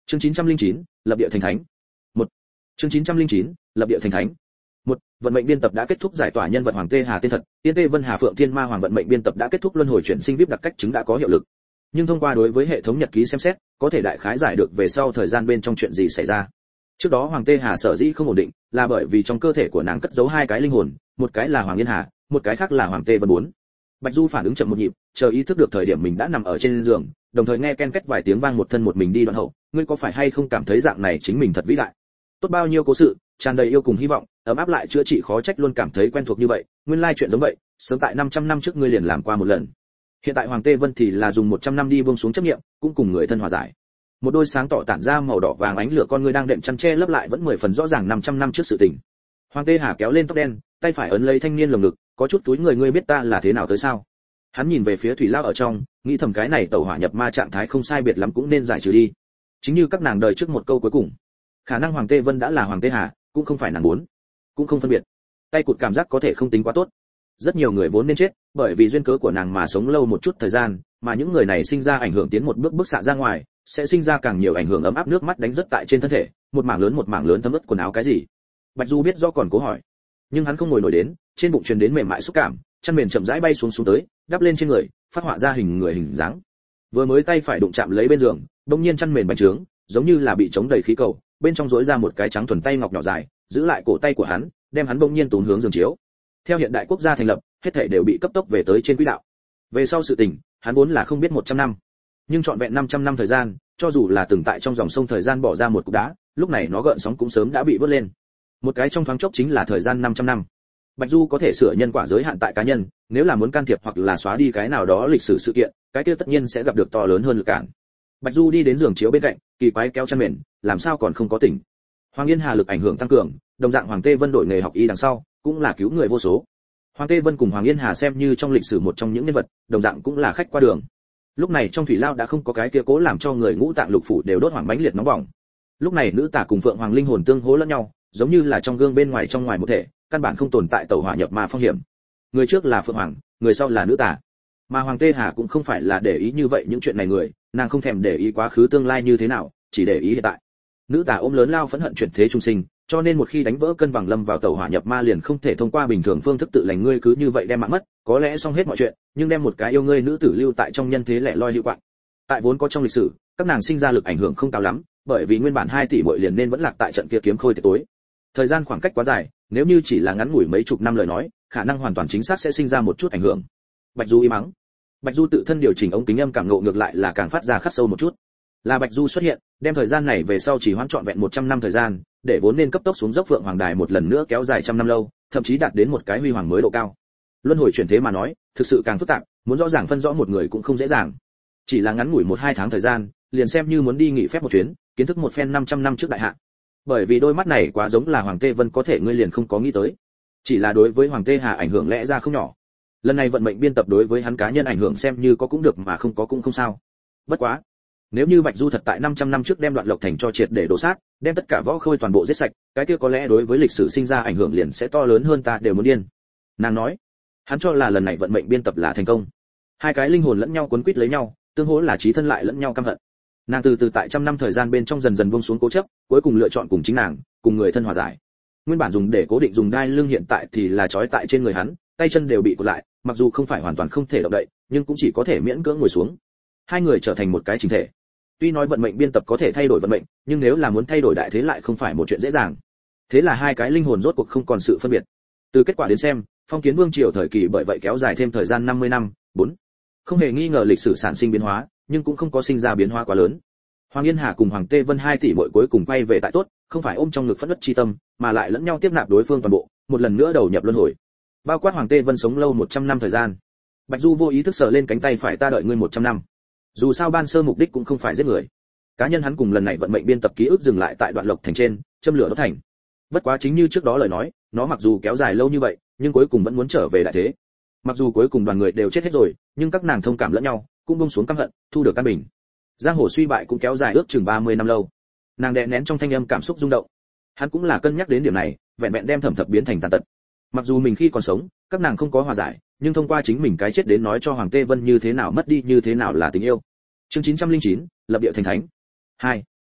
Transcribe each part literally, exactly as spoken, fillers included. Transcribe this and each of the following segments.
Chương chín trăm linh chín, lập địa thành thánh. một. Chương chín trăm linh chín, lập địa thành thánh. một. Vận mệnh biên tập đã kết thúc giải tỏa nhân vật Hoàng Tê Hà tên thật, Tiên Tê Vân Hà Phượng Thiên Ma Hoàng vận mệnh biên tập đã kết thúc luân hồi chuyển sinh vê i pê đặc cách chứng đã có hiệu lực. Nhưng thông qua đối với hệ thống nhật ký xem xét, có thể đại khái giải được về sau thời gian bên trong chuyện gì xảy ra. Trước đó Hoàng Tê Hà sở dĩ không ổn định, là bởi vì trong cơ thể của nàng cất giấu hai cái linh hồn, một cái là Hoàng Yên Hà, một cái khác là Hoàng Tê Vân bốn. Bạch Du phản ứng chậm một nhịp, chờ ý thức được thời điểm mình đã nằm ở trên giường, đồng thời nghe ken két vài tiếng vang một thân một mình đi đoạn hậu, ngươi có phải hay không cảm thấy dạng này chính mình thật vĩ đại? Tốt bao nhiêu cố sự, tràn đầy yêu cùng hy vọng, ấm áp lại chữa trị khó trách luôn cảm thấy quen thuộc như vậy, nguyên lai chuyện giống vậy, sớm tại năm trăm năm trước ngươi liền làm qua một lần. Hiện tại Hoàng Tê Vân thì là dùng một trăm năm đi buông xuống chấp niệm, cũng cùng người thân hòa giải. Một đôi sáng tỏ tản ra màu đỏ vàng ánh lửa con ngươi đang đệm chăn che lấp lại vẫn mười phần rõ ràng năm trăm năm trước sự tình. Hoàng Tê Hà kéo lên tóc đen, tay phải ấn lấy thanh niên lồng ngực, có chút túi người, ngươi biết ta là thế nào tới sao? Hắn nhìn về phía Thủy Lao ở trong, nghĩ thầm cái này tẩu hỏa nhập ma trạng thái không sai biệt lắm cũng nên giải trừ đi. Chính như các nàng đời trước một câu cuối cùng, khả năng Hoàng Tê Vân đã là Hoàng Tê Hà, cũng không phải nàng muốn, cũng không phân biệt. Tay cụt cảm giác có thể không tính quá tốt. Rất nhiều người vốn nên chết, bởi vì duyên cớ của nàng mà sống lâu một chút thời gian, mà những người này sinh ra ảnh hưởng tiến một bước bức xạ ra ngoài, sẽ sinh ra càng nhiều ảnh hưởng ấm áp nước mắt đánh rất tại trên thân thể, một mảng lớn một mảng lớn thấm ướt quần áo cái gì. Bạch Du biết do còn cố hỏi, nhưng hắn không ngồi nổi đến, trên bụng truyền đến mềm mại xúc cảm, chân mền chậm rãi bay xuống xuống tới, đắp lên trên người, phát họa ra hình người hình dáng. Vừa mới tay phải đụng chạm lấy bên giường, đột nhiên chân mền bành trướng, giống như là bị chống đầy khí cầu, bên trong rỗi ra một cái trắng thuần tay ngọc nhỏ dài, giữ lại cổ tay của hắn, đem hắn bỗng nhiên tốn hướng giường chiếu. Theo hiện đại quốc gia thành lập, hết thảy đều bị cấp tốc về tới trên quỹ đạo. Về sau sự tình, hắn vốn là không biết một trăm năm, nhưng trọn vẹn năm trăm năm thời gian, cho dù là từng tại trong dòng sông thời gian bỏ ra một cục đá, lúc này nó gợn sóng cũng sớm đã bị vớt lên. Một cái trong thoáng chốc chính là thời gian năm trăm năm. Bạch Du có thể sửa nhân quả giới hạn tại cá nhân, nếu là muốn can thiệp hoặc là xóa đi cái nào đó lịch sử sự kiện, cái kia tất nhiên sẽ gặp được to lớn hơn lực cản. Bạch Du đi đến giường chiếu bên cạnh, kỳ quái kéo chăn mền, làm sao còn không có tỉnh. Hoàng Yên Hà lực ảnh hưởng tăng cường, đồng dạng Hoàng Tê Vân đổi nghề học y đằng sau, cũng là cứu người vô số. Hoàng Tê Vân cùng Hoàng Yên Hà xem như trong lịch sử một trong những nhân vật, đồng dạng cũng là khách qua đường. Lúc này trong thủy lao đã không có cái kia cố làm cho người ngũ tạng lục phủ đều đốt hoàng mãnh liệt nóng bỏng. Lúc này nữ tả cùng Phượng Hoàng linh hồn tương hỗ lẫn nhau, giống như là trong gương bên ngoài trong ngoài một thể, căn bản không tồn tại tẩu hỏa nhập ma phong hiểm. Người trước là Phượng Hoàng, người sau là nữ tả. Mà Hoàng Tê Hà cũng không phải là để ý như vậy những chuyện này người, nàng không thèm để ý quá khứ tương lai như thế nào, chỉ để ý hiện tại. Nữ tả ôm lớn lao phẫn hận chuyển thế trung sinh, cho nên một khi đánh vỡ cân bằng lâm vào tẩu hỏa nhập ma liền không thể thông qua bình thường phương thức tự lành, ngươi cứ như vậy đem mạng mất, có lẽ xong hết mọi chuyện, nhưng đem một cái yêu ngươi nữ tử lưu tại trong nhân thế lẻ loi hữu quạng. Tại vốn có trong lịch sử, các nàng sinh ra lực ảnh hưởng không cao lắm, bởi vì nguyên bản hai tỷ muội liền nên vẫn lạc tại trận kia kiếm khôi tiệc tối. Thời gian khoảng cách quá dài, nếu như chỉ là ngắn ngủi mấy chục năm lời nói, khả năng hoàn toàn chính xác sẽ sinh ra một chút ảnh hưởng. Bạch Du im mắng. Bạch Du tự thân điều chỉnh ống kính âm cảm ngộ ngược lại là càng phát ra khắc sâu một chút. Là Bạch Du xuất hiện, đem thời gian này về sau chỉ hoãn trọn vẹn một trăm năm thời gian, để vốn nên cấp tốc xuống dốc Phượng Hoàng Đài một lần nữa kéo dài trăm năm lâu, thậm chí đạt đến một cái huy hoàng mới độ cao. Luân hồi chuyển thế mà nói, thực sự càng phức tạp, muốn rõ ràng phân rõ một người cũng không dễ dàng. Chỉ là ngắn ngủi một hai tháng thời gian, liền xem như muốn đi nghỉ phép một chuyến, kiến thức một phen năm trăm năm trước đại hạn. Bởi vì đôi mắt này quá giống là Hoàng Tê Vân, có thể ngươi liền không có nghĩ tới. Chỉ là đối với Hoàng Tê Hà ảnh hưởng lẽ ra không nhỏ. Lần này vận mệnh biên tập đối với hắn cá nhân ảnh hưởng xem như có cũng được mà không có cũng không sao. Bất quá, nếu như Bạch Du thật tại năm trăm năm trước đem Đoạn Lộc Thành cho triệt để đổ sát, đem tất cả võ khôi toàn bộ giết sạch, cái kia có lẽ đối với lịch sử sinh ra ảnh hưởng liền sẽ to lớn hơn, ta đều muốn điên. Nàng nói, hắn cho là lần này vận mệnh biên tập là thành công. Hai cái linh hồn lẫn nhau quấn quýt lấy nhau, tương hỗ là chí thân lại lẫn nhau căm hận. Nàng từ từ tại trăm năm thời gian bên trong dần dần buông xuống cố chấp, cuối cùng lựa chọn cùng chính nàng, cùng người thân hòa giải. Nguyên bản dùng để cố định dùng đai lưng hiện tại thì là trói tại trên người hắn, tay chân đều bị cột lại, mặc dù không phải hoàn toàn không thể động đậy, nhưng cũng chỉ có thể miễn cưỡng ngồi xuống. Hai người trở thành một cái chỉnh thể. Tuy nói vận mệnh biên tập có thể thay đổi vận mệnh, nhưng nếu là muốn thay đổi đại thế lại không phải một chuyện dễ dàng. Thế là hai cái linh hồn rốt cuộc không còn sự phân biệt. Từ kết quả đến xem, Phong Kiến Vương triều thời kỳ bởi vậy kéo dài thêm thời gian năm mươi năm, bốn. Không hề nghi ngờ lịch sử sản sinh biến hóa, nhưng cũng không có sinh ra biến hóa quá lớn. Hoàng Yên Hà cùng Hoàng Tê Vân hai tỷ muội cuối cùng quay về tại tốt, không phải ôm trong ngực phẫn uất chi tâm, mà lại lẫn nhau tiếp nạp đối phương toàn bộ, một lần nữa đầu nhập luân hồi. Bao quát Hoàng Tê Vân sống lâu một trăm năm thời gian. Bạch Du vô ý thức sờ lên cánh tay phải, ta đợi ngươi một trăm năm. Dù sao ban sơ mục đích cũng không phải giết người. Cá nhân hắn cùng lần này vận mệnh biên tập ký ức dừng lại tại Đoạn Lộc Thành trên, châm lửa đốt thành. Bất quá chính như trước đó lời nói, nó mặc dù kéo dài lâu như vậy, nhưng cuối cùng vẫn muốn trở về đại thế. Mặc dù cuối cùng đoàn người đều chết hết rồi, nhưng các nàng thông cảm lẫn nhau, cũng buông xuống căm hận, thu được căn bình. Giang hồ suy bại cũng kéo dài ước chừng ba mươi năm lâu. Nàng đè nén trong thanh âm cảm xúc rung động. Hắn cũng là cân nhắc đến điểm này, vẹn vẹn đem Thẩm Thập biến thành tàn tật. Mặc dù mình khi còn sống, các nàng không có hòa giải, nhưng thông qua chính mình cái chết đến nói cho Hoàng Tê Vân như thế nào mất đi như thế nào là tình yêu. Chương chín trăm linh chín, lập địa thành thánh. hai.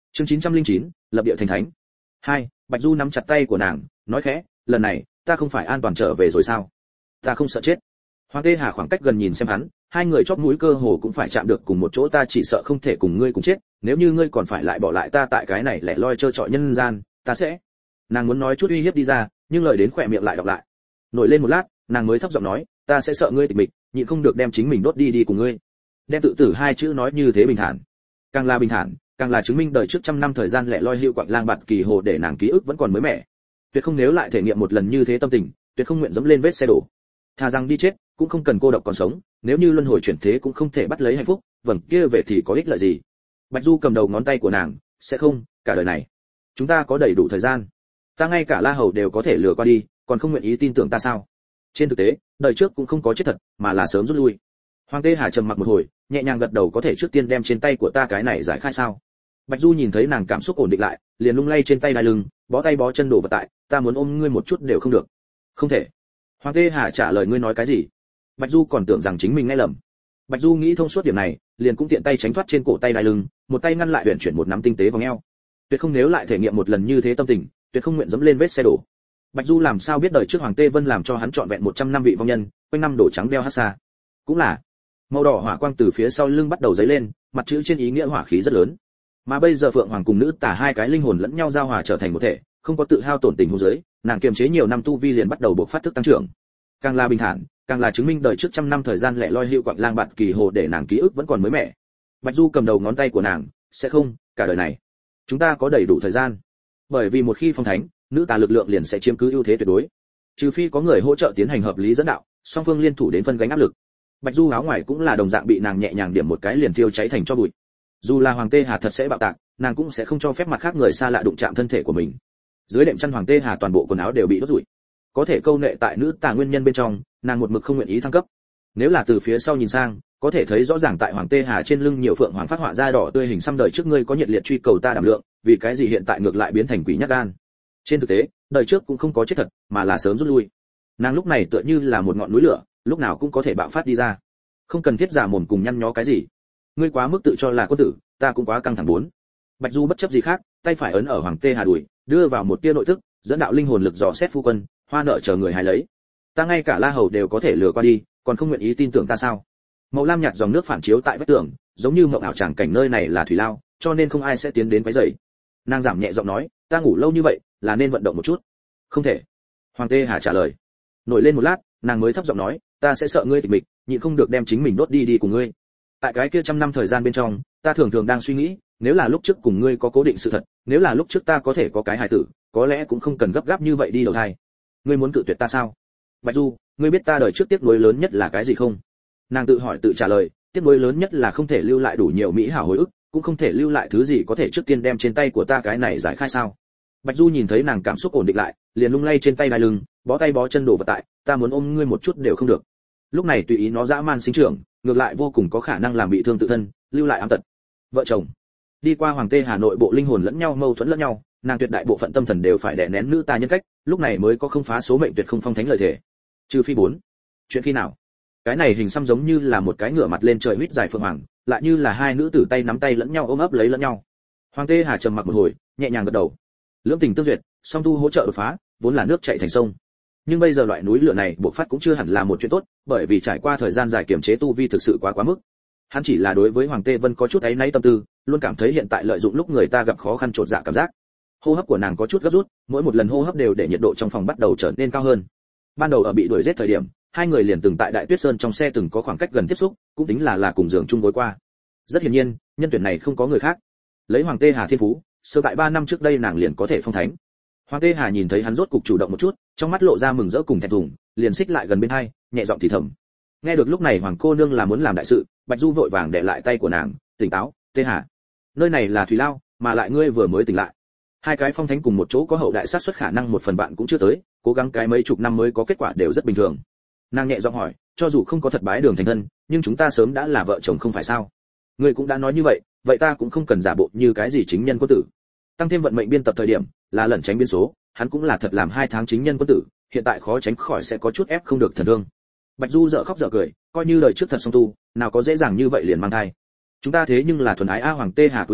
Chương chín trăm linh chín, lập địa thành thánh. Hai, Bạch Du nắm chặt tay của nàng, nói khẽ, lần này, ta không phải an toàn trở về rồi sao? Ta không sợ chết. Hoàng Tê Hà khoảng cách gần nhìn xem hắn, hai người chóp mũi cơ hồ cũng phải chạm được cùng một chỗ, ta chỉ sợ không thể cùng ngươi cùng chết, nếu như ngươi còn phải lại bỏ lại ta tại cái này lẻ loi trơ trọi nhân gian, ta sẽ. Nàng muốn nói chút uy hiếp đi ra, nhưng lời đến khỏe miệng lại đọc lại. Nổi lên một lát, nàng mới thấp giọng nói, ta sẽ sợ ngươi tịch mịch, nhịn không được đem chính mình đốt đi đi cùng ngươi. Đem tự tử hai chữ nói như thế bình thản. Càng là bình thản, càng là chứng minh đời trước trăm năm thời gian lẻ loi hữu quạng lang bạt kỳ hồ để nàng ký ức vẫn còn mới mẻ. Tuyệt không nếu lại thể nghiệm một lần như thế tâm tình, tuyệt không nguyện dẫm lên vết xe đổ. Thà rằng đi chết, cũng không cần cô độc còn sống, nếu như luân hồi chuyển thế cũng không thể bắt lấy hạnh phúc, vầng kia về thì có ích lợi gì? Bạch Du cầm đầu ngón tay của nàng, sẽ không, cả đời này, chúng ta có đầy đủ thời gian. Ta ngay cả La Hầu đều có thể lừa qua đi, còn không nguyện ý tin tưởng ta sao? Trên thực tế, đời trước cũng không có chết thật, mà là sớm rút lui. Hoàng Tê Hà trầm mặc một hồi, nhẹ nhàng gật đầu, có thể trước tiên đem trên tay của ta cái này giải khai sao? Bạch Du nhìn thấy nàng cảm xúc ổn định lại, liền lung lay trên tay đai lưng, bó tay bó chân đổ vật tại, ta muốn ôm ngươi một chút đều không được. Không thể. Hoàng Tê Hà trả lời, ngươi nói cái gì? Bạch Du còn tưởng rằng chính mình nghe lầm. Bạch Du nghĩ thông suốt điểm này, liền cũng tiện tay tránh thoát trên cổ tay đai lưng, một tay ngăn lại huyền chuyển một nắm tinh tế vòng eo. Tuyệt không nếu lại thể nghiệm một lần như thế tâm tình, tuyệt không nguyện dẫm lên vết xe đổ. Bạch Du làm sao biết đời trước Hoàng Tê Vân làm cho hắn trọn vẹn một trăm năm vị vong nhân, quanh năm đổ trắng đeo hắc xa. Cũng là màu đỏ hỏa quang từ phía sau lưng bắt đầu dấy lên, mặt chữ trên ý nghĩa hỏa khí rất lớn. Mà bây giờ Phượng Hoàng cùng nữ tả hai cái linh hồn lẫn nhau giao hòa trở thành một thể, không có tự hao tổn tình huống dưới, nàng kiềm chế nhiều năm tu vi liền bắt đầu bộc phát thức tăng trưởng. Càng là bình thản, càng là chứng minh đời trước trăm năm thời gian lẻ loi hữu quạng lang bạt kỳ hồ để nàng ký ức vẫn còn mới mẻ. Bạch Du cầm đầu ngón tay của nàng, sẽ không, cả đời này, chúng ta có đầy đủ thời gian. Bởi vì một khi phong thánh, nữ tà lực lượng liền sẽ chiếm cứ ưu thế tuyệt đối. Trừ phi có người hỗ trợ tiến hành hợp lý dẫn đạo, song phương liên thủ đến phân gánh áp lực. Bạch Du áo ngoài cũng là đồng dạng bị nàng nhẹ nhàng điểm một cái liền thiêu cháy thành tro bụi. Dù là Hoàng Tê Hà thật sẽ bạo tạc, nàng cũng sẽ không cho phép mặt khác người xa lạ đụng chạm thân thể của mình. Dưới đệm chăn Hoàng Tê Hà toàn bộ quần áo đều bị đốt rụi. Có thể câu nệ tại nữ tà nguyên nhân bên trong, nàng một mực không nguyện ý thăng cấp. Nếu là từ phía sau nhìn sang, có thể thấy rõ ràng tại Hoàng Tê Hà trên lưng nhiều phượng hoàng phát họa ra đỏ tươi hình xăm, đời trước ngươi có nhiệt liệt truy cầu ta đảm lượng, vì cái gì hiện tại ngược lại biến thành quỷ nhát gan. Trên thực tế, đời trước cũng không có chết thật, mà là sớm rút lui. Nàng lúc này tựa như là một ngọn núi lửa, lúc nào cũng có thể bạo phát đi ra. Không cần thiết giả mồm cùng nhăn nhó cái gì. Ngươi quá mức tự cho là quân tử, ta cũng quá căng thẳng bốn. Bạch Du bất chấp gì khác, tay phải ấn ở Hoàng Tê Hà đùi, đưa vào một tia nội tức, dẫn đạo linh hồn lực dò xét phu quân, hoa nợ chờ người hài lấy. Ta ngay cả La Hầu đều có thể lừa qua đi, còn không nguyện ý tin tưởng ta sao? Màu lam nhạt dòng nước phản chiếu tại vách tường, giống như mộng ảo tràng cảnh, nơi này là thủy lao, cho nên không ai sẽ tiến đến quấy rầy. Nàng giảm nhẹ giọng nói, ta ngủ lâu như vậy, là nên vận động một chút. Không thể. Hoàng Tê Hà trả lời. Nổi lên một lát, nàng mới thấp giọng nói, ta sẽ sợ ngươi tịch mịch, nhịn không được đem chính mình đốt đi đi cùng ngươi. Tại cái kia trăm năm thời gian bên trong, ta thường thường đang suy nghĩ, nếu là lúc trước cùng ngươi có cố định sự thật, nếu là lúc trước ta có thể có cái hài tử, có lẽ cũng không cần gấp gáp như vậy đi đầu thai. Ngươi muốn cự tuyệt ta sao? Bạch Du, ngươi biết ta đời trước tiếc nuối lớn nhất là cái gì không? Nàng tự hỏi tự trả lời, tiếc nuối lớn nhất là không thể lưu lại đủ nhiều mỹ hảo hồi ức, cũng không thể lưu lại thứ gì có thể trước tiên đem trên tay của ta cái này giải khai sao? Bạch Du nhìn thấy nàng cảm xúc ổn định lại, liền lung lay trên tay đai lưng, bó tay bó chân đổ vật tại, ta muốn ôm ngươi một chút đều không được. Lúc này tùy ý nó dã man sinh trưởng, ngược lại vô cùng có khả năng làm bị thương tự thân, lưu lại ám tật. Vợ chồng đi qua Hoàng Tê Hà Nội bộ linh hồn lẫn nhau mâu thuẫn lẫn nhau, nàng tuyệt đại bộ phận tâm thần đều phải đè nén nữ ta nhân cách, lúc này mới có không phá số mệnh tuyệt không phong thánh lời thể. Trừ phi bốn. Chuyện khi nào? Cái này hình xăm giống như là một cái ngựa mặt lên trời huýt dài phượng hoàng, lại như là hai nữ tử tay nắm tay lẫn nhau ôm ấp lấy lẫn nhau. Hoàng Tê Hà trầm mặc một hồi, nhẹ nhàng gật đầu. Lưỡng tình tương duyệt, song tu hỗ trợ đột phá, vốn là nước chảy thành sông. Nhưng bây giờ loại núi lửa này buộc phát cũng chưa hẳn là một chuyện tốt, bởi vì trải qua thời gian dài kiềm chế tu vi thực sự quá quá mức. Hắn chỉ là đối với Hoàng Tê Vân có chút áy náy tâm tư, luôn cảm thấy hiện tại lợi dụng lúc người ta gặp khó khăn trột dạ cảm giác. Hô hấp của nàng có chút gấp rút, mỗi một lần hô hấp đều để nhiệt độ trong phòng bắt đầu trở nên cao hơn. Ban đầu ở bị đuổi giết thời điểm, hai người liền từng tại Đại Tuyết Sơn trong xe từng có khoảng cách gần tiếp xúc, cũng tính là là cùng giường chung gối qua. Rất hiển nhiên, nhân tuyển này không có người khác. Lấy Hoàng Tê Hà thiên phú, sơ tại ba năm trước đây nàng liền có thể phong thánh. Hoàng Tê Hà nhìn thấy hắn rốt cục chủ động một chút, trong mắt lộ ra mừng rỡ cùng thẹn thùng, liền xích lại gần bên hai, nhẹ giọng thì thầm. Nghe được lúc này Hoàng cô nương là muốn làm đại sự, Bạch Du vội vàng để lại tay của nàng, tỉnh táo, Tê Hà, nơi này là thủy lao, mà lại ngươi vừa mới tỉnh lại. Hai cái phong thánh cùng một chỗ có hậu đại sát suất khả năng một phần vạn cũng chưa tới, cố gắng cái mấy chục năm mới có kết quả đều rất bình thường. Nàng nhẹ giọng hỏi, cho dù không có thật bái đường thành thân, nhưng chúng ta sớm đã là vợ chồng không phải sao? Ngươi cũng đã nói như vậy, vậy ta cũng không cần giả bộ như cái gì chính nhân quân tử. Tăng thêm vận mệnh biên tập thời điểm, là lẩn tránh biên số, hắn cũng là thật làm hai tháng chính nhân quân tử, hiện tại khó tránh khỏi sẽ có chút ép không được thần thương. Bạch Du dở khóc dở cười, coi như lời trước thật song tu, nào có dễ dàng như vậy liền mang thai. Chúng ta thế nhưng là thuần ái a. Hoàng Tê Hà cúi người,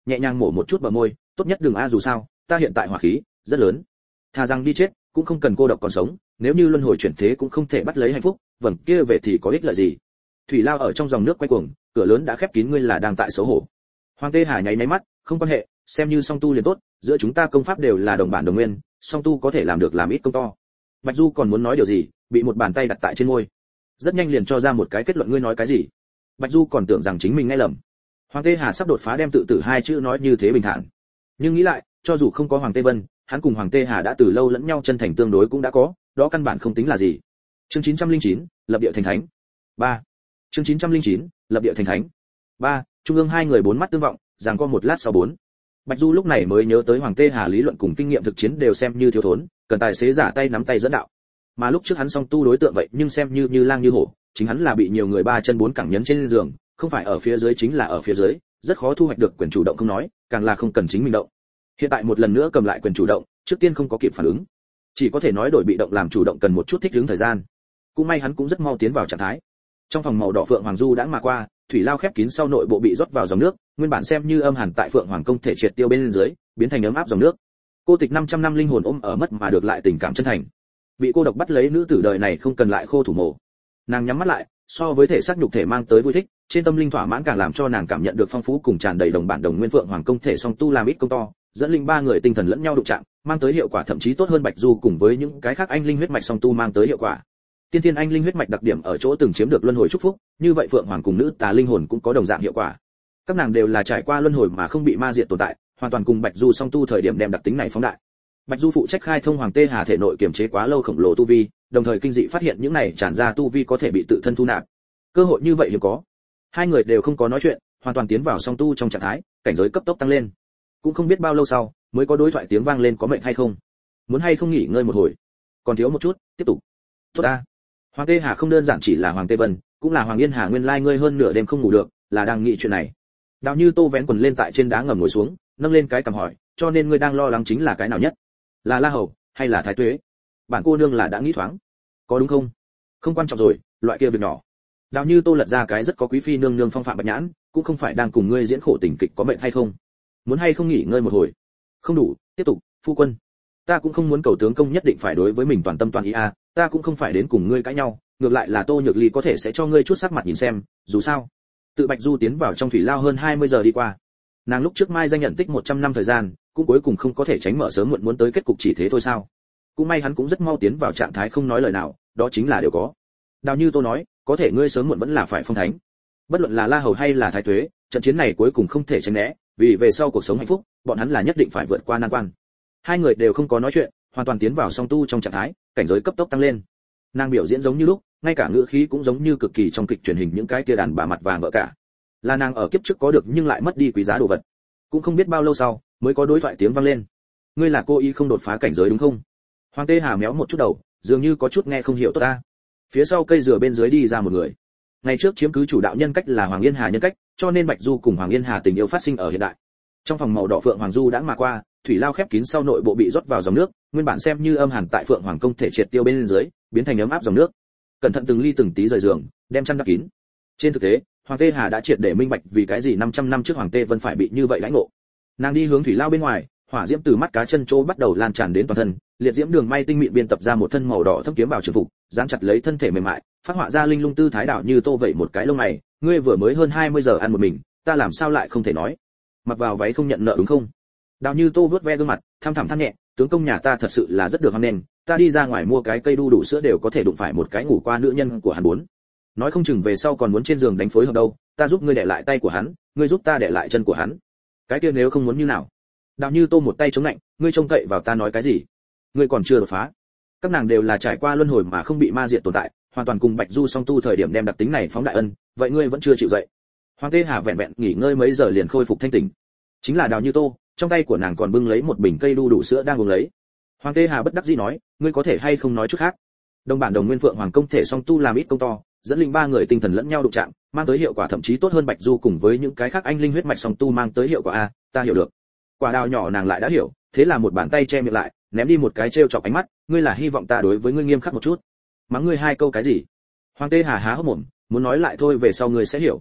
nhẹ nhàng mổ một chút bờ môi, tốt nhất đừng a dù sao, ta hiện tại hỏa khí rất lớn. Thà rằng đi chết, cũng không cần cô độc còn sống, nếu như luân hồi chuyển thế cũng không thể bắt lấy hạnh phúc, vầng kia về thì có ích lợi gì? Thủy Lao ở trong dòng nước quay cuồng, cửa lớn đã khép kín, ngươi là đang tại xấu hổ. Hoàng Tê Hà nháy nháy mắt, không quan hệ, xem như song tu liền tốt, giữa chúng ta công pháp đều là đồng bản đồng nguyên, song tu có thể làm được làm ít công to. Bạch Du còn muốn nói điều gì, bị một bàn tay đặt tại trên môi. Rất nhanh liền cho ra một cái kết luận, ngươi nói cái gì? Bạch Du còn tưởng rằng chính mình nghe lầm. Hoàng Tê Hà sắp đột phá đem tự tử hai chữ nói như thế bình thản. Nhưng nghĩ lại, cho dù không có Hoàng Tê Vân, hắn cùng Hoàng Tê Hà đã từ lâu lẫn nhau chân thành tương đối cũng đã có, đó căn bản không tính là gì. Chương chín trăm lẻ chín, lập địa thành thánh. ba. Chương chín trăm lẻ chín, lập địa thành thánh. ba. Trung ương hai người bốn mắt tương vọng, giằng co một lát sau bốn. Bạch Du lúc này mới nhớ tới Hoàng Tê Hà lý luận cùng kinh nghiệm thực chiến đều xem như thiếu thốn, cần tài xế giả tay nắm tay dẫn đạo. Mà lúc trước hắn song tu đối tượng vậy nhưng xem như như lang như hổ, chính hắn là bị nhiều người ba chân bốn cẳng nhấn trên giường, không phải ở phía dưới chính là ở phía dưới, rất khó thu hoạch được quyền chủ động không nói, càng là không cần chính mình động. Hiện tại một lần nữa cầm lại quyền chủ động, trước tiên không có kịp phản ứng, chỉ có thể nói đổi bị động làm chủ động cần một chút thích ứng thời gian. Cũng may hắn cũng rất mau tiến vào trạng thái. Trong phòng màu đỏ Phượng Hoàng Du đã mà qua, thủy lao khép kín sau nội bộ bị rót vào dòng nước, nguyên bản xem như âm hàn tại Phượng Hoàng công thể triệt tiêu bên dưới, biến thành ấm áp dòng nước. Cô tịch năm trăm năm linh hồn ôm ở mất mà được lại tình cảm chân thành. Bị cô độc bắt lấy nữ tử đời này không cần lại khô thủ mổ. Nàng nhắm mắt lại, so với thể xác nhục thể mang tới vui thích, trên tâm linh thỏa mãn càng làm cho nàng cảm nhận được phong phú cùng tràn đầy đồng bản đồng nguyên Phượng Hoàng công thể song tu làm ít công to, dẫn linh ba người tinh thần lẫn nhau đụng chạm, mang tới hiệu quả thậm chí tốt hơn Bạch Du cùng với những cái khác anh linh huyết mạch song tu mang tới hiệu quả. Tiên thiên anh linh huyết mạch đặc điểm ở chỗ từng chiếm được luân hồi chúc phúc, như vậy Phượng Hoàng cùng nữ tà linh hồn cũng có đồng dạng hiệu quả. Các nàng đều là trải qua luân hồi mà không bị ma diệt tồn tại, hoàn toàn cùng Bạch Du song tu thời điểm đem đặc tính này phóng đại. Bạch Du phụ trách khai thông Hoàng Tê Hà thể nội kiềm chế quá lâu khổng lồ tu vi, đồng thời kinh dị phát hiện những này tràn ra tu vi có thể bị tự thân thu nạp. Cơ hội như vậy hiếm có. Hai người đều không có nói chuyện, hoàn toàn tiến vào song tu trong trạng thái, cảnh giới cấp tốc tăng lên. Cũng không biết bao lâu sau, mới có đối thoại tiếng vang lên, có mệnh hay không? Muốn hay không nghỉ ngơi một hồi? Còn thiếu một chút, tiếp tục. Tốt a. Hoàng Tê Hà không đơn giản chỉ là Hoàng Tê Vân, cũng là Hoàng Yên Hà, nguyên lai ngươi hơn nửa đêm không ngủ được, là đang nghĩ chuyện này. Đào Như Tô vén quần lên tại trên đá ngầm ngồi xuống, nâng lên cái cằm hỏi, cho nên ngươi đang lo lắng chính là cái nào nhất? Là La Hầu hay là Thái Tuế? Bản cô nương là đã nghĩ thoáng, có đúng không? Không quan trọng rồi, loại kia việc nhỏ. Đào Như Tô lật ra cái rất có quý phi nương nương phong phạm Bạch Nhãn, cũng không phải đang cùng ngươi diễn khổ tình kịch, có mệnh hay không? Muốn hay không nghỉ ngơi một hồi? Không đủ, tiếp tục, phu quân. Ta cũng không muốn cầu tướng công nhất định phải đối với mình toàn tâm toàn ý a, ta cũng không phải đến cùng ngươi cãi nhau, ngược lại là Tô Nhược Ly có thể sẽ cho ngươi chút sắc mặt nhìn xem, dù sao. Tự Bạch Du tiến vào trong thủy lao hơn hai mươi giờ đi qua. Nàng lúc trước mai danh nhận tích một trăm năm thời gian, cũng cuối cùng không có thể tránh mở sớm muộn muốn tới kết cục chỉ thế thôi sao? Cũng may hắn cũng rất mau tiến vào trạng thái không nói lời nào, đó chính là đều có. Đào Như Tô nói, có thể ngươi sớm muộn vẫn là phải phong thánh. Bất luận là La Hầu hay là Thái Tuế, trận chiến này cuối cùng không thể tránh né, vì về sau cuộc sống hạnh phúc, bọn hắn là nhất định phải vượt qua nan quan. Hai người đều không có nói chuyện, hoàn toàn tiến vào song tu trong trạng thái, cảnh giới cấp tốc tăng lên. Nàng biểu diễn giống như lúc, ngay cả ngữ khí cũng giống như cực kỳ trong kịch truyền hình những cái kia đàn bà mặt vàng vợ cả. Là nàng ở kiếp trước có được nhưng lại mất đi quý giá đồ vật. Cũng không biết bao lâu sau, mới có đối thoại tiếng vang lên. Ngươi là cô ý không đột phá cảnh giới đúng không? Hoàng Tê Hà méo một chút đầu, dường như có chút nghe không hiểu tốt ta. Phía sau cây dừa bên dưới đi ra một người. Ngày trước chiếm cứ chủ đạo nhân cách là Hoàng Yên Hà nhân cách, cho nên Bạch Du cùng Hoàng Yên Hà tình yêu phát sinh ở hiện đại. Trong phòng màu đỏ Phượng Hoàng Du đã mà qua, thủy lao khép kín sau nội bộ bị rót vào dòng nước, nguyên bản xem như âm hàn tại Phượng Hoàng công thể triệt tiêu bên dưới, biến thành ấm áp dòng nước. Cẩn thận từng ly từng tí rời giường, đem chăn đắp kín. Trên thực tế, Hoàng Tê Hà đã triệt để minh bạch vì cái gì năm trăm năm trước Hoàng Tê Vân phải bị như vậy lãnh ngộ. Nàng đi hướng thủy lao bên ngoài, hỏa diễm từ mắt cá chân chỗ bắt đầu lan tràn đến toàn thân, liệt diễm đường may tinh mịn biên tập ra một thân màu đỏ thâm kiếm vào trường phục, dán chặt lấy thân thể mềm mại, phát họa ra linh lung tư thái Đảo Như Tô vậy một cái lông mày, ngươi vừa mới hơn hai mươi giờ ăn một mình, ta làm sao lại không thể nói, mặc vào váy không nhận nợ đúng không? Đào Như Tô vuốt ve gương mặt, thăm thẳm than nhẹ, tướng công nhà ta thật sự là rất được hoan nghênh, ta đi ra ngoài mua cái cây đu đủ sữa đều có thể đụng phải một cái ngủ qua nữ nhân của hắn bốn. Nói không chừng về sau còn muốn trên giường đánh phối hợp đâu, ta giúp ngươi đè lại tay của hắn, ngươi giúp ta đè lại chân của hắn. Cái kia nếu không muốn như nào? Đào Như Tô một tay chống lạnh, ngươi trông cậy vào ta nói cái gì? Ngươi còn chưa đột phá. Các nàng đều là trải qua luân hồi mà không bị ma diệt tồn tại, hoàn toàn cùng Bạch Du song tu thời điểm đem đặc tính này phóng đại ân, vậy ngươi vẫn chưa chịu dậy. Hoàng Tê Hà vẹn vẹn nghỉ ngơi mấy giờ liền khôi phục thanh tỉnh. Chính là Đào Như Tô, trong tay của nàng còn bưng lấy một bình cây đu đủ sữa đang uống lấy. Hoàng Tê Hà bất đắc dĩ nói, ngươi có thể hay không nói chút khác? Đồng bản đồng nguyên Phượng Hoàng công thể song tu làm ít công to, dẫn linh ba người tinh thần lẫn nhau đụng chạm, mang tới hiệu quả thậm chí tốt hơn Bạch Du cùng với những cái khác anh linh huyết mạch song tu mang tới hiệu quả a, ta hiểu được. Quả đào nhỏ nàng lại đã hiểu, thế là một bàn tay che miệng lại, ném đi một cái trêu chọc ánh mắt, ngươi là hy vọng ta đối với ngươi nghiêm khắc một chút. Mắng ngươi hai câu cái gì? Hoàng Tê Hà há hốc mồm, muốn nói lại thôi về sau ngươi sẽ hiểu.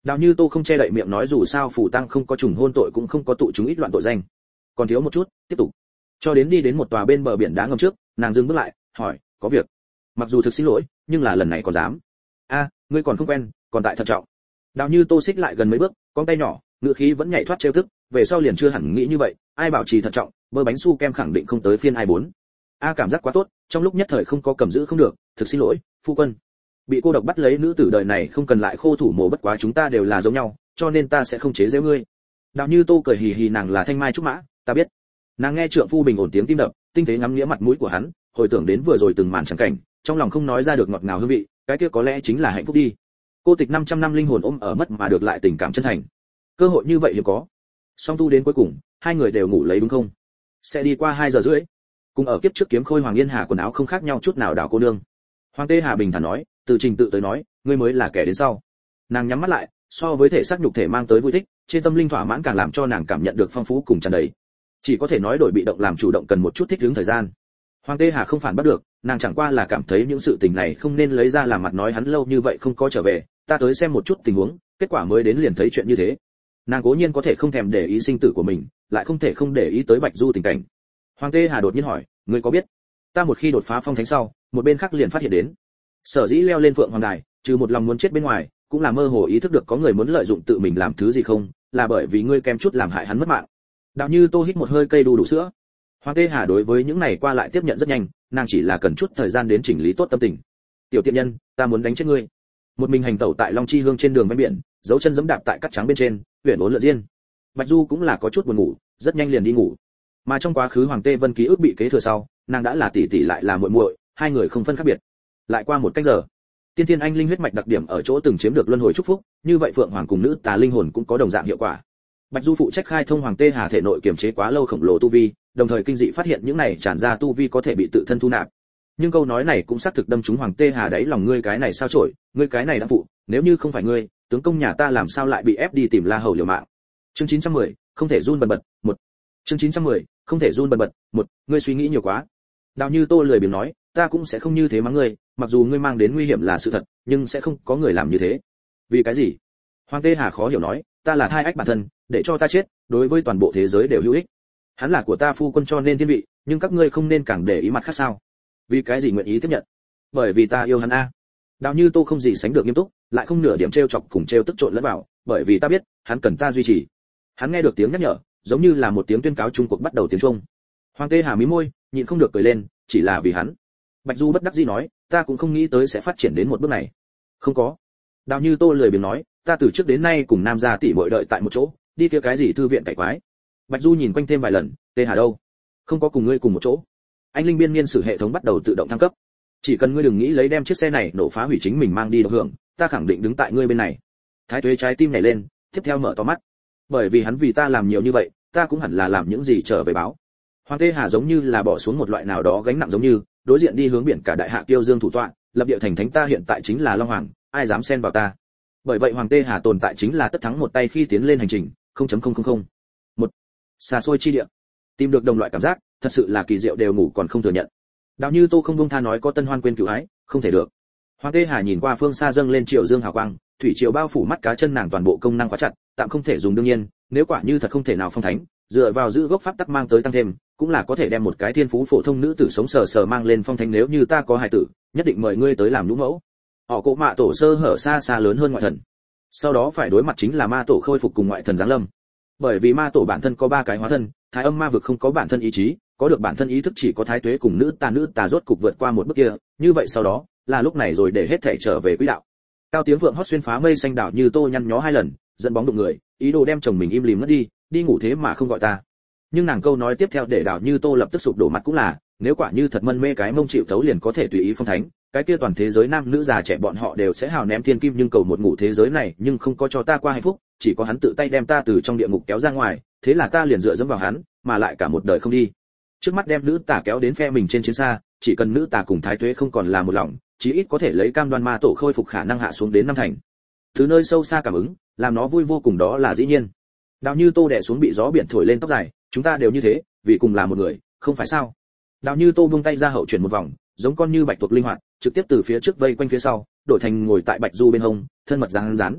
Đào Như Tô không che đậy miệng nói dù sao phù tăng không có trùng hôn tội cũng không có tụ chúng ít loạn tội danh. Còn thiếu một chút, tiếp tục. Cho đến đi đến một tòa bên bờ biển đá ngầm trước, nàng dừng bước lại, hỏi, có việc. Mặc dù thực xin lỗi, nhưng là lần này còn dám. A, ngươi còn không quen, còn tại thận trọng. Đào Như Tô xích lại gần mấy bước, con tay nhỏ, ngữ khí vẫn nhảy thoát trêu tức, về sau liền chưa hẳn nghĩ như vậy, ai bảo trì thận trọng, bơ bánh su kem khẳng định không tới phiên ai bốn. A cảm giác quá tốt, trong lúc nhất thời không có cầm giữ không được, thực xin lỗi, phu quân. Bị cô độc bắt lấy nữ tử đời này không cần lại khô thủ mồ bất quá chúng ta đều là giống nhau, cho nên ta sẽ không chế giễu ngươi. Đào Như Tô cười hì hì nàng là thanh mai trúc mã, ta biết. Nàng nghe trượng phu bình ổn tiếng tim đập, tinh tế ngắm nghĩa mặt mũi của hắn, hồi tưởng đến vừa rồi từng màn chẳng cảnh, trong lòng không nói ra được ngọt ngào hương vị, cái kia có lẽ chính là hạnh phúc đi. Cô tịch năm trăm năm linh hồn ôm ở mất mà được lại tình cảm chân thành. Cơ hội như vậy hiếm có. Song tu đến cuối cùng, hai người đều ngủ lấy đúng không? Sẽ đi qua hai giờ rưỡi. Cùng ở kiếp trước kiếm khôi Hoàng Yên Hà quần áo không khác nhau chút nào đảo cô nương. Hoàng Tê Hà bình thản nói, từ trình tự tới nói, ngươi mới là kẻ đến sau. Nàng nhắm mắt lại, so với thể xác nhục thể mang tới vui thích, trên tâm linh thỏa mãn càng làm cho nàng cảm nhận được phong phú cùng tràn đầy. Chỉ có thể nói đổi bị động làm chủ động cần một chút thích ứng thời gian. Hoàng Tê Hà không phản bắt được, nàng chẳng qua là cảm thấy những sự tình này không nên lấy ra làm mặt nói hắn lâu như vậy không có trở về, ta tới xem một chút tình huống, kết quả mới đến liền thấy chuyện như thế. Nàng cố nhiên có thể không thèm để ý sinh tử của mình, lại không thể không để ý tới Bạch Du tình cảnh. Hoàng Tê Hà đột nhiên hỏi, ngươi có biết, ta một khi đột phá phong thánh sau, một bên khác liền phát hiện đến, sở dĩ leo lên Phượng Hoàng đài, trừ một lòng muốn chết bên ngoài, cũng là mơ hồ ý thức được có người muốn lợi dụng tự mình làm thứ gì không, là bởi vì ngươi kém chút làm hại hắn mất mạng. Đạo Như Tô hít một hơi cây đu đủ sữa. Hoàng Tê Hà đối với những này qua lại tiếp nhận rất nhanh, nàng chỉ là cần chút thời gian đến chỉnh lý tốt tâm tình. Tiểu tiện nhân, ta muốn đánh chết ngươi. Một mình hành tẩu tại Long Chi Hương trên đường ven biển, dấu chân giẫm đạp tại cát trắng bên trên, huyền ốn lượn diên. Bạch Du cũng là có chút buồn ngủ, rất nhanh liền đi ngủ. Mà trong quá khứ Hoàng Tê Vân ký ức bị kế thừa sau, nàng đã là tỷ tỷ lại là muội muội, hai người không phân khác biệt. Lại qua một cách giờ, tiên thiên anh linh huyết mạch đặc điểm ở chỗ từng chiếm được luân hồi chúc phúc, như vậy Phượng Hoàng cùng nữ tà linh hồn cũng có đồng dạng hiệu quả. Bạch Du phụ trách khai thông Hoàng Tê Hà thể nội kiềm chế quá lâu khổng lồ tu vi, đồng thời kinh dị phát hiện những này tràn ra tu vi có thể bị tự thân thu nạp. Nhưng câu nói này cũng xác thực đâm trúng Hoàng Tê Hà đáy lòng, ngươi cái này sao chổi, ngươi cái này đã phụ, nếu như không phải ngươi, tướng công nhà ta làm sao lại bị ép đi tìm La Hầu liều mạng. Chương chín trăm mười, không thể run bần bật, một. Chương chín trăm mười, không thể run bần bật, một, ngươi suy nghĩ nhiều quá. Đào Như Tô lười biếng nói, ta cũng sẽ không như thế mắng ngươi, mặc dù ngươi mang đến nguy hiểm là sự thật, nhưng sẽ không có người làm như thế. Vì cái gì? Hoàng Tê Hà khó hiểu nói, ta là thai ách bản thân, để cho ta chết, đối với toàn bộ thế giới đều hữu ích. Hắn là của ta phu quân cho nên thiên vị, nhưng các ngươi không nên càng để ý mặt khác sao? Vì cái gì nguyện ý tiếp nhận? Bởi vì ta yêu hắn a. Đào Như Tô không gì sánh được nghiêm túc, lại không nửa điểm trêu chọc cùng trêu tức trộn lẫn vào, bởi vì ta biết, hắn cần ta duy trì. Hắn nghe được tiếng nhắc nhở, giống như là một tiếng tuyên cáo chung cuộc bắt đầu tiếng chuông. Hoàng Tê Hà mí môi, nhịn không được cười lên, chỉ là vì hắn. Bạch Du bất đắc dĩ nói, ta cũng không nghĩ tới sẽ phát triển đến một bước này. Không có. Đào Như Tô lười biếng nói, ta từ trước đến nay cùng nam gia tỷ muội đợi tại một chỗ, đi kia cái gì thư viện cải quái. Bạch Du nhìn quanh thêm vài lần, Tê Hà đâu? Không có cùng ngươi cùng một chỗ. Anh linh biên niên sử hệ thống bắt đầu tự động thăng cấp. Chỉ cần ngươi đừng nghĩ lấy đem chiếc xe này nổ phá hủy chính mình mang đi độc hưởng, ta khẳng định đứng tại ngươi bên này. Thái Tuế trái tim nhảy lên, tiếp theo mở to mắt. Bởi vì hắn vì ta làm nhiều như vậy, ta cũng hẳn là làm những gì trở về báo. Hoàng Tê Hà giống như là bỏ xuống một loại nào đó gánh nặng giống như, đối diện đi hướng biển cả đại hạ Kiêu Dương thủ tọa, lập địa thành thánh ta hiện tại chính là Long Hoàng, ai dám xen vào ta. Bởi vậy Hoàng Tê Hà tồn tại chính là tất thắng một tay khi tiến lên hành trình, không chấm không không không. Một, xa xôi chi địa. Tìm được đồng loại cảm giác, thật sự là kỳ diệu đều ngủ còn không thừa nhận. Đào Như Tô không buông tha nói có tân hoan quên cửu ái, không thể được. Hoàng Tê Hà nhìn qua phương xa dâng lên triệu dương hào quang, thủy triều bao phủ mắt cá chân nàng toàn bộ công năng khóa chặt, tạm không thể dùng đương nhiên, nếu quả như thật không thể nào phong thánh, dựa vào giữ gốc pháp tắc mang tới tăng thêm, cũng là có thể đem một cái thiên phú phổ thông nữ tử sống sờ sờ mang lên phong thánh, nếu như ta có hài tử, nhất định mời ngươi tới làm nhũ mẫu. Họ Cổ Mạ Tổ sơ hở xa xa lớn hơn ngoại thần. Sau đó phải đối mặt chính là ma tổ khôi phục cùng ngoại thần giáng lâm. Bởi vì ma tổ bản thân có ba cái hóa thân, thái âm ma vực không có bản thân ý chí, có được bản thân ý thức chỉ có thái tuế cùng nữ tà nữ tà rốt cục vượt qua một bước kia, như vậy sau đó, là lúc này rồi để hết thảy trở về quỹ đạo. Cao tiếng vượng hót xuyên phá mây xanh đảo Như Tô nhăn nhó hai lần, dẫn bóng đụng người, ý đồ đem chồng mình im lìm ngất đi, đi ngủ thế mà không gọi ta. Nhưng nàng câu nói tiếp theo để đảo Như Tô lập tức sụp đổ mặt cũng là, nếu quả như thật mân mê cái mông chịu thấu liền có thể tùy ý phong thánh, cái kia toàn thế giới nam nữ già trẻ bọn họ đều sẽ hào ném thiên kim, nhưng cầu một ngủ thế giới này nhưng không có cho ta qua hạnh phúc, chỉ có hắn tự tay đem ta từ trong địa ngục kéo ra ngoài, thế là ta liền dựa dẫm vào hắn, mà lại cả một đời không đi. Trước mắt đem nữ tà kéo đến phe mình trên chiến xa, chỉ cần nữ tà cùng thái tuế không còn là một lòng, chí ít có thể lấy cam đoan ma tổ khôi phục khả năng hạ xuống đến năm thành. Từ nơi sâu xa cảm ứng, làm nó vui vô cùng đó là dĩ nhiên. Đào Như Tô đè xuống bị gió biển thổi lên tóc dài, chúng ta đều như thế, vì cùng là một người, không phải sao? Đào Như Tô buông tay ra hậu chuyển một vòng, giống con như bạch tuộc linh hoạt, trực tiếp từ phía trước vây quanh phía sau, đổi thành ngồi tại Bạch Du bên hông, thân mật rắn rắn.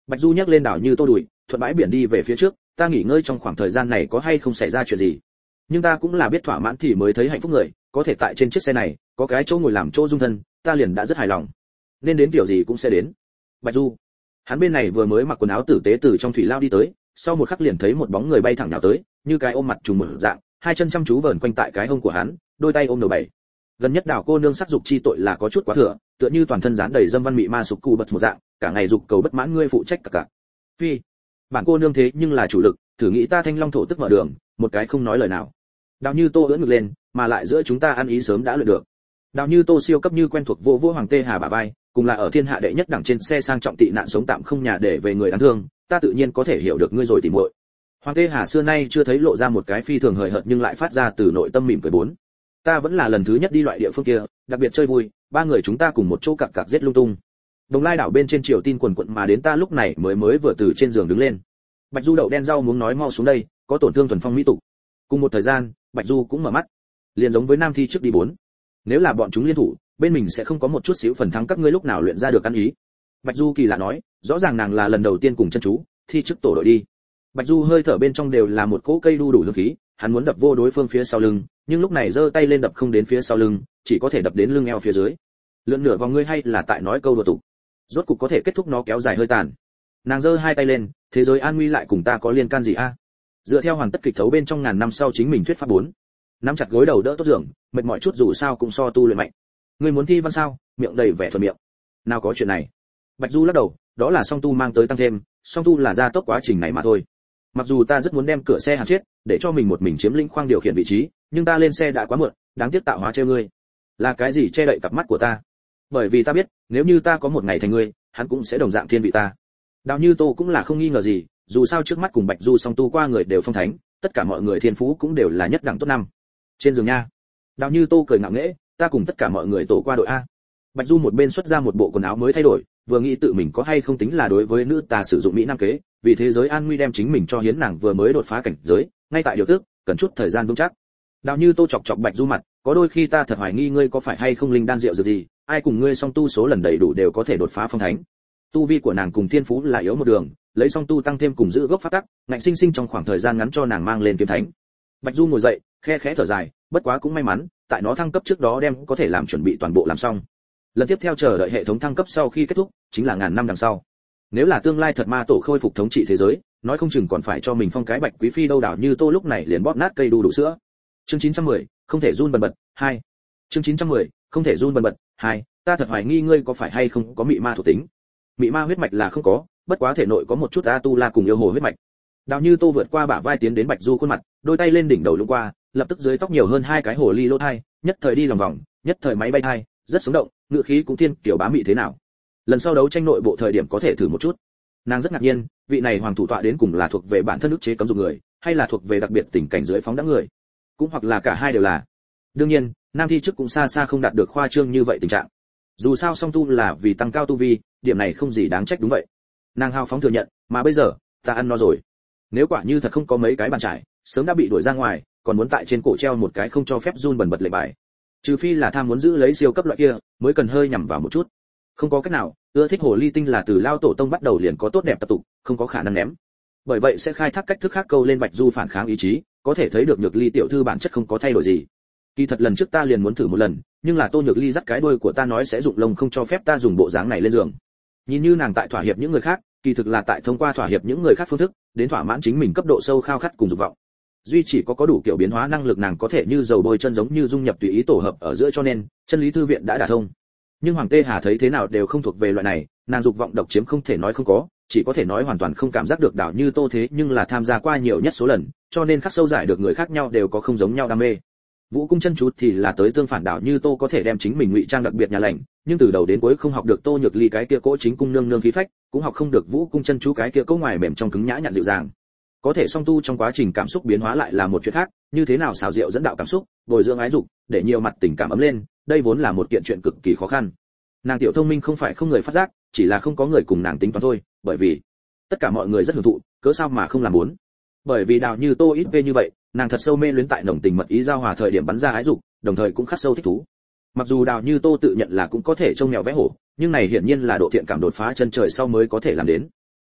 Bạch Du nhấc lên Đào Như Tô đùi, thuận bãi biển đi về phía trước, ta nghỉ ngơi trong khoảng thời gian này có hay không xảy ra chuyện gì. Nhưng ta cũng là biết thỏa mãn thì mới thấy hạnh phúc người, có thể tại trên chiếc xe này, có cái chỗ ngồi làm chỗ dung thân, ta liền đã rất hài lòng. Nên đến kiểu gì cũng sẽ đến. Bạch Du, hắn bên này vừa mới mặc quần áo tử tế từ trong thủy lao đi tới, sau một khắc liền thấy một bóng người bay thẳng nhào tới, như cái ôm mặt trùng mở dạng, hai chân chăm chú vờn quanh tại cái hông của hắn, đôi tay ôm đầu bảy. Gần nhất Đào cô nương sắc dục chi tội là có chút quá thừa, tựa như toàn thân dán đầy dâm văn mị ma sục cụ bật một dạng, cả ngày dục cầu bất mãn ngươi phụ trách cả cả. Phi, bản cô nương thế nhưng là chủ lực, thử nghĩ ta Thanh Long thổ tức mở đường, một cái không nói lời nào. Đào Như Tô ưỡn ngực lên, mà lại giữa chúng ta ăn ý sớm đã luyện được. Đào Như Tô siêu cấp như quen thuộc vô vô Hoàng Tê Hà bả vai, cùng là ở thiên hạ đệ nhất đẳng trên xe sang trọng tị nạn sống tạm không nhà để về người đáng thương, ta tự nhiên có thể hiểu được ngươi rồi tỉ muội. Hoàng Tê Hà xưa nay chưa thấy lộ ra một cái phi thường hời hợt nhưng lại phát ra từ nội tâm mỉm cười bốn. Ta vẫn là lần thứ nhất đi loại địa phương kia, đặc biệt chơi vui, ba người chúng ta cùng một chỗ cặc cặc giết lung tung. Đồng Lai đảo bên trên Triều Tin quần quận mà đến ta lúc này mới mới vừa từ trên giường đứng lên. Bạch Du đậu đen rau muốn nói mau xuống đây, có tổn thương thuần phong mỹ tục. Cùng một thời gian, Bạch Du cũng mở mắt. Liền giống với Nam Thi trước đi bốn. Nếu là bọn chúng liên thủ, bên mình sẽ không có một chút xíu phần thắng các ngươi lúc nào luyện ra được ăn ý. Bạch Du kỳ lạ nói, rõ ràng nàng là lần đầu tiên cùng chân chú, thi trước tổ đội đi. Bạch Du hơi thở bên trong đều là một cỗ cây đu đủ hương khí, hắn muốn đập vô đối phương phía sau lưng, nhưng lúc này giơ tay lên đập không đến phía sau lưng, chỉ có thể đập đến lưng eo phía dưới. Lượn nửa vòng ngươi hay là tại nói câu đùa tục. Rốt cục có thể kết thúc nó kéo dài hơi tàn. Nàng giơ hai tay lên, thế giới an nguy lại cùng ta có liên can gì a? Dựa theo hoàn tất kịch thấu bên trong ngàn năm sau chính mình thuyết pháp bốn. Nắm chặt gối đầu đỡ tốt giường, mệt mỏi chút dù sao cũng so tu luyện mạnh. Ngươi muốn thi văn sao? Miệng đầy vẻ thuần miệng. Nào có chuyện này. Bạch Du lắc đầu, đó là song tu mang tới tăng thêm, song tu là gia tốc quá trình này mà thôi. Mặc dù ta rất muốn đem cửa xe hàng chết, để cho mình một mình chiếm lĩnh khoang điều khiển vị trí, nhưng ta lên xe đã quá muộn, đáng tiếc tạo hóa trêu ngươi. Là cái gì che đậy cặp mắt của ta? Bởi vì ta biết, nếu như ta có một ngày thành ngươi, hắn cũng sẽ đồng dạng thiên vị ta. Đào Như Tô cũng là không nghi ngờ gì, dù sao trước mắt cùng Bạch Du song tu qua người đều phong thánh, tất cả mọi người thiên phú cũng đều là nhất đẳng tốt năm. Trên giường nha. Đào Như Tô cười ngạo nghễ, ta cùng tất cả mọi người tổ qua đội a. Bạch Du một bên xuất ra một bộ quần áo mới thay đổi, vừa nghĩ tự mình có hay không tính là đối với nữ ta sử dụng mỹ nam kế, vì thế giới an nguy đem chính mình cho hiến nàng vừa mới đột phá cảnh giới, ngay tại điều tước, cần chút thời gian vững chắc. Đào Như Tô chọc chọc Bạch Du mặt, có đôi khi ta thật hoài nghi ngươi có phải hay không linh đan rượu dược gì, ai cùng ngươi song tu số lần đầy đủ đều có thể đột phá phong thánh. Tu vi của nàng cùng thiên phú là yếu một đường, lấy song tu tăng thêm cùng giữ gốc phát tắc, ngạnh sinh sinh trong khoảng thời gian ngắn cho nàng mang lên kiếm thánh. Bạch Du ngồi dậy, khe khẽ thở dài, bất quá cũng may mắn, tại nó thăng cấp trước đó đem có thể làm chuẩn bị toàn bộ làm xong. Lần tiếp theo chờ đợi hệ thống thăng cấp sau khi kết thúc, chính là ngàn năm đằng sau. Nếu là tương lai thật ma tổ khôi phục thống trị thế giới, nói không chừng còn phải cho mình phong cái Bạch Quý phi đâu. Đảo Như Tô lúc này liền bóp nát cây đu đủ sữa. Chương chín trăm mười, không thể run bần bật, hai. Chương chín trăm mười, không thể run bần bật, hai. Ta thật hoài nghi ngươi có phải hay không có mị ma thuộc tính. Mị ma huyết mạch là không có, bất quá thể nội có một chút A tu la cùng yêu hồ huyết mạch. Đào Như Tô vượt qua bả vai tiến đến Bạch Du khuôn mặt, đôi tay lên đỉnh đầu lũng qua, lập tức dưới tóc nhiều hơn hai cái hồ ly lỗ hai, nhất thời đi lòng vòng, nhất thời máy bay hai, rất sống động, ngựa khí cũng thiên kiểu bá mị thế nào. Lần sau đấu tranh nội bộ thời điểm có thể thử một chút. Nàng rất ngạc nhiên, vị này hoàng thủ tọa đến cùng là thuộc về bản thân ức chế cấm dục người, hay là thuộc về đặc biệt tình cảnh dưới phóng đãng người, cũng hoặc là cả hai đều là. Đương nhiên, Nam Thi trước cũng xa xa không đạt được khoa trương như vậy tình trạng. Dù sao song tu là vì tăng cao tu vi, điểm này không gì đáng trách đúng vậy. Nàng hào phóng thừa nhận, mà bây giờ, ta ăn no rồi. Nếu quả như thật không có mấy cái bàn trải, sớm đã bị đuổi ra ngoài, còn muốn tại trên cổ treo một cái không cho phép run bần bật lệnh bài. Trừ phi là tham muốn giữ lấy siêu cấp loại kia, mới cần hơi nhằm vào một chút. Không có cách nào, ưa thích hồ ly tinh là từ lao tổ tông bắt đầu liền có tốt đẹp tập tục, không có khả năng ném. Bởi vậy sẽ khai thác cách thức khác câu lên Bạch Du phản kháng ý chí, có thể thấy được Nhược Ly tiểu thư bản chất không có thay đổi gì. Kỳ thật lần trước ta liền muốn thử một lần, nhưng là Tô Nhược Ly dắt cái đuôi của ta nói sẽ dụng lông không cho phép ta dùng bộ dáng này lên giường. Nhìn như nàng tại thỏa hiệp những người khác, kỳ thực là tại thông qua thỏa hiệp những người khác phương thức, đến thỏa mãn chính mình cấp độ sâu khao khát cùng dục vọng. Duy chỉ có có đủ kiểu biến hóa năng lực nàng có thể như dầu bôi chân giống như dung nhập tùy ý tổ hợp ở giữa, cho nên chân lý thư viện đã đả thông. Nhưng Hoàng Tê Hà thấy thế nào đều không thuộc về loại này, nàng dục vọng độc chiếm không thể nói không có, chỉ có thể nói hoàn toàn không cảm giác được Đảo Như Tô thế nhưng là tham gia qua nhiều nhất số lần, cho nên khắc sâu giải được người khác nhau đều có không giống nhau đam mê. Vũ Cung chân chú thì là tới tương phản, Đảo Như Tô có thể đem chính mình ngụy trang đặc biệt nhà lành, nhưng từ đầu đến cuối không học được Tô Nhược Ly cái kia cỗ chính cung nương nương khí phách, cũng học không được Vũ Cung chân chú cái kia cỗ ngoài mềm trong cứng nhã nhặn dịu dàng. Có thể song tu trong quá trình cảm xúc biến hóa lại là một chuyện khác, như thế nào xào rượu dẫn đạo cảm xúc, bồi dưỡng ái dục, để nhiều mặt tình cảm ấm lên, đây vốn là một kiện chuyện cực kỳ khó khăn. Nàng tiểu thông minh không phải không người phát giác, chỉ là không có người cùng nàng tính toán thôi, bởi vì tất cả mọi người rất hưởng thụ, cớ sao mà không làm muốn. Bởi vì Đào Như Tô ít về như vậy, nàng thật sâu mê luyến tại nồng tình mật ý giao hòa thời điểm bắn ra ái dục, đồng thời cũng khắc sâu thích thú. Mặc dù Đào Như Tô tự nhận là cũng có thể trông mèo vẽ hổ, nhưng này hiển nhiên là độ thiện cảm đột phá chân trời sau mới có thể làm đến.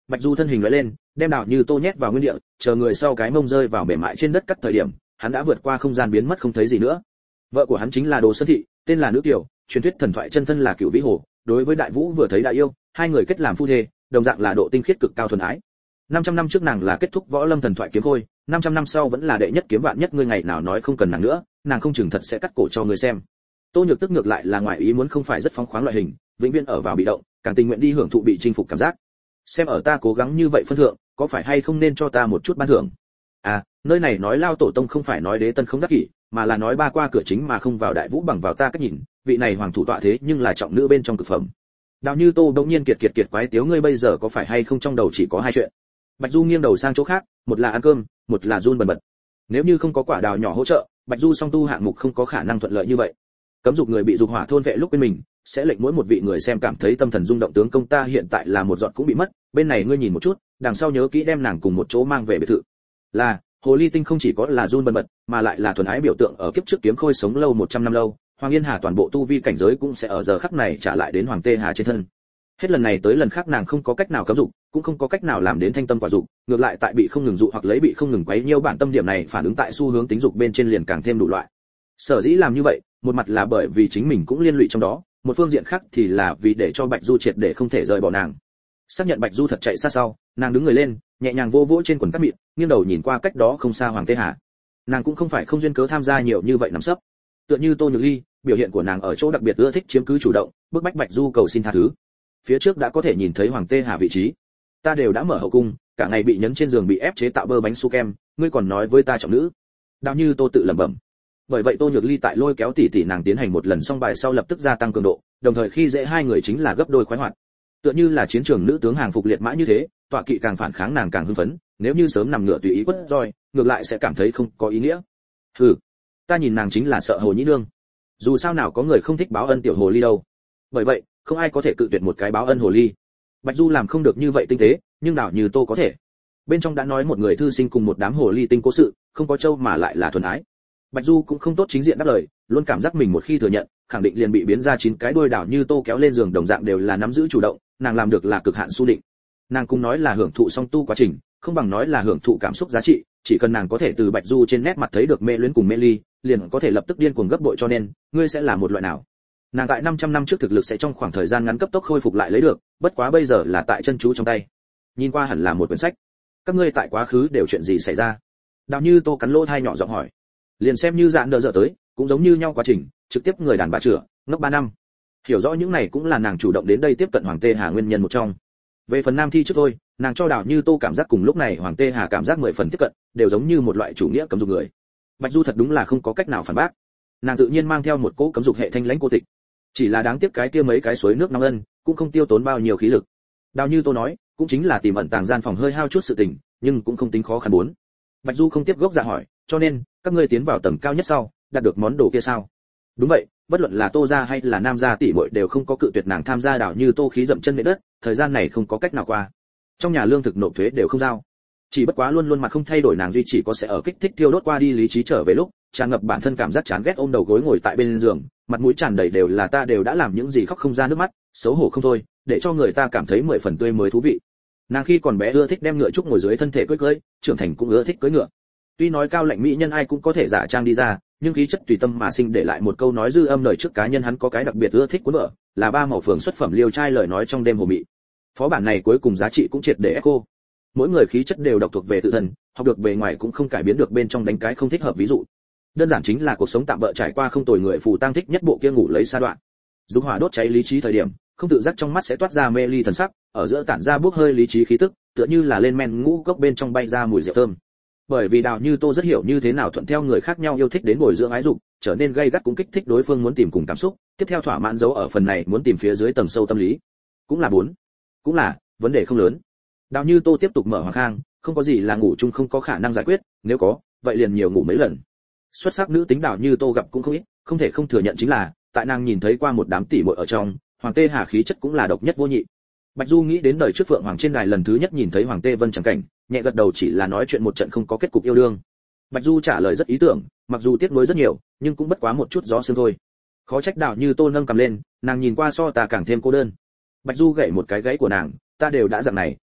Bạch Du thân hình lóe lên, đem Đào Như Tô nhét vào nguyên địa, chờ người sau cái mông rơi vào mềm mại trên đất cắt thời điểm, hắn đã vượt qua không gian biến mất không thấy gì nữa. Vợ của hắn chính là Đồ Sơn Thị, tên là Nữ Kiều, truyền thuyết thần thoại chân thân là Cửu Vĩ Hồ, đối với Đại Vũ vừa thấy đã yêu, hai người kết làm phu thê, đồng dạng là độ tinh khiết cực cao thuần ái. năm trăm năm trước nàng là kết thúc võ lâm thần thoại kiếm khôi, năm trăm năm sau vẫn là đệ nhất kiếm vạn nhất, ngươi ngày nào nói không cần nàng nữa, nàng không chừng thật sẽ cắt cổ cho người xem. Tô Nhược Tức ngược lại là ngoài ý muốn không phải rất phóng khoáng loại hình, vĩnh viễn ở vào bị động, càng tình nguyện đi hưởng thụ bị chinh phục cảm giác. Xem ở ta cố gắng như vậy phân thượng, có phải hay không nên cho ta một chút ban thưởng? À, nơi này nói lao tổ tông không phải nói đế tân không đắc kỷ, mà là nói ba qua cửa chính mà không vào Đại Vũ, bằng vào ta cách nhìn, vị này hoàng thủ tọa thế nhưng là trọng nữ bên trong cực phẩm. Đào Như Tô bỗng nhiên kiệt kiệt kiệt quái tiếu, ngươi bây giờ có phải hay không trong đầu chỉ có hai chuyện? Bạch Du nghiêng đầu sang chỗ khác, một là ăn cơm, một là run bần bật. Nếu như không có quả đào nhỏ hỗ trợ, Bạch Du song tu hạng mục không có khả năng thuận lợi như vậy. Cấm dục người bị dục hỏa thôn vệ lúc bên mình, sẽ lệnh mỗi một vị người xem cảm thấy tâm thần rung động. Tướng công ta hiện tại là một giọt cũng bị mất, bên này ngươi nhìn một chút, đằng sau nhớ kỹ đem nàng cùng một chỗ mang về biệt thự. Là, hồ ly tinh không chỉ có là run bần bật, mà lại là thuần ái biểu tượng, ở kiếp trước kiếm khôi sống lâu một trăm năm lâu, Hoàng Yên Hà toàn bộ tu vi cảnh giới cũng sẽ ở giờ khắc này trả lại đến Hoàng Tê Hà trên thân. Hết lần này tới lần khác nàng không có cách nào cấm dục, cũng không có cách nào làm đến thanh tâm quả dục, ngược lại tại bị không ngừng dụ hoặc lấy bị không ngừng quấy nhiễu bản tâm, điểm này phản ứng tại xu hướng tính dục bên trên liền càng thêm đủ loại. Sở dĩ làm như vậy, một mặt là bởi vì chính mình cũng liên lụy trong đó, một phương diện khác thì là vì để cho Bạch Du triệt để không thể rời bỏ nàng. Xác nhận Bạch Du thật chạy xa sau, nàng đứng người lên, nhẹ nhàng vô vỗ trên quần cát mịn, nghiêng đầu nhìn qua cách đó không xa Hoàng Tê Hà. Nàng cũng không phải không duyên cớ tham gia nhiều như vậy nằm sấp. Tựa như Tô Nhược Ly, biểu hiện của nàng ở chỗ đặc biệt ưa thích chiếm cứ chủ động, bức bách Bạch Du cầu xin tha thứ. Phía trước đã có thể nhìn thấy Hoàng Tê Hà vị trí. Ta đều đã mở hậu cung, cả ngày bị nhấn trên giường bị ép chế tạo bơ bánh su kem, ngươi còn nói với ta trọng nữ. Đào Như Tô tự lẩm bẩm. Bởi vậy Tô Nhược Ly tại lôi kéo tỷ tỷ nàng tiến hành một lần xong bài sau lập tức gia tăng cường độ, đồng thời khi dễ hai người chính là gấp đôi khoái hoạt. Tựa như là chiến trường nữ tướng hàng phục liệt mã như thế, tọa kỵ càng phản kháng nàng càng hưng phấn, nếu như sớm nằm ngựa tùy ý quất roi, ngược lại sẽ cảm thấy không có ý nghĩa. Hừ, ta nhìn nàng chính là sợ hồ nhĩ nương. Dù sao nào có người không thích báo ân tiểu hồ ly đâu. Bởi vậy, không ai có thể cự tuyệt một cái báo ân hồ ly. Bạch Du làm không được như vậy tinh tế, nhưng Đào Như Tô có thể. Bên trong đã nói một người thư sinh cùng một đám hồ ly tinh cố sự, không có châu mà lại là thuần ái. Bạch Du cũng không tốt chính diện đáp lời, luôn cảm giác mình một khi thừa nhận, khẳng định liền bị biến ra chín cái đuôi. Đào Như Tô kéo lên giường đồng dạng đều là nắm giữ chủ động, nàng làm được là cực hạn su định. Nàng cũng nói là hưởng thụ song tu quá trình, không bằng nói là hưởng thụ cảm xúc giá trị, chỉ cần nàng có thể từ Bạch Du trên nét mặt thấy được mê luyến cùng mê ly, liền có thể lập tức điên cuồng gấp bội. Cho nên, ngươi sẽ là một loại nào? Nàng tại năm trăm năm trước thực lực sẽ trong khoảng thời gian ngắn cấp tốc khôi phục lại lấy được, bất quá bây giờ là tại chân chú trong tay. Nhìn qua hẳn là một quyển sách. Các ngươi tại quá khứ đều chuyện gì xảy ra? Đào Như Tô cắn lỗ tai nhỏ giọng hỏi. Liền xem như dạn đỡ dở tới, cũng giống như nhau quá trình, trực tiếp người đàn bà chữa, ngốc ba năm. Hiểu rõ những này cũng là nàng chủ động đến đây tiếp cận Hoàng Tê Hà nguyên nhân một trong. Về phần nam thi trước thôi, nàng cho Đào Như Tô cảm giác cùng lúc này Hoàng Tê Hà cảm giác mười phần tiếp cận, đều giống như một loại chủ nghĩa cấm dục người. Bạch Du thật đúng là không có cách nào phản bác. Nàng tự nhiên mang theo một cỗ cấm dục hệ thanh lãnh cô tịch. Chỉ là đáng tiếc cái kia mấy cái suối nước nóng ân, cũng không tiêu tốn bao nhiêu khí lực. Đào Như Tô nói, cũng chính là tìm ẩn tàng gian phòng hơi hao chút sự tình, nhưng cũng không tính khó khăn bốn. Bạch Du không tiếp gốc dạ hỏi, cho nên các ngươi tiến vào tầng cao nhất sau, đạt được món đồ kia sao? Đúng vậy, bất luận là Tô gia hay là Nam gia tỷ muội đều không có cự tuyệt nàng tham gia. Đào Như Tô khí dậm chân nện đất, thời gian này không có cách nào qua. Trong nhà lương thực nộp thuế đều không giao. Chỉ bất quá luôn luôn mặt không thay đổi, nàng duy chỉ có sẽ ở kích thích tiêu đốt qua đi lý trí trở về lúc, tràn ngập bản thân cảm giác chán ghét, ôm đầu gối ngồi tại bên giường, mặt mũi tràn đầy đều là ta đều đã làm những gì, khóc không ra nước mắt, xấu hổ không thôi, để cho người ta cảm thấy mười phần tươi mới thú vị. Nàng khi còn bé ưa thích đem ngựa trúc ngồi dưới thân thể cưỡi cưỡi, trưởng thành cũng ưa thích cưỡi ngựa. Tuy nói cao lạnh mỹ nhân ai cũng có thể giả trang đi ra, nhưng khí chất tùy tâm mà sinh để lại một câu nói dư âm lời trước cá nhân hắn có cái đặc biệt ưa thích cuốn vợ, là ba màu phường xuất phẩm liêu trai lời nói trong đêm hồ mị. Phó bản này cuối cùng giá trị cũng triệt để echo. Mỗi người khí chất đều độc thuộc về tự thân, học được bề ngoài cũng không cải biến được bên trong đánh cái không thích hợp. Ví dụ đơn giản chính là cuộc sống tạm bợ trải qua không tồi người phù tang thích nhất bộ kia ngủ lấy sa đoạn. Dục hỏa đốt cháy lý trí thời điểm, không tự giác trong mắt sẽ toát ra mê ly thần sắc, ở giữa tản ra bốc hơi lý trí khí tức, tựa như là lên men ngũ cốc bên trong bay ra mùi rượu thơm. Bởi vì Đào Như Tô rất hiểu như thế nào thuận theo người khác nhau yêu thích đến bồi dưỡng ái dục, trở nên gay gắt cũng kích thích đối phương muốn tìm cùng cảm xúc, tiếp theo thỏa mãn dấu ở phần này muốn tìm phía dưới tầng sâu tâm lý. Cũng là bốn, cũng là vấn đề không lớn. Đào Như Tô tiếp tục mở Hoàng Khang, không có gì là ngủ chung không có khả năng giải quyết, nếu có, vậy liền nhiều ngủ mấy lần. Xuất sắc nữ tính Đào Như Tô gặp cũng không ít, không thể không thừa nhận chính là, tại nàng nhìn thấy qua một đám tỷ muội ở trong, Hoàng Tê Hà khí chất cũng là độc nhất vô nhị. Bạch Du nghĩ đến đời trước Phượng Hoàng trên đài lần thứ nhất nhìn thấy Hoàng Tê Vân chẳng cảnh, nhẹ gật đầu, chỉ là nói chuyện một trận không có kết cục yêu đương. Bạch Du trả lời rất ý tưởng, mặc dù tiếc nuối rất nhiều, nhưng cũng bất quá một chút gió sương thôi. Khó trách Đào Như Tô nâng cầm lên, nàng nhìn qua so ta càng thêm cô đơn. Bạch Du gậy một cái gáy của nàng, ta đều đã dạng này,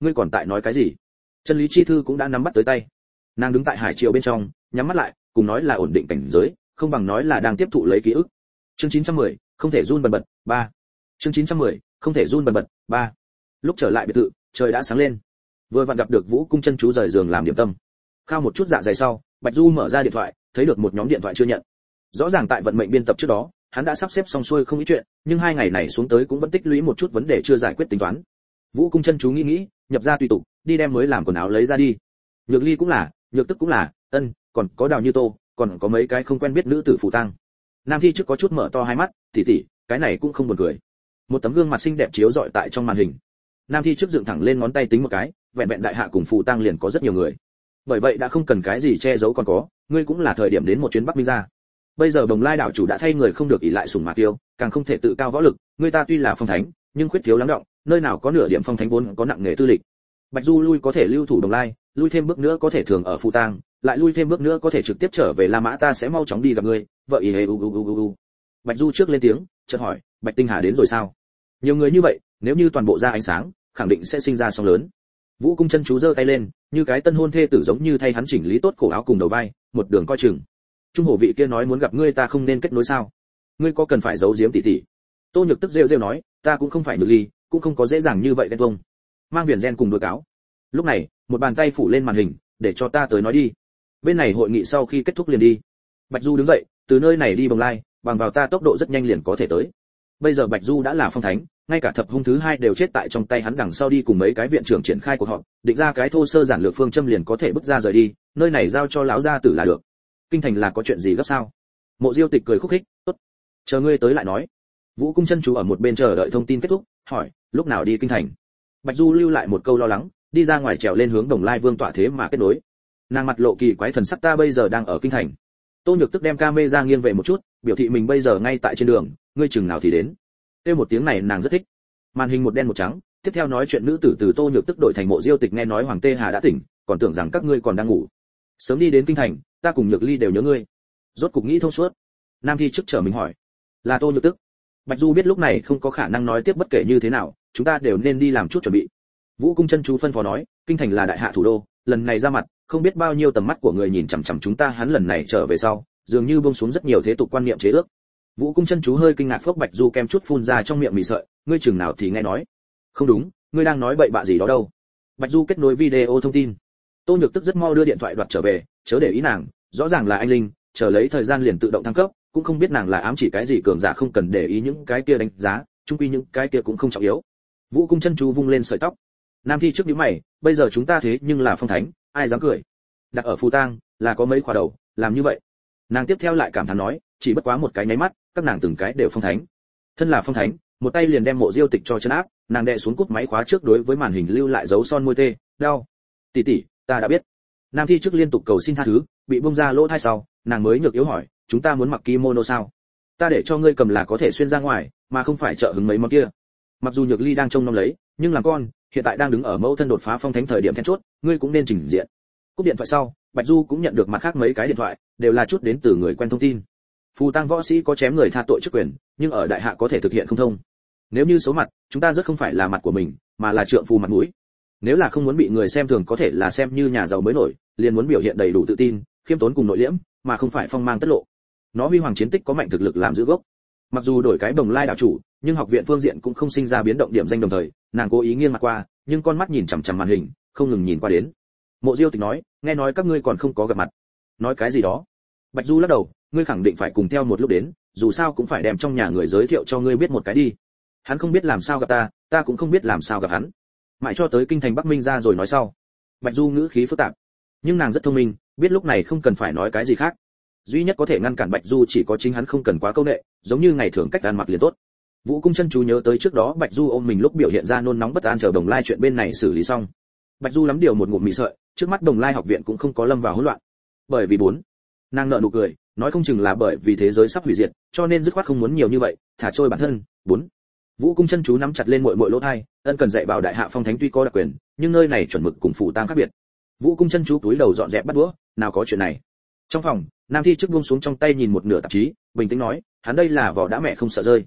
ngươi còn tại nói cái gì? Chân lý chi thư cũng đã nắm bắt tới tay. Nàng đứng tại hải triều bên trong, nhắm mắt lại, cùng nói là ổn định cảnh giới, không bằng nói là đang tiếp thụ lấy ký ức. Chương chín trăm mười, không thể run bần bật, ba. Chương chín trăm mười, không thể run bần bật, ba. Lúc trở lại biệt thự, trời đã sáng lên. Vừa vặn gặp được Vũ Cung chân chú rời giường làm điểm tâm. Khao một chút dạ dày sau, Bạch Du mở ra điện thoại, thấy được một nhóm điện thoại chưa nhận. Rõ ràng tại vận mệnh biên tập trước đó, hắn đã sắp xếp xong xuôi không ít chuyện, nhưng hai ngày này xuống tới cũng vẫn tích lũy một chút vấn đề chưa giải quyết tính toán. Vũ Cung chân chú nghĩ nghĩ, nhập ra tùy tục, đi đem mới làm quần áo lấy ra đi. Nhược Ly cũng là, Nhược Tức cũng là, ân, còn có Đào Như Tô, còn có mấy cái không quen biết nữ tử phụ tang. Nam Thi trước có chút mở to hai mắt, tỷ tỷ, cái này cũng không buồn cười. Một tấm gương mặt xinh đẹp chiếu rọi tại trong màn hình. Nam Thi trước dựng thẳng lên ngón tay tính một cái, vẹn vẹn đại hạ cùng phụ tang liền có rất nhiều người. Bởi vậy đã không cần cái gì che giấu còn có, ngươi cũng là thời điểm đến một chuyến Bắc Minh ra. Bây giờ Bồng Lai đảo chủ đã thay người không được ỷ lại sủng mạc tiêu, càng không thể tự cao võ lực, người ta tuy là phong thánh, nhưng khuyết thiếu lắng động, nơi nào có nửa điểm phong thánh vốn có nặng nghề tư lịch. Bạch Du lui có thể lưu thủ Bồng Lai, lui thêm bước nữa có thể thường ở Phụ Tang, lại lui thêm bước nữa có thể trực tiếp trở về La Mã, ta sẽ mau chóng đi gặp ngươi. Vợ ý hề u u u u. Bạch Du trước lên tiếng, chợt hỏi, Bạch Tinh Hà đến rồi sao? Nhiều người như vậy, nếu như toàn bộ ra ánh sáng, khẳng định sẽ sinh ra sóng lớn. Vũ Cung chân chú giơ tay lên, như cái tân hôn thê tử giống như thay hắn chỉnh lý tốt cổ áo cùng đầu vai, một đường coi chừng. Trung hổ vị kia nói muốn gặp ngươi, ta không nên kết nối sao? Ngươi có cần phải giấu giếm tỷ tỷ? Tô Nhược Tức rêu rêu nói, ta cũng không phải Nhược Ly, cũng không có dễ dàng như vậy ghen tuông. Mang viền gen cùng đuôi cáo. Lúc này, một bàn tay phủ lên màn hình, để cho ta tới nói đi. Bên này hội nghị sau khi kết thúc liền đi. Bạch Du đứng dậy, từ nơi này đi Bồng Lai, bằng vào ta tốc độ rất nhanh liền có thể tới. Bây giờ Bạch Du đã là phong thánh, ngay cả thập hung thứ hai đều chết tại trong tay hắn, đằng sau đi cùng mấy cái viện trưởng triển khai cuộc họp, định ra cái thô sơ giản lược phương châm liền có thể bước ra rời đi, nơi này giao cho lão gia tử là được. Kinh thành là có chuyện gì gấp sao? Mộ Diêu Tịch cười khúc khích, tốt, chờ ngươi tới lại nói. Vũ Cung chân chú ở một bên chờ đợi thông tin kết thúc, hỏi, lúc nào đi kinh thành? Bạch Du lưu lại một câu lo lắng, đi ra ngoài trèo lên hướng Đồng Lai Vương tọa thế mà kết nối. Nàng mặt lộ kỳ quái thần sắc, ta bây giờ đang ở kinh thành. Tô Nhược Tức đem camera nghiêng về một chút, biểu thị mình bây giờ ngay tại trên đường, ngươi chừng nào thì đến. Kêu một tiếng này nàng rất thích. Màn hình một đen một trắng, tiếp theo nói chuyện nữ tử từ Tô Nhược Tức đổi thành Mộ Diêu Tịch, nghe nói Hoàng Tê Hà đã tỉnh, còn tưởng rằng các ngươi còn đang ngủ. Sớm đi đến kinh thành, ta cùng Nhược Ly đều nhớ ngươi. Rốt cục nghĩ thông suốt. Nam Thi trước trở mình hỏi, là Tô Nhược Tức. Bạch Du biết lúc này không có khả năng nói tiếp bất kể như thế nào, chúng ta đều nên đi làm chút chuẩn bị. Vũ Cung chân chú phân phó nói, kinh thành là đại hạ thủ đô, lần này ra mặt, không biết bao nhiêu tầm mắt của người nhìn chằm chằm chúng ta, hắn lần này trở về sau, dường như buông xuống rất nhiều thế tục quan niệm chế ước. Vũ Cung chân chú hơi kinh ngạc, phốc. Bạch Du kem chút phun ra trong miệng mì sợi, ngươi chừng nào thì nghe nói. Không đúng, ngươi đang nói bậy bạ gì đó đâu. Bạch Du kết nối video thông tin. Tô Nhược Tức rất mau đưa điện thoại đoạt trở về, chớ để ý nàng, rõ ràng là anh linh, chờ lấy thời gian liền tự động thăng cấp, cũng không biết nàng là ám chỉ cái gì, cường giả không cần để ý những cái kia đánh giá, chung quy những cái kia cũng không trọng yếu. Vũ Cung chân chú vung lên sợi tóc. Nam Thi trước nhíu mày, bây giờ chúng ta thế nhưng là phong thánh, ai dám cười. Đặt ở Phù Tang, là có mấy khóa đầu, làm như vậy. Nàng tiếp theo lại cảm thán nói, chỉ bất quá một cái nháy mắt, các nàng từng cái đều phong thánh. Thân là phong thánh, một tay liền đem Mộ Diêu Tịch cho chân áp, nàng đè xuống cúp máy khóa trước, đối với màn hình lưu lại dấu son môi tê, đau. Tỷ tỷ, ta đã biết. Nam Thi trước liên tục cầu xin tha thứ, bị bung ra lỗ tai sau, nàng mới nhược yếu hỏi, chúng ta muốn mặc kimono sao? Ta để cho ngươi cầm là có thể xuyên ra ngoài, mà không phải trợ hứng mấy món kia. Mặc dù Nhược Ly đang trông nom lấy, nhưng làm con, hiện tại đang đứng ở mẫu thân đột phá phong thánh thời điểm then chốt, ngươi cũng nên trình diện. Cúp điện thoại sau, Bạch Du cũng nhận được mặt khác mấy cái điện thoại, đều là chút đến từ người quen thông tin. Phù Tang võ sĩ có chém người tha tội chức quyền, nhưng ở đại hạ có thể thực hiện không thông. Nếu như số mặt, chúng ta rất không phải là mặt của mình, mà là trượng phu mặt mũi. Nếu là không muốn bị người xem thường, có thể là xem như nhà giàu mới nổi, liền muốn biểu hiện đầy đủ tự tin, khiêm tốn cùng nội liễm, mà không phải phong mang tất lộ. Nó huy hoàng chiến tích có mạnh thực lực làm giữ gốc. Mặc dù đổi cái Bồng Lai đảo chủ, nhưng học viện phương diện cũng không sinh ra biến động điểm danh, đồng thời, nàng cố ý nghiêng mặt qua, nhưng con mắt nhìn chằm chằm màn hình, không ngừng nhìn qua đến. Mộ Diêu Tịch nói, nghe nói các ngươi còn không có gặp mặt. Nói cái gì đó? Bạch Du lắc đầu, ngươi khẳng định phải cùng theo một lúc đến, dù sao cũng phải đem trong nhà người giới thiệu cho ngươi biết một cái đi. Hắn không biết làm sao gặp ta, ta cũng không biết làm sao gặp hắn. Mãi cho tới kinh thành Bắc Minh ra rồi nói sau. Bạch Du ngữ khí phức tạp, nhưng nàng rất thông minh, biết lúc này không cần phải nói cái gì khác. Duy nhất có thể ngăn cản Bạch Du chỉ có chính hắn không cần quá câu nệ, giống như ngày thường cách ăn mặc liền tốt. Vũ Cung chân chú nhớ tới trước đó Bạch Du ôm mình lúc biểu hiện ra nôn nóng bất an, chờ Đồng Lai chuyện bên này xử lý xong. Bạch Du lắm điều một ngụm mì sợi, trước mắt Đồng Lai học viện cũng không có lâm vào hỗn loạn. Bởi vì bốn, nàng nở nụ cười, nói không chừng là bởi vì thế giới sắp hủy diệt, cho nên dứt khoát không muốn nhiều như vậy, thả trôi bản thân. Bốn. Vũ Cung chân chú nắm chặt lên muội muội lỗ tai, ân cần dạy bảo đại hạ phong thánh tuy có đặc quyền, nhưng nơi này chuẩn mực cùng Phù Tang khác biệt. Vũ Cung chân chú túi đầu dọn dẹp bắt đũa, nào có chuyện này. Trong phòng, Nam Thi trước buông xuống trong tay nhìn một nửa tạp chí, bình tĩnh nói, hắn đây là vỏ đã mẹ không sợ rơi.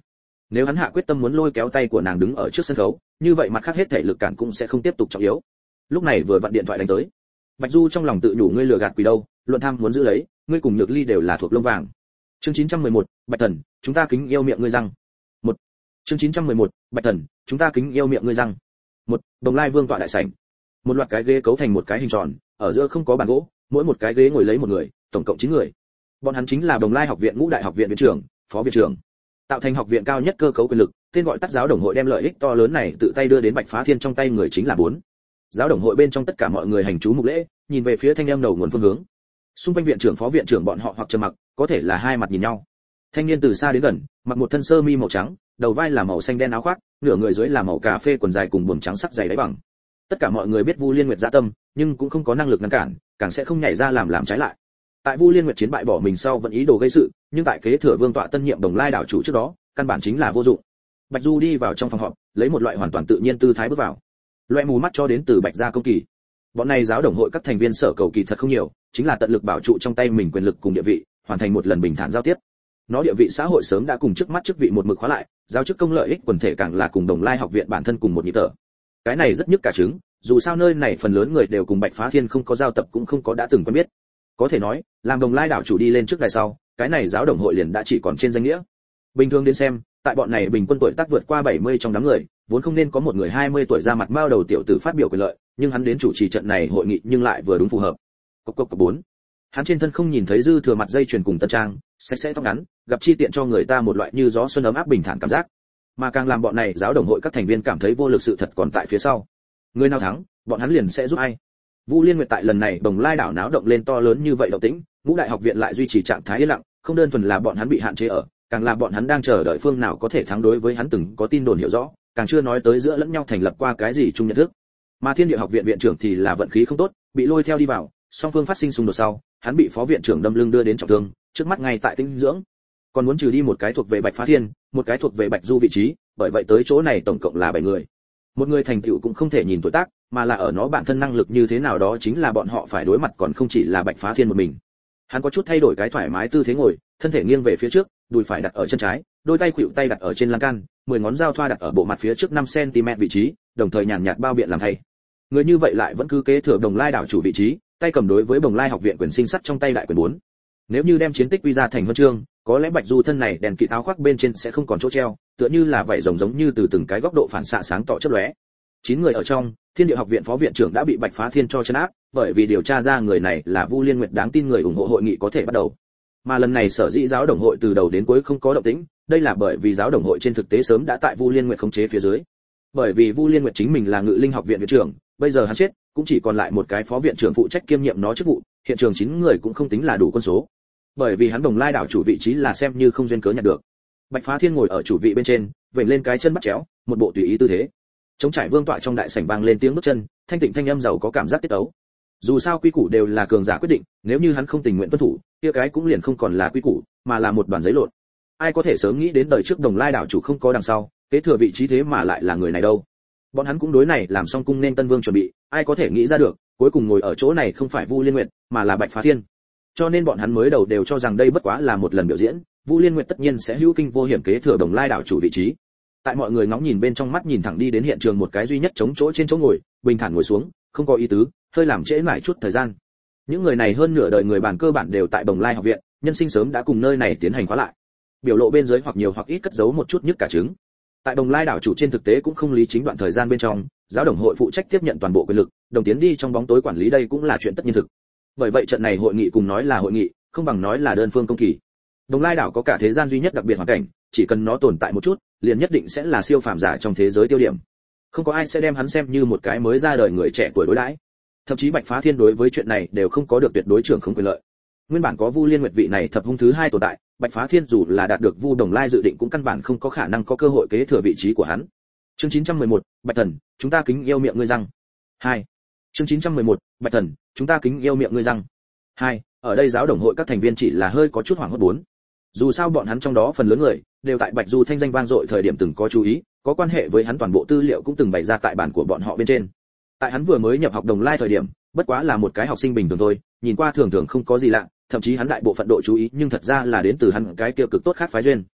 Nếu hắn hạ quyết tâm muốn lôi kéo tay của nàng đứng ở trước sân khấu, như vậy mặt khác hết thể lực cản cũng sẽ không tiếp tục trọng yếu. Lúc này vừa vặn điện thoại đánh tới. Bạch Du trong lòng tự nhủ ngươi lừa gạt quỷ đâu, luận tham muốn giữ lấy, ngươi cùng Nhược Ly đều là thuộc lông vàng. Chương chín trăm mười một, Bạch Thần, chúng ta kính yêu miệng ngươi răng. Một. Chương chín trăm mười một, Bạch Thần, chúng ta kính yêu miệng ngươi răng. Một. Đồng Lai Vương tọa đại sảnh. Một loạt cái ghế cấu thành một cái hình tròn, ở giữa không có bàn gỗ, mỗi một cái ghế ngồi lấy một người, tổng cộng chín người. Bọn hắn chính là Đồng Lai học viện Ngũ Đại học viện viện trưởng, phó viện trưởng, tạo thành học viện cao nhất cơ cấu quyền lực, tên gọi tắt giáo đồng hội đem lợi ích to lớn này tự tay đưa đến Bạch Phá Thiên trong tay người chính là bốn. Giáo đồng hội bên trong tất cả mọi người hành chú mục lễ, nhìn về phía thanh em đầu nguồn phương hướng. Xung quanh viện trưởng phó viện trưởng bọn họ hoặc trầm mặc, có thể là hai mặt nhìn nhau. Thanh niên từ xa đến gần, mặc một thân sơ mi màu trắng, đầu vai là màu xanh đen áo khoác, nửa người dưới là màu cà phê quần dài cùng buồm trắng sắc dày đáy bằng. Tất cả mọi người biết Vu Liên Nguyệt dạ tâm, nhưng cũng không có năng lực ngăn cản, càng sẽ không nhảy ra làm làm trái lại. Tại Vu Liên Nguyệt chiến bại bỏ mình sau vẫn ý đồ gây sự, nhưng tại kế thừa vương tọa tân nhiệm Đồng Lai đảo chủ trước đó, căn bản chính là vô dụng. Bạch Du đi vào trong phòng họp, lấy một loại hoàn toàn tự nhiên tư thái bước vào. Loại mù mắt cho đến từ Bạch gia công kỳ. Bọn này giáo đồng hội các thành viên sở cầu kỳ thật không nhiều, chính là tận lực bảo trụ trong tay mình quyền lực cùng địa vị, hoàn thành một lần bình thản giao tiếp. Nó địa vị xã hội sớm đã cùng trước mắt chức vị một mực khóa lại, giao chức công lợi ích quần thể càng là cùng Đồng Lai học viện bản thân cùng một nhịp thở. Cái này rất nhức cả trứng, dù sao nơi này phần lớn người đều cùng Bạch Phá Thiên không có giao tập cũng không có đã từng quen biết. Có thể nói, làm Đồng Lai đảo chủ đi lên trước đài sau, cái này giáo đồng hội liền đã chỉ còn trên danh nghĩa. Bình thường đến xem, tại bọn này bình quân tuổi tác vượt qua bảy mươi trong đám người, vốn không nên có một người hai mươi tuổi ra mặt mao đầu tiểu tử phát biểu quyền lợi, nhưng hắn đến chủ trì trận này hội nghị nhưng lại vừa đúng phù hợp. Cốc cốc cốc bốn. Hắn trên thân không nhìn thấy dư thừa mặt dây chuyền cùng tân trang, sạch sẽ tóc ngắn, gặp chi tiện cho người ta một loại như gió xuân ấm áp bình thản cảm giác. Mà càng làm bọn này giáo đồng hội các thành viên cảm thấy vô lực sự thật còn tại phía sau. Người nào thắng, bọn hắn liền sẽ giúp ai. Vu Liên Nguyệt tại lần này Đồng Lai đảo náo động lên to lớn như vậy động tĩnh, Ngũ Đại học viện lại duy trì trạng thái yên lặng, không đơn thuần là bọn hắn bị hạn chế ở, càng là bọn hắn đang chờ đợi phương nào có thể thắng đối với hắn từng có tin đồn hiểu rõ, càng chưa nói tới giữa lẫn nhau thành lập qua cái gì chung nhận thức. Mà Thiên Địa học viện viện trưởng thì là vận khí không tốt, bị lôi theo đi vào, song phương phát sinh xung đột sau, hắn bị phó viện trưởng đâm lưng đưa đến trọng thương, trước mắt ngay tại tinh dưỡng. Còn muốn trừ đi một cái thuộc về Bạch Phá Thiên, một cái thuộc về Bạch Du vị trí, bởi vậy tới chỗ này tổng cộng là bảy người. Một người thành tựu cũng không thể nhìn tuổi tác, mà là ở nó bản thân năng lực như thế nào đó chính là bọn họ phải đối mặt còn không chỉ là Bạch Phá Thiên một mình. Hắn có chút thay đổi cái thoải mái tư thế ngồi, thân thể nghiêng về phía trước, đùi phải đặt ở chân trái, đôi tay khuỵu tay đặt ở trên lan can, mười ngón giao thoa đặt ở bộ mặt phía trước năm xăng-ti-mét vị trí, đồng thời nhàn nhạt bao biện làm thay. Người như vậy lại vẫn cứ kế thừa Đồng Lai đảo chủ vị trí, tay cầm đối với Đồng Lai học viện quyền sinh sắt trong tay đại quyền bốn. Nếu như đem chiến tích quy ra thành huân chương, có lẽ Bạch Du thân này đèn kịt áo khoác bên trên sẽ không còn chỗ treo, tựa như là vảy rồng giống như từ từng cái góc độ phản xạ sáng tỏ chớp lóe. Chín người ở trong, Thiên Địa học viện phó viện trưởng đã bị Bạch Phá Thiên cho trấn áp, bởi vì điều tra ra người này là Vu Liên Nguyệt đáng tin người ủng hộ hội nghị có thể bắt đầu. Mà lần này sở dĩ giáo đồng hội từ đầu đến cuối không có động tĩnh, đây là bởi vì giáo đồng hội trên thực tế sớm đã tại Vu Liên Nguyệt khống chế phía dưới. Bởi vì Vu Liên Nguyệt chính mình là Ngự Linh học viện viện trưởng, bây giờ hắn chết, cũng chỉ còn lại một cái phó viện trưởng phụ trách kiêm nhiệm nó chức vụ, hiện trường chín người cũng không tính là đủ quân số. Bởi vì hắn Đồng Lai đảo chủ vị trí là xem như không duyên cớ nhận được. Bạch Phá Thiên ngồi ở chủ vị bên trên, vểnh lên cái chân bắt chéo, một bộ tùy ý tư thế. Chống trải vương tọa trong đại sảnh vang lên tiếng bước chân, thanh tịnh thanh âm giàu có cảm giác tiết tấu. Dù sao quy củ đều là cường giả quyết định, nếu như hắn không tình nguyện tuân thủ, kia cái cũng liền không còn là quy củ, mà là một bản giấy lộn. Ai có thể sớm nghĩ đến đời trước Đồng Lai đảo chủ không có đằng sau, kế thừa vị trí thế mà lại là người này đâu. Bọn hắn cũng đối này làm xong cung nên tân vương chuẩn bị, ai có thể nghĩ ra được, cuối cùng ngồi ở chỗ này không phải Vu Liên Nguyệt, mà là Bạch Phá Thiên. Cho nên bọn hắn mới đầu đều cho rằng đây bất quá là một lần biểu diễn, Vu Liên Nguyệt tất nhiên sẽ hữu kinh vô hiểm kế thừa Đồng Lai đảo chủ vị trí. Tại mọi người ngóng nhìn bên trong mắt nhìn thẳng đi đến hiện trường một cái duy nhất chống chỗ trên chỗ ngồi, bình thản ngồi xuống, không có ý tứ, hơi làm trễ nải chút thời gian. Những người này hơn nửa đời người bản cơ bản đều tại Đồng Lai học viện, nhân sinh sớm đã cùng nơi này tiến hành khóa lại. Biểu lộ bên dưới hoặc nhiều hoặc ít cất giấu một chút nhức cả trứng. Tại Đồng Lai đảo chủ trên thực tế cũng không lý chính đoạn thời gian bên trong, giáo đồng hội phụ trách tiếp nhận toàn bộ quyền lực, đồng tiến đi trong bóng tối quản lý đây cũng là chuyện tất nhiên thực. Bởi vậy trận này hội nghị cùng nói là hội nghị, không bằng nói là đơn phương công kỳ. Đồng Lai đảo có cả thế gian duy nhất đặc biệt hoàn cảnh, chỉ cần nó tồn tại một chút, liền nhất định sẽ là siêu phàm giả trong thế giới tiêu điểm. Không có ai sẽ đem hắn xem như một cái mới ra đời người trẻ tuổi đối đãi. Thậm chí Bạch Phá Thiên đối với chuyện này đều không có được tuyệt đối trưởng không quyền lợi. Nguyên bản có Vu Liên Nguyệt vị này thập hung thứ hai tồn tại, Bạch Phá Thiên dù là đạt được Vu Đồng Lai dự định cũng căn bản không có khả năng có cơ hội kế thừa vị trí của hắn. Chương chín trăm mười một, Bạch Thần, chúng ta kính yêu miệng ngươi răng. hai. Chương chín trăm mười một, Bạch Thần, chúng ta kính yêu miệng ngươi răng. hai. Ở đây giáo đồng hội các thành viên chỉ là hơi có chút hoảng hốt bốn. Dù sao bọn hắn trong đó phần lớn người đều tại Bạch Du thanh danh vang dội thời điểm từng có chú ý, có quan hệ với hắn toàn bộ tư liệu cũng từng bày ra tại bản của bọn họ bên trên. Tại hắn vừa mới nhập học Đồng Lai thời điểm, bất quá là một cái học sinh bình thường thôi, nhìn qua thường thường không có gì lạ, thậm chí hắn đại bộ phận độ chú ý nhưng thật ra là đến từ hắn cái kia cực tốt khác phái duyên.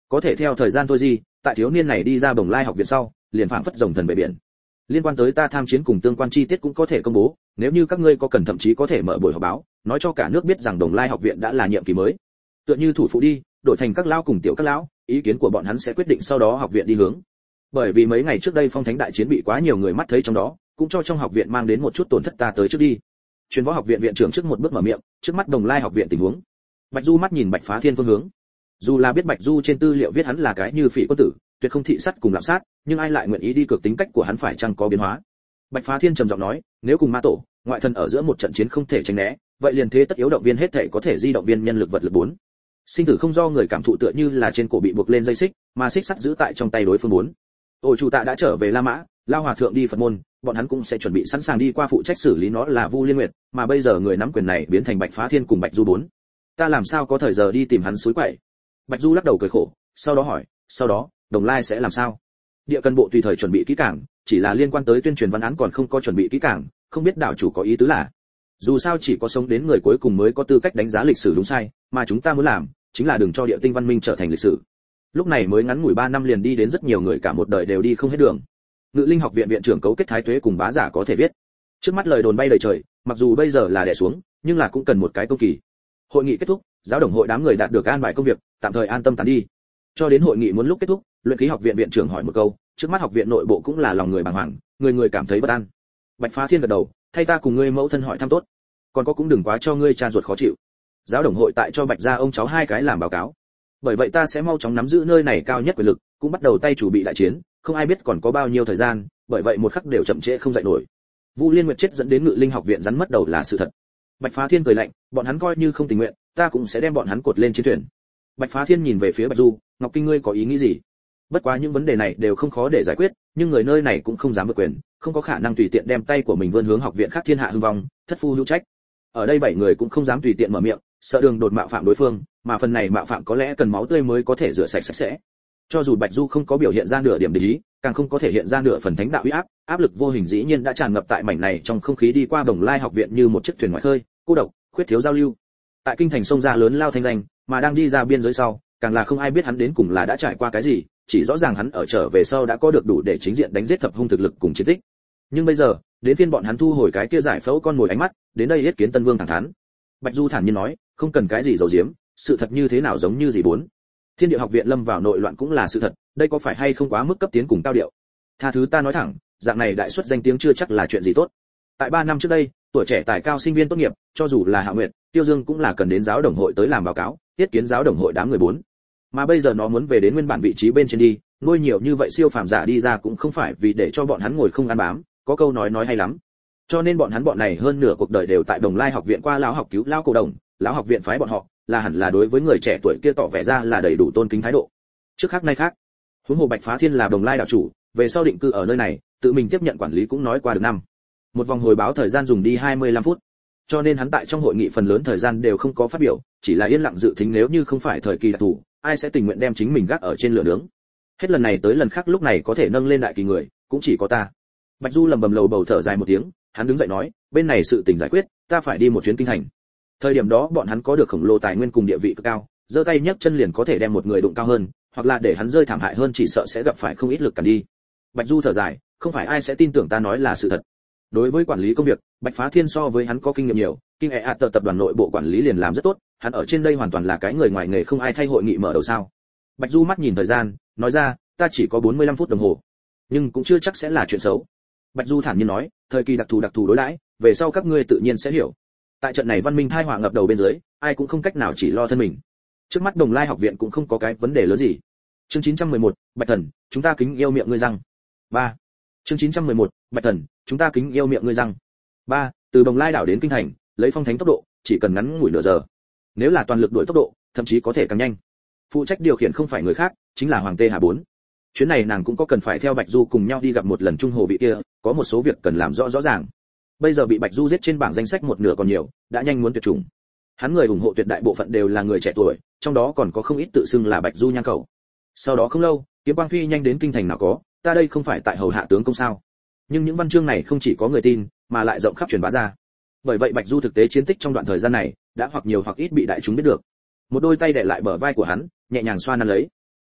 Có thể theo thời gian thôi gì, tại thiếu niên này đi ra Bồng Lai học viện sau, liền phảng phất rồng thần về biển. Liên quan tới ta tham chiến cùng tương quan chi tiết cũng có thể công bố, nếu như các ngươi có cần thậm chí có thể mở buổi họp báo, nói cho cả nước biết rằng Bồng Lai học viện đã là nhiệm kỳ mới. Tựa như thủ phụ đi, đổi thành các lão cùng tiểu các lão, ý kiến của bọn hắn sẽ quyết định sau đó học viện đi hướng. Bởi vì mấy ngày trước đây phong thánh đại chiến bị quá nhiều người mắt thấy trong đó, cũng cho trong học viện mang đến một chút tổn thất, ta tới trước đi. Truyền võ học viện viện trưởng trước một bước mở miệng, trước mắt Bồng Lai học viện tình huống. Bạch Du mắt nhìn Bạch Phá Thiên phương hướng. Dù là biết Bạch Du trên tư liệu viết hắn là cái như phỉ quân tử, tuyệt không thị sát cùng lạm sát, nhưng ai lại nguyện ý đi cược tính cách của hắn phải chăng có biến hóa. Bạch Phá Thiên trầm giọng nói, nếu cùng ma tổ, ngoại thân ở giữa một trận chiến không thể tránh né, vậy liền thế tất yếu động viên hết thể có thể di động viên nhân lực vật lực bốn. Sinh tử không do người cảm thụ, tựa như là trên cổ bị buộc lên dây xích, mà xích sắt giữ tại trong tay đối phương bốn. Ôi chủ tạ đã trở về La Mã, Lao hòa thượng đi Phật môn, bọn hắn cũng sẽ chuẩn bị sẵn sàng đi qua phụ trách xử lý nó là Vu Liên Nguyệt, mà bây giờ người nắm quyền này biến thành Bạch Phá Thiên cùng Bạch Du bốn. Ta làm sao có thời giờ đi tìm hắn suối quậy. Bạch Du lắc đầu cười khổ, sau đó hỏi, sau đó, Đồng Lai sẽ làm sao? Địa Cân bộ tùy thời chuẩn bị kỹ càng, chỉ là liên quan tới tuyên truyền văn án còn không có chuẩn bị kỹ càng, không biết đạo chủ có ý tứ là. Dù sao chỉ có sống đến người cuối cùng mới có tư cách đánh giá lịch sử đúng sai, mà chúng ta muốn làm, chính là đừng cho địa tinh văn minh trở thành lịch sử. Lúc này mới ngắn ngủi ba năm liền đi đến rất nhiều người cả một đời đều đi không hết đường. Ngự Linh học viện viện trưởng cấu kết thái tuế cùng bá giả có thể viết. Trước mắt lời đồn bay đầy trời, mặc dù bây giờ là đè xuống, nhưng là cũng cần một cái công kỳ. Hội nghị kết thúc, giáo đồng hội đám người đạt được an bài công việc, tạm thời an tâm tán đi. Cho đến hội nghị muốn lúc kết thúc, luyện khí học viện viện trưởng hỏi một câu, trước mắt học viện nội bộ cũng là lòng người bàng hoàng, người người cảm thấy bất an. Bạch Phá Thiên gật đầu, thay ta cùng ngươi mẫu thân hỏi thăm tốt, còn có cũng đừng quá cho ngươi cha ruột khó chịu. Giáo đồng hội tại cho Bạch gia ông cháu hai cái làm báo cáo. Bởi vậy ta sẽ mau chóng nắm giữ nơi này cao nhất quyền lực, cũng bắt đầu tay chủ bị đại chiến, không ai biết còn có bao nhiêu thời gian, bởi vậy một khắc đều chậm trễ không dậy nổi. Vu Liên Nguyệt chết dẫn đến Ngự Linh học viện rắn mất đầu là sự thật. Bạch Phá Thiên cười lạnh, bọn hắn coi như không tình nguyện, ta cũng sẽ đem bọn hắn cột lên chiến thuyền. Bạch Phá Thiên nhìn về phía Bạch Du, Ngọc Kinh ngươi có ý nghĩ gì? Bất quá những vấn đề này đều không khó để giải quyết, nhưng người nơi này cũng không dám vượt quyền, không có khả năng tùy tiện đem tay của mình vươn hướng học viện khác thiên hạ hưng vong, thất phu hữu trách. Ở đây bảy người cũng không dám tùy tiện mở miệng, sợ đường đột mạo phạm đối phương, mà phần này mạo phạm có lẽ cần máu tươi mới có thể rửa sạch sạch sẽ. Cho dù Bạch Du không có biểu hiện ra nửa điểm địch ý, càng không có thể hiện ra nửa phần thánh đạo uy áp, áp lực vô hình dĩ nhiên đã tràn ngập tại mảnh này trong không khí đi qua Bồng Lai học viện như một chiếc thuyền ngoài khơi, cô độc, khuyết thiếu giao lưu. Tại kinh thành sông ra lớn lao thanh danh, mà đang đi ra biên giới sau, càng là không ai biết hắn đến cùng là đã trải qua cái gì, chỉ rõ ràng hắn ở trở về sau đã có được đủ để chính diện đánh giết thập hung thực lực cùng chiến tích. Nhưng bây giờ, đến phiên bọn hắn thu hồi cái kia giải phẫu con mồi ánh mắt, đến đây yết kiến Tân Vương thẳng thắn. Bạch Du thản nhiên nói, không cần cái gì giấu giếm, sự thật như thế nào giống như gì bốn. Thiên Địa học viện lâm vào nội loạn cũng là sự thật, đây có phải hay không quá mức cấp tiến cùng cao điệu. Tha thứ ta nói thẳng, dạng này đại suất danh tiếng chưa chắc là chuyện gì tốt. Tại ba năm trước đây, tuổi trẻ tài cao sinh viên tốt nghiệp, cho dù là Hạ Nguyệt, Tiêu Dương cũng là cần đến giáo đồng hội tới làm báo cáo, yết kiến giáo đồng hội đám người bốn. Mà bây giờ nó muốn về đến nguyên bản vị trí bên trên đi, nuôi nhiều như vậy siêu phàm giả đi ra cũng không phải vì để cho bọn hắn ngồi không ăn bám, có câu nói nói hay lắm. Cho nên bọn hắn bọn này hơn nửa cuộc đời đều tại Đồng Lai học viện qua lão học cứu lão cổ đồng, lão học viện phái bọn họ, là hẳn là đối với người trẻ tuổi kia tỏ vẻ ra là đầy đủ tôn kính thái độ. Trước khác nay khác, huống hồ Bạch Phá Thiên là Đồng Lai đạo chủ, về sau định cư ở nơi này, tự mình tiếp nhận quản lý cũng nói qua được năm. Một vòng hồi báo thời gian dùng đi hai mươi lăm phút. Cho nên hắn tại trong hội nghị phần lớn thời gian đều không có phát biểu, chỉ là yên lặng dự thính nếu như không phải thời kỳ đặc thù, ai sẽ tình nguyện đem chính mình gác ở trên lửa nướng. Hết lần này tới lần khác lúc này có thể nâng lên đại kỳ người, cũng chỉ có ta. Bạch Du lầm bầm lầu bầu thở dài một tiếng, hắn đứng dậy nói, bên này sự tình giải quyết, ta phải đi một chuyến kinh thành. Thời điểm đó bọn hắn có được khổng lồ tài nguyên cùng địa vị cực cao, giơ tay nhấc chân liền có thể đem một người đụng cao hơn, hoặc là để hắn rơi thảm hại hơn chỉ sợ sẽ gặp phải không ít lực cản đi. Bạch Du thở dài, không phải ai sẽ tin tưởng ta nói là sự thật. Đối với quản lý công việc, Bạch Phá Thiên so với hắn có kinh nghiệm nhiều, kinh hệ ạt tập đoàn nội bộ quản lý liền làm rất tốt, hắn ở trên đây hoàn toàn là cái người ngoài nghề không ai thay hội nghị mở đầu sao. Bạch Du mắt nhìn thời gian, nói ra, ta chỉ có bốn mươi lăm phút đồng hồ, nhưng cũng chưa chắc sẽ là chuyện xấu. Bạch Du thản nhiên nói, thời kỳ đặc thù đặc thù đối đãi, về sau các ngươi tự nhiên sẽ hiểu. Tại trận này văn minh thai họa ngập đầu bên dưới, ai cũng không cách nào chỉ lo thân mình. Trước mắt Đồng Lai học viện cũng không có cái vấn đề lớn gì. Chương chín trăm mười một, Bạch Thần, chúng ta kính yêu miệng ngươi răng. ba. Chương chín trăm mười một, Bạch Thần, chúng ta kính yêu miệng ngươi răng. ba. Từ Đồng Lai đảo đến kinh thành, lấy phong thánh tốc độ, chỉ cần ngắn ngủi nửa giờ. Nếu là toàn lực đuổi tốc độ, thậm chí có thể càng nhanh. Phụ trách điều khiển không phải người khác, chính là Hoàng Tê Hà bốn. Chuyến này nàng cũng có cần phải theo Bạch Du cùng nhau đi gặp một lần trung hồ vị kia, có một số việc cần làm rõ rõ ràng. Bây giờ bị Bạch Du giết trên bảng danh sách một nửa còn nhiều, đã nhanh muốn tuyệt chủng. Hắn người ủng hộ tuyệt đại bộ phận đều là người trẻ tuổi, trong đó còn có không ít tự xưng là Bạch Du nhang cầu. Sau đó không lâu, Kiếm Quang phi nhanh đến kinh thành nào có, ta đây không phải tại hầu hạ tướng công sao? Nhưng những văn chương này không chỉ có người tin, mà lại rộng khắp truyền bá ra. Bởi vậy Bạch Du thực tế chiến tích trong đoạn thời gian này, đã hoặc nhiều hoặc ít bị đại chúng biết được. Một đôi tay đè lại bờ vai của hắn, nhẹ nhàng xoa nắn lấy.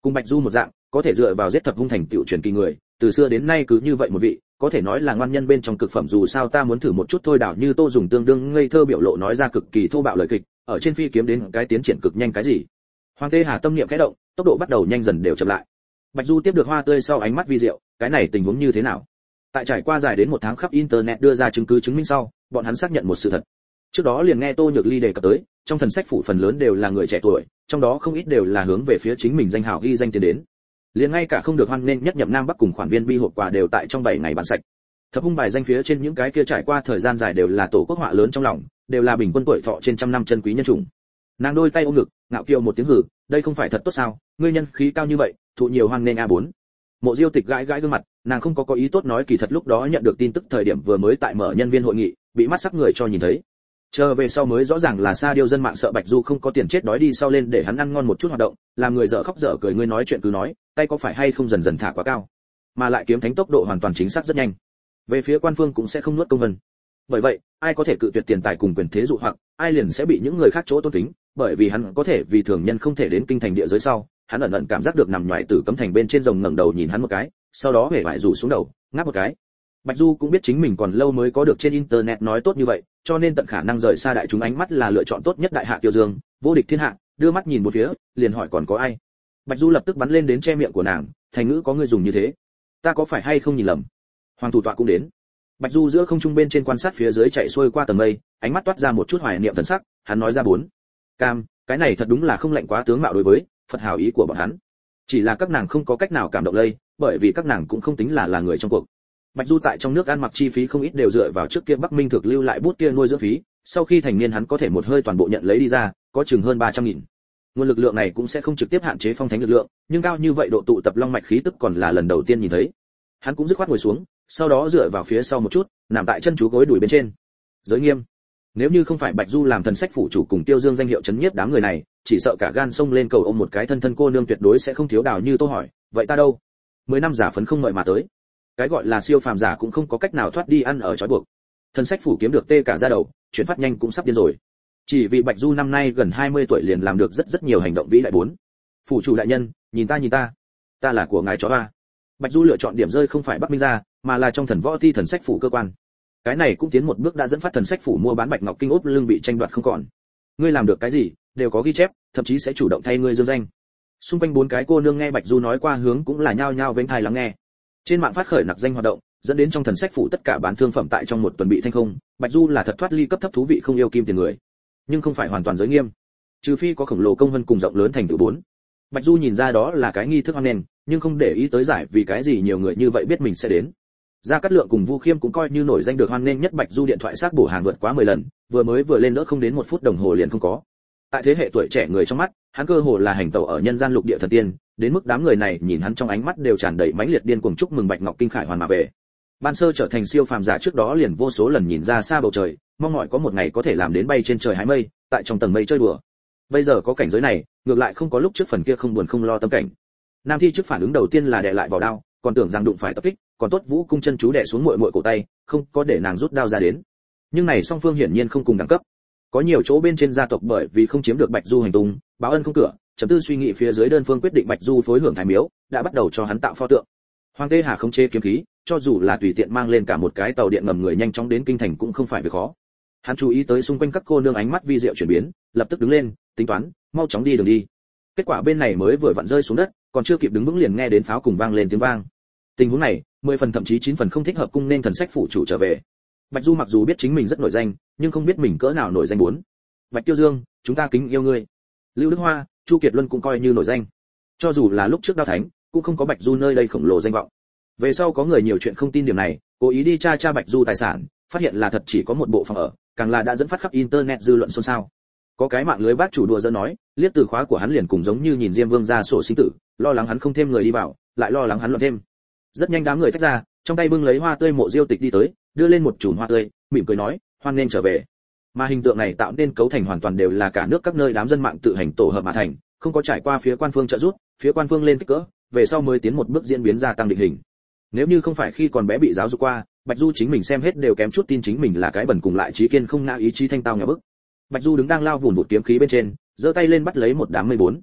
Cùng Bạch Du một dạng, có thể dựa vào giết thập hung thành tựu truyền kỳ người, từ xưa đến nay cứ như vậy một vị, có thể nói là ngoan nhân bên trong cực phẩm. Dù sao ta muốn thử một chút thôi. Đảo Như Tô dùng tương đương ngây thơ biểu lộ nói ra cực kỳ thô bạo lời kịch, ở trên phi kiếm đến cái tiến triển cực nhanh cái gì. Hoàng Tê Hà tâm niệm khẽ động, tốc độ bắt đầu nhanh dần đều chậm lại. Bạch Du tiếp được hoa tươi sau ánh mắt vi diệu, cái này tình huống như thế nào? Tại trải qua dài đến một tháng khắp internet đưa ra chứng cứ chứng minh sau, bọn hắn xác nhận một sự thật. Trước đó liền nghe Tô Nhược Ly đề cập tới, trong thần sách phủ phần lớn đều là người trẻ tuổi, trong đó không ít đều là hướng về phía chính mình danh hào ghi danh tiến đến. Liền ngay cả không được hoan nên nhất nhậm Nam Bắc cùng khoản viên bi hộp quà đều tại trong bảy ngày bán sạch. Thập hung bài danh phía trên những cái kia trải qua thời gian dài đều là tổ quốc họa lớn trong lòng, đều là bình quân tuổi thọ trên trăm năm chân quý nhân chủng. Nàng đôi tay ôm ngực, ngạo kiều một tiếng hử, đây không phải thật tốt sao? Ngươi nhân khí cao như vậy, thụ nhiều hoan nên a bốn. Mộ Diêu Tịch gãi gãi gương mặt, nàng không có có ý tốt nói, kỳ thật lúc đó nhận được tin tức thời điểm vừa mới tại mở nhân viên hội nghị, bị mắt sắc người cho nhìn thấy. Chờ về sau mới rõ ràng là Sa Điêu dân mạng sợ Bạch Du không có tiền chết đói đi sau lên để hắn ăn ngon một chút hoạt động, làm người dở khóc dở cười. Ngươi nói chuyện cứ nói, tay có phải hay không dần dần thả quá cao, mà lại kiếm thánh tốc độ hoàn toàn chính xác rất nhanh. Về phía quan phương cũng sẽ không nuốt công vân. Bởi vậy, ai có thể cự tuyệt tiền tài cùng quyền thế dụ hoặc, ai liền sẽ bị những người khác chỗ tôn kính, bởi vì hắn có thể vì thường nhân không thể đến kinh thành địa giới sau, hắn ẩn ẩn cảm giác được nằm ngoài tử cấm thành bên trên rồng ngẩng đầu nhìn hắn một cái, sau đó hề bại rủ xuống đầu, ngáp một cái. Bạch Du cũng biết chính mình còn lâu mới có được trên internet nói tốt như vậy, cho nên tận khả năng rời xa đại chúng ánh mắt là lựa chọn tốt nhất. Đại hạ Tiêu Dương, vô địch thiên hạ, đưa mắt nhìn một phía, liền hỏi còn có ai. Bạch Du lập tức bắn lên đến che miệng của nàng, thành ngữ có ngươi dùng như thế, ta có phải hay không nhìn lầm? Hoàng thủ tọa cũng đến. Bạch Du giữa không trung bên trên quan sát phía dưới chạy xuôi qua tầng mây, ánh mắt toát ra một chút hoài niệm thần sắc, hắn nói ra bốn. Cam, cái này thật đúng là không lạnh quá tướng mạo đối với Phật hào ý của bọn hắn. Chỉ là các nàng không có cách nào cảm động lây, bởi vì các nàng cũng không tính là là người trong cuộc. Bạch Du tại trong nước ăn mặc chi phí không ít đều dựa vào trước kia Bắc Minh thực lưu lại bút kia nuôi dưỡng phí, sau khi thành niên hắn có thể một hơi toàn bộ nhận lấy đi ra, có chừng hơn ba trăm nghìn. Nguồn lực lượng này cũng sẽ không trực tiếp hạn chế phong thánh lực lượng, nhưng cao như vậy độ tụ tập long mạch khí tức còn là lần đầu tiên nhìn thấy. Hắn cũng dứt khoát ngồi xuống, sau đó dựa vào phía sau một chút, nằm tại chân chú gối đùi bên trên. Giới nghiêm. Nếu như không phải Bạch Du làm thần sách phủ chủ cùng Tiêu Dương danh hiệu chấn nhiếp đám người này, chỉ sợ cả gan xông lên cầu ôm một cái thân thân cô nương tuyệt đối sẽ không thiếu. Đào Như Tô hỏi, vậy ta đâu? Mười năm giả phấn không mời mà tới. Cái gọi là siêu phàm giả cũng không có cách nào thoát đi ăn ở trói buộc. Thần sách phủ kiếm được tê cả da đầu, chuyển phát nhanh cũng sắp điên rồi. Chỉ vì Bạch Du năm nay gần hai mươi tuổi liền làm được rất rất nhiều hành động vĩ đại. Bốn. Phủ chủ đại nhân, nhìn ta nhìn ta, ta là của ngài chó a. Bạch Du lựa chọn điểm rơi không phải Bắc Minh gia, mà là trong thần võ thi thần sách phủ cơ quan. Cái này cũng tiến một bước đã dẫn phát thần sách phủ mua bán Bạch Ngọc Kinh ốp lưng bị tranh đoạt không còn. Ngươi làm được cái gì, đều có ghi chép, thậm chí sẽ chủ động thay ngươi dương danh. Xung quanh bốn cái cô nương nghe Bạch Du nói qua hướng cũng là nhao nhao vênh tai lắng nghe. Trên mạng phát khởi nặc danh hoạt động, dẫn đến trong thần sách phủ tất cả bán thương phẩm tại trong một tuần bị thanh không. Bạch Du là thật thoát ly cấp thấp thú vị không yêu kim tiền người, nhưng không phải hoàn toàn giới nghiêm, trừ phi có khổng lồ công vân cùng rộng lớn thành tựu bốn. Bạch Du nhìn ra đó là cái nghi thức hoan nền, nhưng không để ý tới giải vì cái gì nhiều người như vậy biết mình sẽ đến. Gia Cát Lượng cùng Vu Khiêm cũng coi như nổi danh được hoan nghênh nhất. Bạch Du điện thoại xác bổ hàng vượt quá mười lần, vừa mới vừa lên đỡ không đến một phút đồng hồ liền không có. Tại thế hệ tuổi trẻ người trong mắt, hắn cơ hồ là hành tẩu ở nhân gian lục địa thần tiên, đến mức đám người này nhìn hắn trong ánh mắt đều tràn đầy mãnh liệt điên cuồng chúc mừng Bạch Ngọc Kinh khải hoàn mà về. Ban sơ trở thành siêu phàm giả trước đó liền vô số lần nhìn ra xa bầu trời, mong mỏi có một ngày có thể làm đến bay trên trời hái mây, tại trong tầng mây chơi đùa. Bây giờ có cảnh giới này, ngược lại không có lúc trước phần kia không buồn không lo tâm cảnh. Nam Thi trước phản ứng đầu tiên là đè lại vào đao, còn tưởng rằng đụng phải tập kích, còn tốt Vũ Cung chân chú đè xuống muội muội cổ tay, không có để nàng rút đao ra đến. Nhưng này song phương hiển nhiên không cùng đẳng cấp. Có nhiều chỗ bên trên gia tộc bởi vì không chiếm được Bạch Du hành tung, báo ân không cửa, chấm tư suy nghĩ phía dưới đơn phương quyết định Bạch Du phối hưởng thái miếu, đã bắt đầu cho hắn tạo pho tượng. Hoàng Tê Hà không chế kiếm khí, cho dù là tùy tiện mang lên cả một cái tàu điện ngầm người nhanh chóng đến kinh thành cũng không phải việc khó. Hắn chú ý tới xung quanh các cô nương ánh mắt vi diệu chuyển biến, lập tức đứng lên, tính toán, mau chóng đi đường đi. Kết quả bên này mới vừa vặn rơi xuống đất, còn chưa kịp đứng vững liền nghe đến pháo cùng vang lên tiếng vang. Tình huống này, mười phần thậm chí chín phần không thích hợp cung nên thần sách phủ chủ trở về. Bạch Du mặc dù biết chính mình rất nổi danh, nhưng không biết mình cỡ nào nổi danh bốn. Bạch Tiêu Dương, chúng ta kính yêu ngươi. Lưu Đức Hoa, Chu Kiệt Luân cũng coi như nổi danh. Cho dù là lúc trước Đao Thánh, cũng không có Bạch Du nơi đây khổng lồ danh vọng. Về sau có người nhiều chuyện không tin điểm này, cố ý đi tra tra Bạch Du tài sản, phát hiện là thật chỉ có một bộ phòng ở, càng là đã dẫn phát khắp internet dư luận xôn xao. Có cái mạng lưới bác chủ đùa giỡn nói, liếc từ khóa của hắn liền cùng giống như nhìn Diêm Vương ra sổ sinh tử, lo lắng hắn không thêm người đi vào, lại lo lắng hắn loạn thêm. Rất nhanh đám người tách ra, trong tay bưng lấy hoa tươi Mộ Diêu Tịch đi tới, đưa lên một chùm hoa tươi, mỉm cười nói, hoan nên trở về. Mà hình tượng này tạo nên cấu thành hoàn toàn đều là cả nước các nơi đám dân mạng tự hành tổ hợp mà thành, không có trải qua phía quan phương trợ giúp, phía quan phương lên kích cỡ, về sau mới tiến một bước diễn biến gia tăng định hình. Nếu như không phải khi còn bé bị giáo dục qua, Bạch Du chính mình xem hết đều kém chút tin chính mình là cái bẩn cùng lại trí kiên không ngã ý chí thanh tao nhà bức. Bạch Du đứng đang lao vùn vụt kiếm khí bên trên, giơ tay lên bắt lấy một đám mây bốn.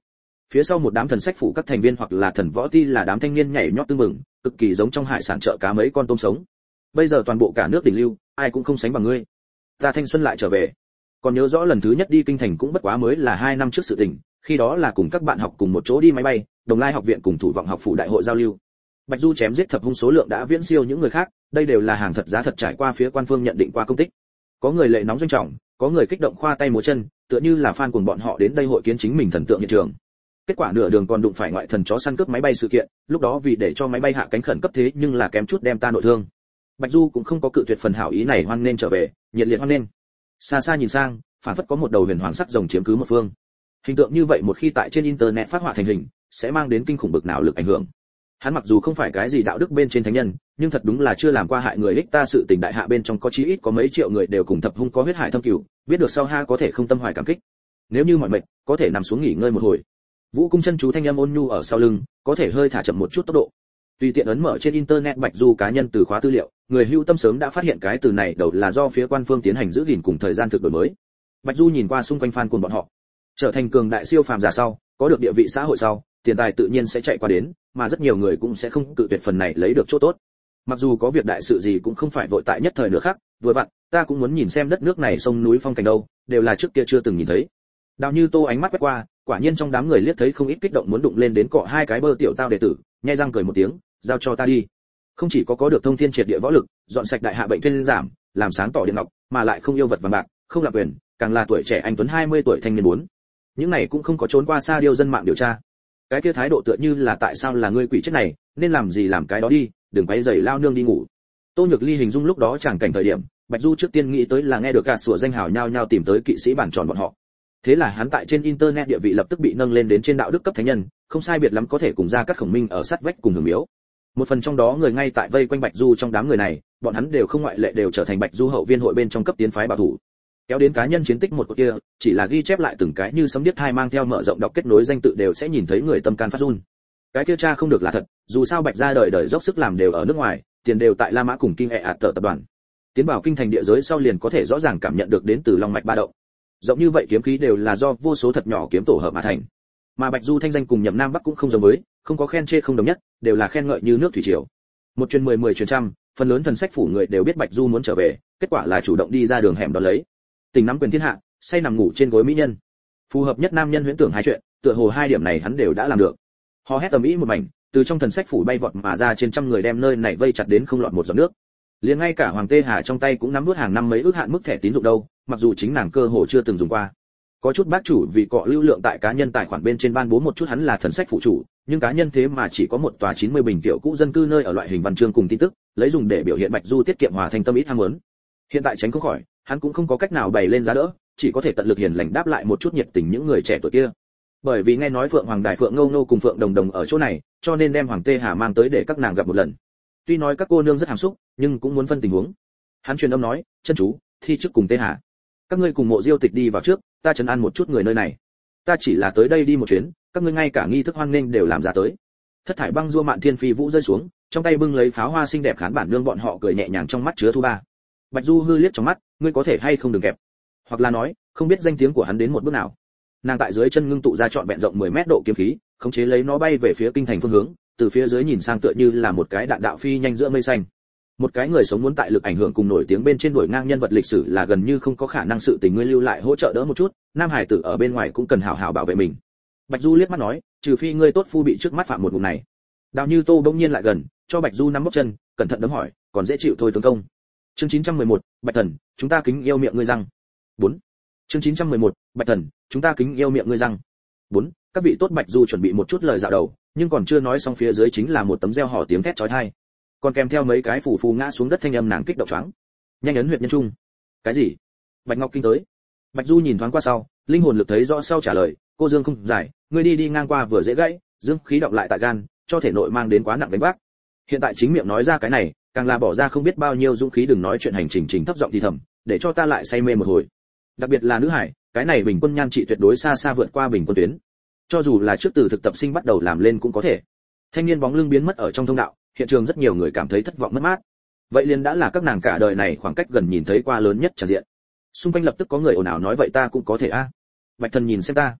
Phía sau một đám thần sách phủ các thành viên hoặc là thần võ ti là đám thanh niên nhảy nhót tưng mừng, cực kỳ giống trong hải sản chợ cá mấy con tôm sống. Bây giờ toàn bộ cả nước đỉnh lưu, ai cũng không sánh bằng ngươi. Ta thanh xuân lại trở về. Còn nhớ rõ lần thứ nhất đi kinh thành cũng bất quá mới là hai năm trước sự tình, khi đó là cùng các bạn học cùng một chỗ đi máy bay, Đồng Lai học viện cùng Thủ vọng học phủ đại hội giao lưu. Bạch Du chém giết thập hung số lượng đã viễn siêu những người khác, đây đều là hàng thật giá thật trải qua phía quan phương nhận định qua công tích. Có người lệ nóng doanh trọng, có người kích động khoa tay múa chân, tựa như là fan của bọn họ đến đây hội kiến chính mình thần tượng hiện trường. Kết quả nửa đường còn đụng phải ngoại thần chó săn cướp máy bay sự kiện, lúc đó vì để cho máy bay hạ cánh khẩn cấp thế nhưng là kém chút đem ta nội thương. Bạch Du cũng không có cự tuyệt phần hảo ý này, hoan nên trở về, nhiệt liệt hoan nên. Xa xa nhìn sang, phản phất có một đầu huyền hoàng sắc rồng chiếm cứ một phương. Hình tượng như vậy một khi tại trên internet phát họa thành hình, sẽ mang đến kinh khủng bực nào lực ảnh hưởng. Hắn mặc dù không phải cái gì đạo đức bên trên thánh nhân, nhưng thật đúng là chưa làm qua hại người ích ta sự tình, đại hạ bên trong có chí ít có mấy triệu người đều cùng thập hung có huyết hải thâm cửu, biết được sau ha có thể không tâm hoài cảm kích. Nếu như mọi mệt, có thể nằm xuống nghỉ ngơi một hồi. Vũ cung chân chú thanh âm ôn nhu ở sau lưng, có thể hơi thả chậm một chút tốc độ. Tùy tiện ấn mở trên internet Bạch Du cá nhân từ khóa tư liệu, người hưu tâm sớm đã phát hiện cái từ này đầu là do phía quan phương tiến hành giữ gìn cùng thời gian thực đổi mới. Bạch Du nhìn qua xung quanh fan cuồng bọn họ, trở thành cường đại siêu phàm giả sau, có được địa vị xã hội sau, tiền tài tự nhiên sẽ chạy qua đến, mà rất nhiều người cũng sẽ không cự tuyệt phần này lấy được chỗ tốt. Mặc dù có việc đại sự gì cũng không phải vội tại nhất thời nữa khác, vừa vặn, ta cũng muốn nhìn xem đất nước này sông núi phong cảnh đâu, đều là trước kia chưa từng nhìn thấy. Đào Như Tô ánh mắt quét qua, quả nhiên trong đám người liếc thấy không ít kích động muốn đụng lên đến cọ hai cái bơ tiểu tao đệ tử, nhai răng cười một tiếng, giao cho ta đi. Không chỉ có có được thông thiên triệt địa võ lực, dọn sạch đại hạ bệnh thuyên giảm, làm sáng tỏ điện ngọc, mà lại không yêu vật vàng bạc, không lạc quyền, càng là tuổi trẻ anh tuấn hai mươi tuổi thanh niên bốn. Những này cũng không có trốn qua xa điêu dân mạng điều tra. Cái kia thái độ tựa như là tại sao là ngươi quỷ chết này, nên làm gì làm cái đó đi, đừng quấy rầy lao nương đi ngủ. Tô Nhược Ly hình dung lúc đó chẳng cảnh thời điểm, Bạch Du trước tiên nghĩ tới là nghe được cả sủa danh hào nhao nhao tìm tới kỵ sĩ bản tròn bọn họ. Thế là hắn tại trên internet địa vị lập tức bị nâng lên đến trên đạo đức cấp thánh nhân, không sai biệt lắm có thể cùng ra các khổng minh ở sát vách cùng hưởng miếu. Một phần trong đó người ngay tại vây quanh Bạch Du, trong đám người này, bọn hắn đều không ngoại lệ đều trở thành Bạch Du hậu viên hội bên trong cấp tiến phái bảo thủ. Kéo đến cá nhân chiến tích một cột kia, chỉ là ghi chép lại từng cái như sấm điếc hai mang theo mở rộng đọc kết nối danh tự đều sẽ nhìn thấy người tâm can phát run. Cái kia cha không được là thật, dù sao Bạch gia đời đời dốc sức làm đều ở nước ngoài, tiền đều tại La Mã cùng Kinh ẹ ạt tờ tập đoàn. Tiến vào kinh thành địa giới sau liền có thể rõ ràng cảm nhận được đến từ long mạch ba động. Rộng như vậy kiếm khí đều là do vô số thật nhỏ kiếm tổ hợp mà thành. Mà Bạch Du thanh danh cùng Nhậm Nam Bắc cũng không giống với, không có khen chê không đồng nhất, đều là khen ngợi như nước thủy triều. Một truyền mười, mười truyền trăm, phần lớn thần sách phủ người đều biết Bạch Du muốn trở về, kết quả là chủ động đi ra đường hẻm đón lấy. Tình nắm quyền thiên hạ, say nằm ngủ trên gối mỹ nhân. Phù hợp nhất nam nhân huyễn tưởng hai chuyện, tựa hồ hai điểm này hắn đều đã làm được. Hò hét ầm ĩ một mảnh, từ trong thần sách phủ bay vọt mà ra trên trăm người đem nơi này vây chặt đến không lọt một giọt nước. Liền ngay cả Hoàng Tê Hà trong tay cũng nắm nuốt hàng năm mấy ước hạn mức thẻ tín dụng đâu, mặc dù chính nàng cơ hồ chưa từng dùng qua. Có chút bác chủ vì cọ lưu lượng tại cá nhân tài khoản bên trên ban bố một chút hắn là thần sách phụ chủ, nhưng cá nhân thế mà chỉ có một tòa chín mươi bình tiểu cũ dân cư nơi ở loại hình văn chương cùng tin tức, lấy dùng để biểu hiện Bạch Du tiết kiệm hòa thành tâm ít ham muốn. Hiện tại tránh không khỏi, hắn cũng không có cách nào bày lên giá đỡ, chỉ có thể tận lực hiền lành đáp lại một chút nhiệt tình những người trẻ tuổi kia. Bởi vì nghe nói Phượng Hoàng Đại Phượng Ngâu Ngâu cùng Phượng Đồng Đồng ở chỗ này, cho nên đem Hoàng Tê Hà mang tới để các nàng gặp một lần. Tuy nói các cô nương rất hàm xúc, nhưng cũng muốn phân tình huống. Hắn truyền âm nói, chân chú, thi chức cùng Tê Hà, các ngươi cùng Mộ Diêu Tịch đi vào trước, ta trấn an một chút người nơi này. Ta chỉ là tới đây đi một chuyến, các ngươi ngay cả nghi thức hoan nghênh đều làm ra tới. Thất thải băng rua Mạn Thiên Phi Vũ rơi xuống, trong tay bưng lấy pháo hoa xinh đẹp khán bản nương bọn họ cười nhẹ nhàng, trong mắt chứa thu ba. Bạch Du hư liếc trong mắt, ngươi có thể hay không đừng kẹp, hoặc là nói, không biết danh tiếng của hắn đến một bước nào. Nàng tại dưới chân ngưng tụ ra trọn vẹn rộng mười mét độ kiếm khí, khống chế lấy nó bay về phía kinh thành phương hướng, từ phía dưới nhìn sang tựa như là một cái đạn đạo phi nhanh giữa mây xanh. Một cái người sống muốn tại lực ảnh hưởng cùng nổi tiếng bên trên đuổi ngang nhân vật lịch sử là gần như không có khả năng, sự tình ngươi lưu lại hỗ trợ đỡ một chút, nam hải tử ở bên ngoài cũng cần hảo hảo bảo vệ mình. Bạch Du liếc mắt nói, trừ phi ngươi tốt phu bị trước mắt phạm một ngụm này. Đào Như Tô bỗng nhiên lại gần, cho Bạch Du nắm bóp chân, cẩn thận đấm hỏi, còn dễ chịu thôi tướng công. Chương chín trăm mười một, Bạch Thần, chúng ta kính yêu miệng ngươi răng. bốn. Chương chín trăm mười một, Bạch Thần, chúng ta kính yêu miệng ngươi răng. bốn. Các vị tốt. Bạch Du chuẩn bị một chút lời dạo đầu, nhưng còn chưa nói xong phía dưới chính là một tấm reo hò tiếng thét chói tai, còn kèm theo mấy cái phù phù ngã xuống đất thanh âm, nàng kích động choáng. Nhanh ấn huyệt nhân trung. Cái gì? Bạch Ngọc Kinh tới. Bạch Du nhìn thoáng qua sau, linh hồn lực thấy rõ sau trả lời, cô dương không giải, ngươi đi đi ngang qua vừa dễ gãy, dương khí động lại tại gan, cho thể nội mang đến quá nặng gánh vác. Hiện tại chính miệng nói ra cái này, càng là bỏ ra không biết bao nhiêu dũng khí, đừng nói chuyện hành trình trình thấp giọng thì thầm, để cho ta lại say mê một hồi. Đặc biệt là nữ hải, cái này bình quân nhan trị tuyệt đối xa xa vượt qua bình quân tuyến. Cho dù là trước từ thực tập sinh bắt đầu làm lên cũng có thể. Thanh niên bóng lưng biến mất ở trong thông đạo, hiện trường rất nhiều người cảm thấy thất vọng mất mát. Vậy liền đã là các nàng cả đời này khoảng cách gần nhìn thấy qua lớn nhất tràn diện. Xung quanh lập tức có người ồn ào nói vậy ta cũng có thể a. À. Bạch Thần nhìn xem ta.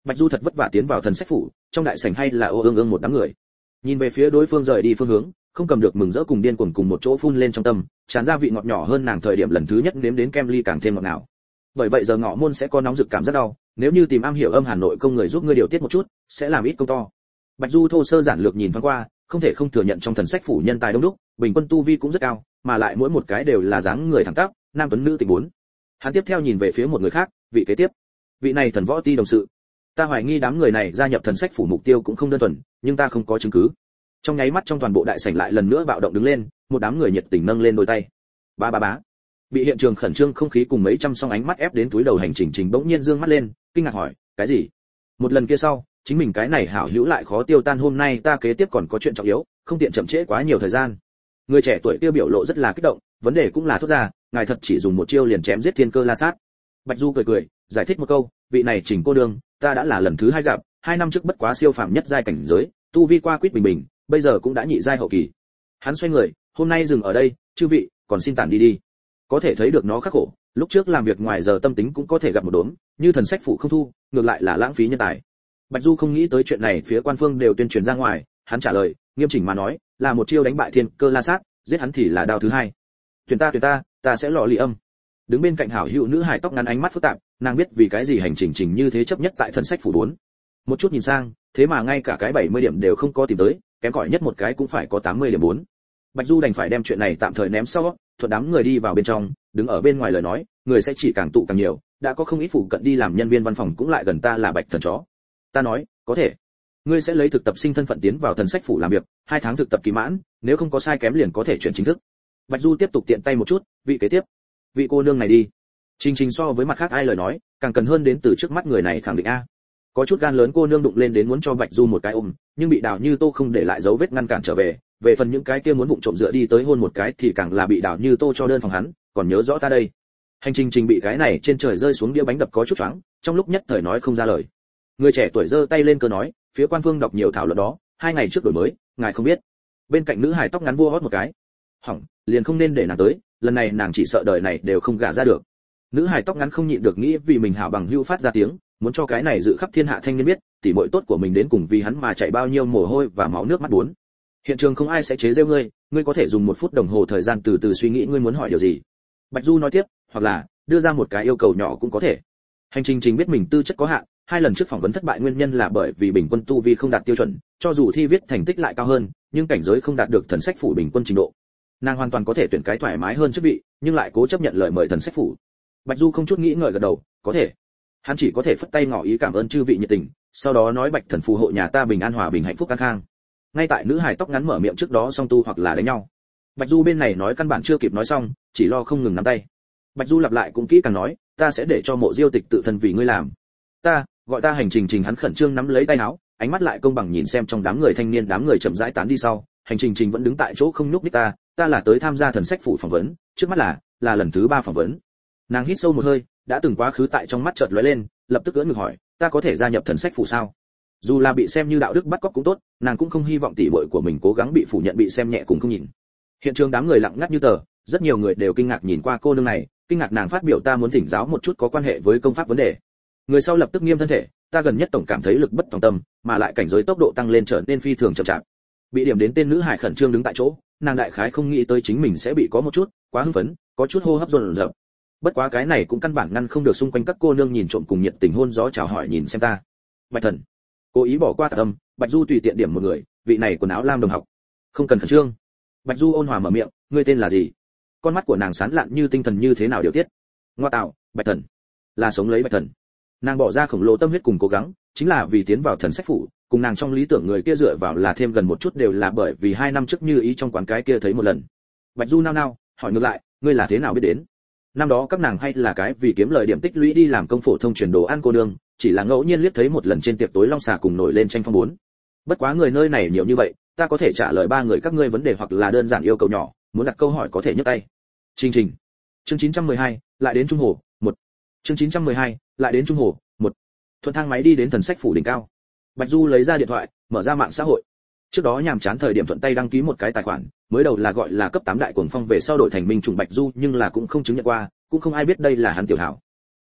Bạch Du thật vất vả tiến vào thần sách phủ, trong đại sảnh hay là ô ương ương một đám người. Nhìn về phía đối phương rời đi phương hướng, không cầm được mừng rỡ cùng điên cuồng cùng một chỗ phun lên trong tâm, tràn ra vị ngọt nhỏ hơn nàng thời điểm lần thứ nhất nếm đến kem ly càng thêm ngọt ngào. Bởi vậy giờ ngọ môn sẽ có nóng rực cảm rất đau, nếu như tìm am hiểu âm Hàn Nội công người giúp ngươi điều tiết một chút, sẽ làm ít công to. Bạch Du thô sơ giản lược nhìn thoáng qua, không thể không thừa nhận trong thần sách phủ nhân tài đông đúc, bình quân tu vi cũng rất cao, mà lại mỗi một cái đều là dáng người thẳng tắp, nam tuấn nữ tình bốn. Hắn tiếp theo nhìn về phía một người khác, vị kế tiếp. Vị này thần võ ti đồng sự. Ta hoài nghi đám người này gia nhập thần sách phủ mục tiêu cũng không đơn thuần, nhưng ta không có chứng cứ. Trong nháy mắt trong toàn bộ đại sảnh lại lần nữa bạo động đứng lên, một đám người nhiệt tình nâng lên đôi tay. Ba ba bá. Bị hiện trường khẩn trương không khí cùng mấy trăm song ánh mắt ép đến túi đầu hành trình trình bỗng nhiên dương mắt lên, kinh ngạc hỏi, cái gì? Một lần kia sau, chính mình cái này hảo hữu lại khó tiêu tan, hôm nay ta kế tiếp còn có chuyện trọng yếu, không tiện chậm trễ quá nhiều thời gian. Người trẻ tuổi kia biểu lộ rất là kích động, vấn đề cũng là thốt ra, ngài thật chỉ dùng một chiêu liền chém giết thiên cơ la sát. Bạch Du cười cười, giải thích một câu, vị này Trình cô đương, ta đã là lần thứ hai gặp, hai năm trước bất quá siêu phàm nhất giai cảnh giới, tu vi qua quýt bình bình, bây giờ cũng đã nhị giai hậu kỳ. Hắn xoay người, hôm nay dừng ở đây, chư vị, còn xin tản đi đi. Có thể thấy được nó khắc khổ, lúc trước làm việc ngoài giờ tâm tính cũng có thể gặp một đốm, như thần sách phụ không thu, ngược lại là lãng phí nhân tài. Bạch Du không nghĩ tới chuyện này phía quan phương đều tuyên truyền ra ngoài, hắn trả lời, nghiêm chỉnh mà nói, là một chiêu đánh bại thiên cơ la sát, giết hắn thì là đao thứ hai. Tuyển ta tuyển ta, ta sẽ lọ lì âm. Đứng bên cạnh hảo hữu nữ hài tóc ngắn ánh mắt phức tạp, nàng biết vì cái gì hành trình trình như thế chấp nhất tại thần sách phủ bốn. Một chút nhìn sang, thế mà ngay cả cái bảy mươi điểm đều không có tìm tới, kém cỏi nhất một cái cũng phải có tám mươi điểm bốn. Bạch Du đành phải đem chuyện này tạm thời ném sau, thuận đám người đi vào bên trong, đứng ở bên ngoài lời nói, người sẽ chỉ càng tụ càng nhiều, đã có không ít phụ cận đi làm nhân viên văn phòng cũng lại gần ta là Bạch Thần chó. Ta nói, có thể. Ngươi sẽ lấy thực tập sinh thân phận tiến vào thần sách phủ làm việc, hai tháng thực tập kỳ mãn, nếu không có sai kém liền có thể chuyển chính thức. Bạch Du tiếp tục tiện tay một chút, vị kế tiếp. Vị cô nương này đi. Trình Trình so với mặt khác ai lời nói, càng cần hơn đến từ trước mắt người này khẳng định a. Có chút gan lớn cô nương đụng lên đến muốn cho Bạch Du một cái ôm, nhưng bị Đào Như Tô không để lại dấu vết ngăn cản trở về, về phần những cái kia muốn vụng trộm dựa đi tới hôn một cái thì càng là bị Đào Như Tô cho đơn phòng hắn, còn nhớ rõ ta đây. Hành trình Trình bị cái này trên trời rơi xuống đĩa bánh đập có chút choáng, trong lúc nhất thời nói không ra lời. Người trẻ tuổi giơ tay lên cơ nói, phía quan phương đọc nhiều thảo luận đó, hai ngày trước đổi mới, ngài không biết. Bên cạnh nữ hài tóc ngắn vua hót một cái. Hỏng, liền không nên để nàng tới, lần này nàng chỉ sợ đời này đều không gả ra được. Nữ hài tóc ngắn không nhịn được nghĩ vì mình hảo bằng hữu phát ra tiếng, muốn cho cái này dự khắp thiên hạ thanh niên biết, tỉ muội tốt của mình đến cùng vì hắn mà chảy bao nhiêu mồ hôi và máu nước mắt bốn. Hiện trường không ai sẽ chế giễu ngươi, ngươi có thể dùng một phút đồng hồ thời gian từ từ suy nghĩ ngươi muốn hỏi điều gì. Bạch Du nói tiếp, hoặc là đưa ra một cái yêu cầu nhỏ cũng có thể. Hành trình Trình biết mình tư chất có hạn, hai lần trước phỏng vấn thất bại nguyên nhân là bởi vì bình quân tu vi không đạt tiêu chuẩn, cho dù thi viết thành tích lại cao hơn, nhưng cảnh giới không đạt được thần sách phủ bình quân trình độ. Nàng hoàn toàn có thể tuyển cái thoải mái hơn chức vị, nhưng lại cố chấp nhận lời mời thần sách phủ. Bạch Du không chút nghĩ ngợi gật đầu, có thể. Hắn chỉ có thể phất tay ngỏ ý cảm ơn chư vị nhiệt tình, sau đó nói Bạch Thần phù hộ nhà ta bình an hòa bình hạnh phúc an khang. Ngay tại nữ hài tóc ngắn mở miệng trước đó song tu hoặc là đánh nhau. Bạch Du bên này nói căn bản chưa kịp nói xong, chỉ lo không ngừng nắm tay. Bạch Du lặp lại cũng kỹ càng nói, ta sẽ để cho Mộ Diêu Tịch tự thân vì ngươi làm. Ta, gọi ta hành trình Trình hắn khẩn trương nắm lấy tay áo, ánh mắt lại công bằng nhìn xem trong đám người thanh niên đám người chậm rãi tán đi sau, hành trình Trình vẫn đứng tại chỗ không nhúc nhích ta, ta là tới tham gia thần sách phủ phỏng vấn, trước mắt là là lần thứ ba phỏng vấn. Nàng hít sâu một hơi, đã từng quá khứ tại trong mắt chợt lóe lên, lập tức ưỡn ngực hỏi, ta có thể gia nhập thần sách phủ sao? Dù là bị xem như đạo đức bắt cóc cũng tốt, nàng cũng không hy vọng tỷ muội của mình cố gắng bị phủ nhận bị xem nhẹ cùng không nhìn. Hiện trường đám người lặng ngắt như tờ, rất nhiều người đều kinh ngạc nhìn qua cô nương này, kinh ngạc nàng phát biểu ta muốn thỉnh giáo một chút có quan hệ với công pháp vấn đề. Người sau lập tức nghiêm thân thể, ta gần nhất tổng cảm thấy lực bất tòng tâm, mà lại cảnh giới tốc độ tăng lên trở nên phi thường chậm chạp. Bị điểm đến tên nữ hải khẩn trương đứng tại chỗ, nàng đại khái không nghĩ tới chính mình sẽ bị có một chút quá hưng phấn, có chút hô hấp dồn dập. Bất quá cái này cũng căn bản ngăn không được xung quanh các cô nương nhìn trộm cùng nhiệt tình hôn gió chào hỏi nhìn xem ta. Bạch Thần, cố ý bỏ qua tà âm, Bạch Du tùy tiện điểm một người, vị này quần áo lam đồng học, không cần khẩn trương. Bạch Du ôn hòa mở miệng, ngươi tên là gì? Con mắt của nàng sáng lạn như tinh thần như thế nào điều tiết. Ngoa tạo, Bạch Thần, là sống lấy Bạch Thần. Nàng bỏ ra khổng lồ tâm huyết cùng cố gắng, chính là vì tiến vào thần sách phủ, cùng nàng trong lý tưởng người kia dựa vào là thêm gần một chút đều là bởi vì hai năm trước như ý trong quán cái kia thấy một lần. Bạch Du nao nao, hỏi ngược lại, ngươi là thế nào biết đến? Năm đó các nàng hay là cái vì kiếm lời điểm tích lũy đi làm công phổ thông truyền đồ ăn cô nương, chỉ là ngẫu nhiên liếc thấy một lần trên tiệc tối long xà cùng nổi lên tranh phong bốn. Bất quá người nơi này nhiều như vậy, ta có thể trả lời ba người các ngươi vấn đề hoặc là đơn giản yêu cầu nhỏ, muốn đặt câu hỏi có thể nhấc tay. Trình Trình. Chương chín trăm mười hai, lại đến Trung Hồ, một. Chương chín trăm mười hai, lại đến Trung Hồ, một. Thuận thang máy đi đến thần sách phủ đỉnh cao. Bạch Du lấy ra điện thoại, mở ra mạng xã hội. Trước đó nhàm chán thời điểm thuận tay đăng ký một cái tài khoản, mới đầu là gọi là cấp tám đại cuồng phong về sau đổi thành Minh Trùng Bạch Du, nhưng là cũng không chứng nhận qua, cũng không ai biết đây là hắn tiểu hảo.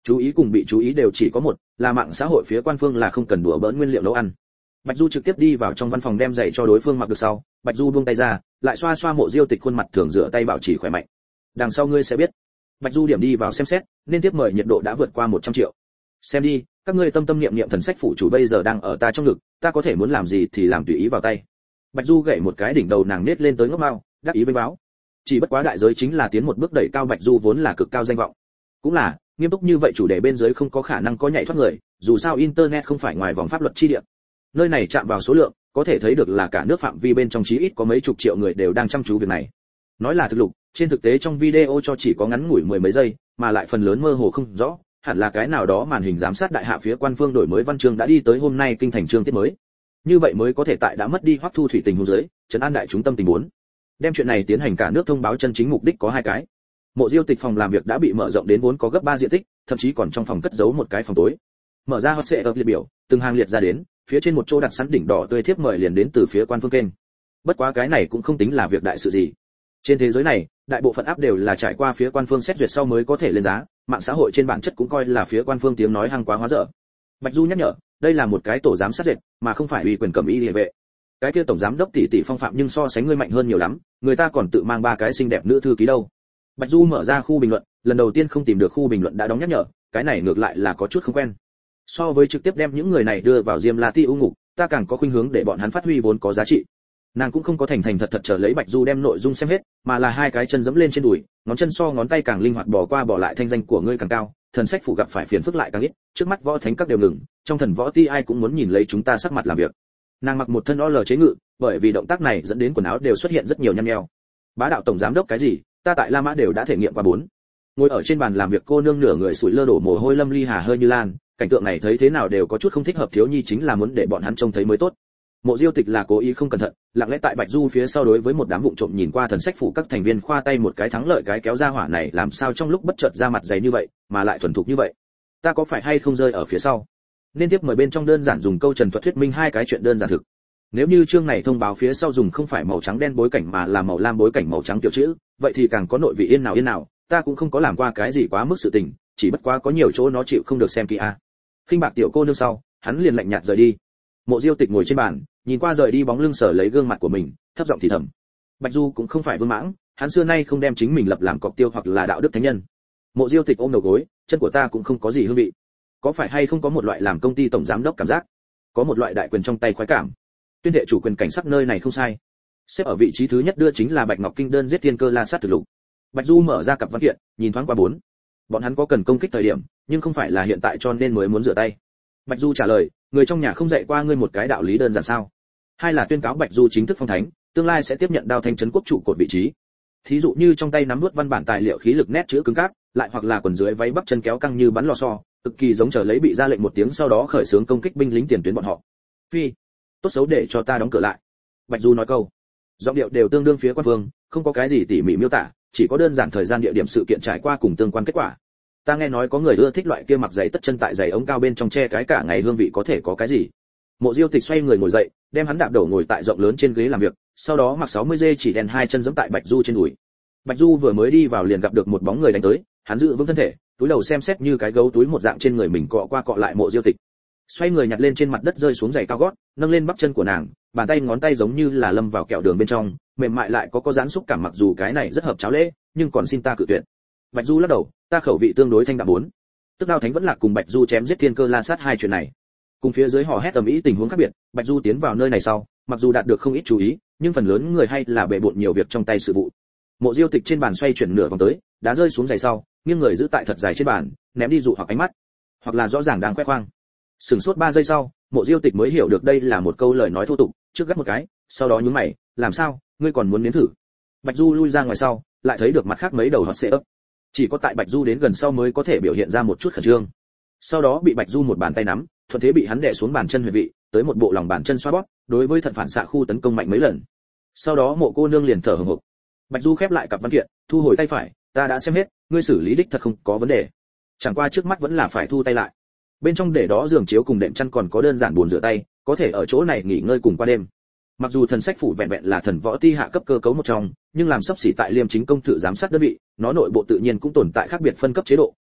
Chú ý cùng bị chú ý đều chỉ có một, là mạng xã hội phía quan phương là không cần đùa bỡn nguyên liệu nấu ăn. Bạch Du trực tiếp đi vào trong văn phòng đem giày cho đối phương mặc được sau, Bạch Du buông tay ra, lại xoa xoa Mộ Diêu Tịch khuôn mặt thường rửa tay bảo trì khỏe mạnh. Đằng sau ngươi sẽ biết. Bạch Du điểm đi vào xem xét, nên tiếp mời nhiệt độ đã vượt qua một trăm triệu. Xem đi, các ngươi tâm tâm niệm niệm thần sách phụ chủ bây giờ đang ở ta trong ngực, ta có thể muốn làm gì thì làm tùy ý vào tay. Bạch Du gậy một cái đỉnh đầu nàng nết lên tới ngốc mao, đắc ý với báo. Chỉ bất quá đại giới chính là tiến một bước đẩy cao Bạch Du vốn là cực cao danh vọng. Cũng là, nghiêm túc như vậy chủ đề bên dưới không có khả năng có nhảy thoát người, dù sao internet không phải ngoài vòng pháp luật chi địa. Nơi này chạm vào số lượng, có thể thấy được là cả nước phạm vi bên trong chí ít có mấy chục triệu người đều đang chăm chú việc này. Nói là thực lục, trên thực tế trong video cho chỉ có ngắn ngủi mười mấy giây, mà lại phần lớn mơ hồ không rõ, hẳn là cái nào đó màn hình giám sát đại hạ phía quan phương đổi mới văn chương đã đi tới hôm nay kinh thành chương tiết mới. Như vậy mới có thể tại đã mất đi Hoắc Thu Thủy tình huống dưới, trấn an đại chúng tâm tình muốn. Đem chuyện này tiến hành cả nước thông báo chân chính mục đích có hai cái. Mộ Diêu Tịch phòng làm việc đã bị mở rộng đến vốn có gấp ba diện tích, thậm chí còn trong phòng cất giấu một cái phòng tối. Mở ra hot seat liệt biểu, từng hàng liệt ra đến, phía trên một chỗ đặt sẵn đỉnh đỏ tươi thiếp mời liền đến từ phía quan phương kênh. Bất quá cái này cũng không tính là việc đại sự gì. Trên thế giới này, đại bộ phận áp đều là trải qua phía quan phương xét duyệt sau mới có thể lên giá, mạng xã hội trên bản chất cũng coi là phía quan phương tiếng nói hăng quá hóa dở. Bạch Du nhắc nhở, đây là một cái tổ giám sát duyệt, mà không phải ủy quyền cầm y địa vệ. Cái kia tổng giám đốc tỷ tỷ phong phạm nhưng so sánh ngươi mạnh hơn nhiều lắm, người ta còn tự mang ba cái xinh đẹp nữ thư ký đâu. Bạch Du mở ra khu bình luận, lần đầu tiên không tìm được khu bình luận đã đóng nhắc nhở, cái này ngược lại là có chút không quen. So với trực tiếp đem những người này đưa vào Diêm La Ti u ngục, ta càng có khuynh hướng để bọn hắn phát huy vốn có giá trị. Nàng cũng không có thành thành thật thật chờ lấy Bạch Du đem nội dung xem hết, mà là hai cái chân giẫm lên trên đùi, ngón chân so ngón tay càng linh hoạt bỏ qua bỏ lại, thanh danh của ngươi càng cao, thần sách phủ gặp phải phiền phức lại càng ít, trước mắt võ thánh các đều ngừng, trong thần võ ti ai cũng muốn nhìn lấy chúng ta sắc mặt làm việc. Nàng mặc một thân o lờ chế ngự, bởi vì động tác này dẫn đến quần áo đều xuất hiện rất nhiều nhăn nheo. Bá đạo tổng giám đốc cái gì, ta tại La Mã đều đã thể nghiệm qua bốn. Ngồi ở trên bàn làm việc cô nương nửa người sủi lơ đổ mồ hôi lâm ly hà hơi như lan, cảnh tượng này thấy thế nào đều có chút không thích hợp, thiếu nhi chính là muốn để bọn hắn trông thấy mới tốt. Mộ Diêu Tịch là cố ý không cẩn thận, lặng lẽ tại Bạch Du phía sau đối với một đám vụng trộm nhìn qua thần sách phủ các thành viên khoa tay một cái thắng lợi cái kéo ra hỏa này làm sao trong lúc bất chợt ra mặt dày như vậy, mà lại thuần thục như vậy. Ta có phải hay không rơi ở phía sau? Nên tiếp mời bên trong đơn giản dùng câu trần thuật thuyết minh hai cái chuyện đơn giản thực. Nếu như chương này thông báo phía sau dùng không phải màu trắng đen bối cảnh mà là màu lam bối cảnh màu trắng tiểu chữ, vậy thì càng có nội vị yên nào yên nào, ta cũng không có làm qua cái gì quá mức sự tình, chỉ bất quá có nhiều chỗ nó chịu không được xem kỹ a. Khinh bạc tiểu cô nương sau, hắn liền lạnh nhạt rời đi. Mộ Diêu Tịch ngồi trên bàn, nhìn qua rời đi bóng lưng sở lấy gương mặt của mình, thấp giọng thì thầm. Bạch Du cũng không phải vương mãng, hắn xưa nay không đem chính mình lập làm cọc tiêu hoặc là đạo đức thánh nhân. Mộ Diêu Tịch ôm đầu gối, chân của ta cũng không có gì hương vị. Có phải hay không có một loại làm công ty tổng giám đốc cảm giác, có một loại đại quyền trong tay khoái cảm. Tuyên thệ chủ quyền cảnh sắc nơi này không sai. Xếp ở vị trí thứ nhất đưa chính là Bạch Ngọc Kinh đơn giết Thiên Cơ La sát thực lục. Bạch Du mở ra cặp văn kiện, nhìn thoáng qua bốn. Bọn hắn có cần công kích thời điểm, nhưng không phải là hiện tại cho nên mới muốn rửa tay. Bạch Du trả lời, người trong nhà không dạy qua ngươi một cái đạo lý đơn giản sao? Hai là tuyên cáo Bạch Du chính thức phong thánh, tương lai sẽ tiếp nhận đao thanh trấn quốc trụ cột vị trí. Thí dụ như trong tay nắm nuốt văn bản tài liệu khí lực nét chữ cứng cáp, lại hoặc là quần dưới váy bắp chân kéo căng như bắn lò xo, cực kỳ giống chờ lấy bị ra lệnh một tiếng sau đó khởi xướng công kích binh lính tiền tuyến bọn họ. Phi, tốt xấu để cho ta đóng cửa lại. Bạch Du nói câu. Giọng điệu đều tương đương phía quan phương, không có cái gì tỉ mỉ miêu tả, chỉ có đơn giản thời gian địa điểm sự kiện trải qua cùng tương quan kết quả. Ta nghe nói có người ưa thích loại kia mặc giày tất chân tại giày ống cao bên trong che cái cả ngày hương vị có thể có cái gì. Mộ Diêu Tịch xoay người ngồi dậy, đem hắn đạp đổ ngồi tại rộng lớn trên ghế làm việc, sau đó mặc sáu mươi dê chỉ đèn hai chân giẫm tại Bạch Du trên đùi. Bạch Du vừa mới đi vào liền gặp được một bóng người đánh tới, hắn giữ vững thân thể, túi đầu xem xét như cái gấu túi một dạng trên người mình cọ qua cọ lại Mộ Diêu Tịch. Xoay người nhặt lên trên mặt đất rơi xuống giày cao gót, nâng lên bắp chân của nàng, bàn tay ngón tay giống như là lâm vào kẹo đường bên trong, mềm mại lại có có dán xúc cảm, mặc dù cái này rất hợp cháo lễ, nhưng còn xin ta cự tuyệt. Bạch Du lắc đầu, ta khẩu vị tương đối thanh đạm bốn. Tức Đao Thánh vẫn là cùng Bạch Du chém giết Thiên Cơ La sát hai chuyện này. Cùng phía dưới họ hét ầm ĩ tình huống khác biệt, Bạch Du tiến vào nơi này sau, mặc dù đạt được không ít chú ý, nhưng phần lớn người hay là bệ bội nhiều việc trong tay sự vụ. Mộ Diêu Tịch trên bàn xoay chuyển nửa vòng tới, đá rơi xuống giày sau, nghiêng người giữ tại thật dài trên bàn, ném đi dụ hoặc ánh mắt, hoặc là rõ ràng đang khoe khoang. Sừng sốt ba giây sau, Mộ Diêu Tịch mới hiểu được đây là một câu lời nói thô tục, trước gắt một cái, sau đó nhướng mày, làm sao, ngươi còn muốn nếm thử? Bạch Du lui ra ngoài sau, lại thấy được mặt khác mấy đầu hot sẽ ấp. Chỉ có tại Bạch Du đến gần sau mới có thể biểu hiện ra một chút khẩn trương. Sau đó bị Bạch Du một bàn tay nắm, thuận thế bị hắn đè xuống bàn chân huyệt vị, tới một bộ lòng bàn chân xoa bóp, đối với thận phản xạ khu tấn công mạnh mấy lần. Sau đó Mộ cô nương liền thở hổn hộc. Bạch Du khép lại cặp văn kiện, thu hồi tay phải, ta đã xem hết, ngươi xử lý đích thật không có vấn đề. Chẳng qua trước mắt vẫn là phải thu tay lại. Bên trong để đó giường chiếu cùng đệm chăn còn có đơn giản bồn rửa tay, có thể ở chỗ này nghỉ ngơi cùng qua đêm. Mặc dù thần sách phủ vẹn vẹn là thần võ ti hạ cấp cơ cấu một trong, nhưng làm sắp xỉ tại Liêm Chính công thử giám sát đơn vị, nó nội bộ tự nhiên cũng tồn tại khác biệt phân cấp chế độ,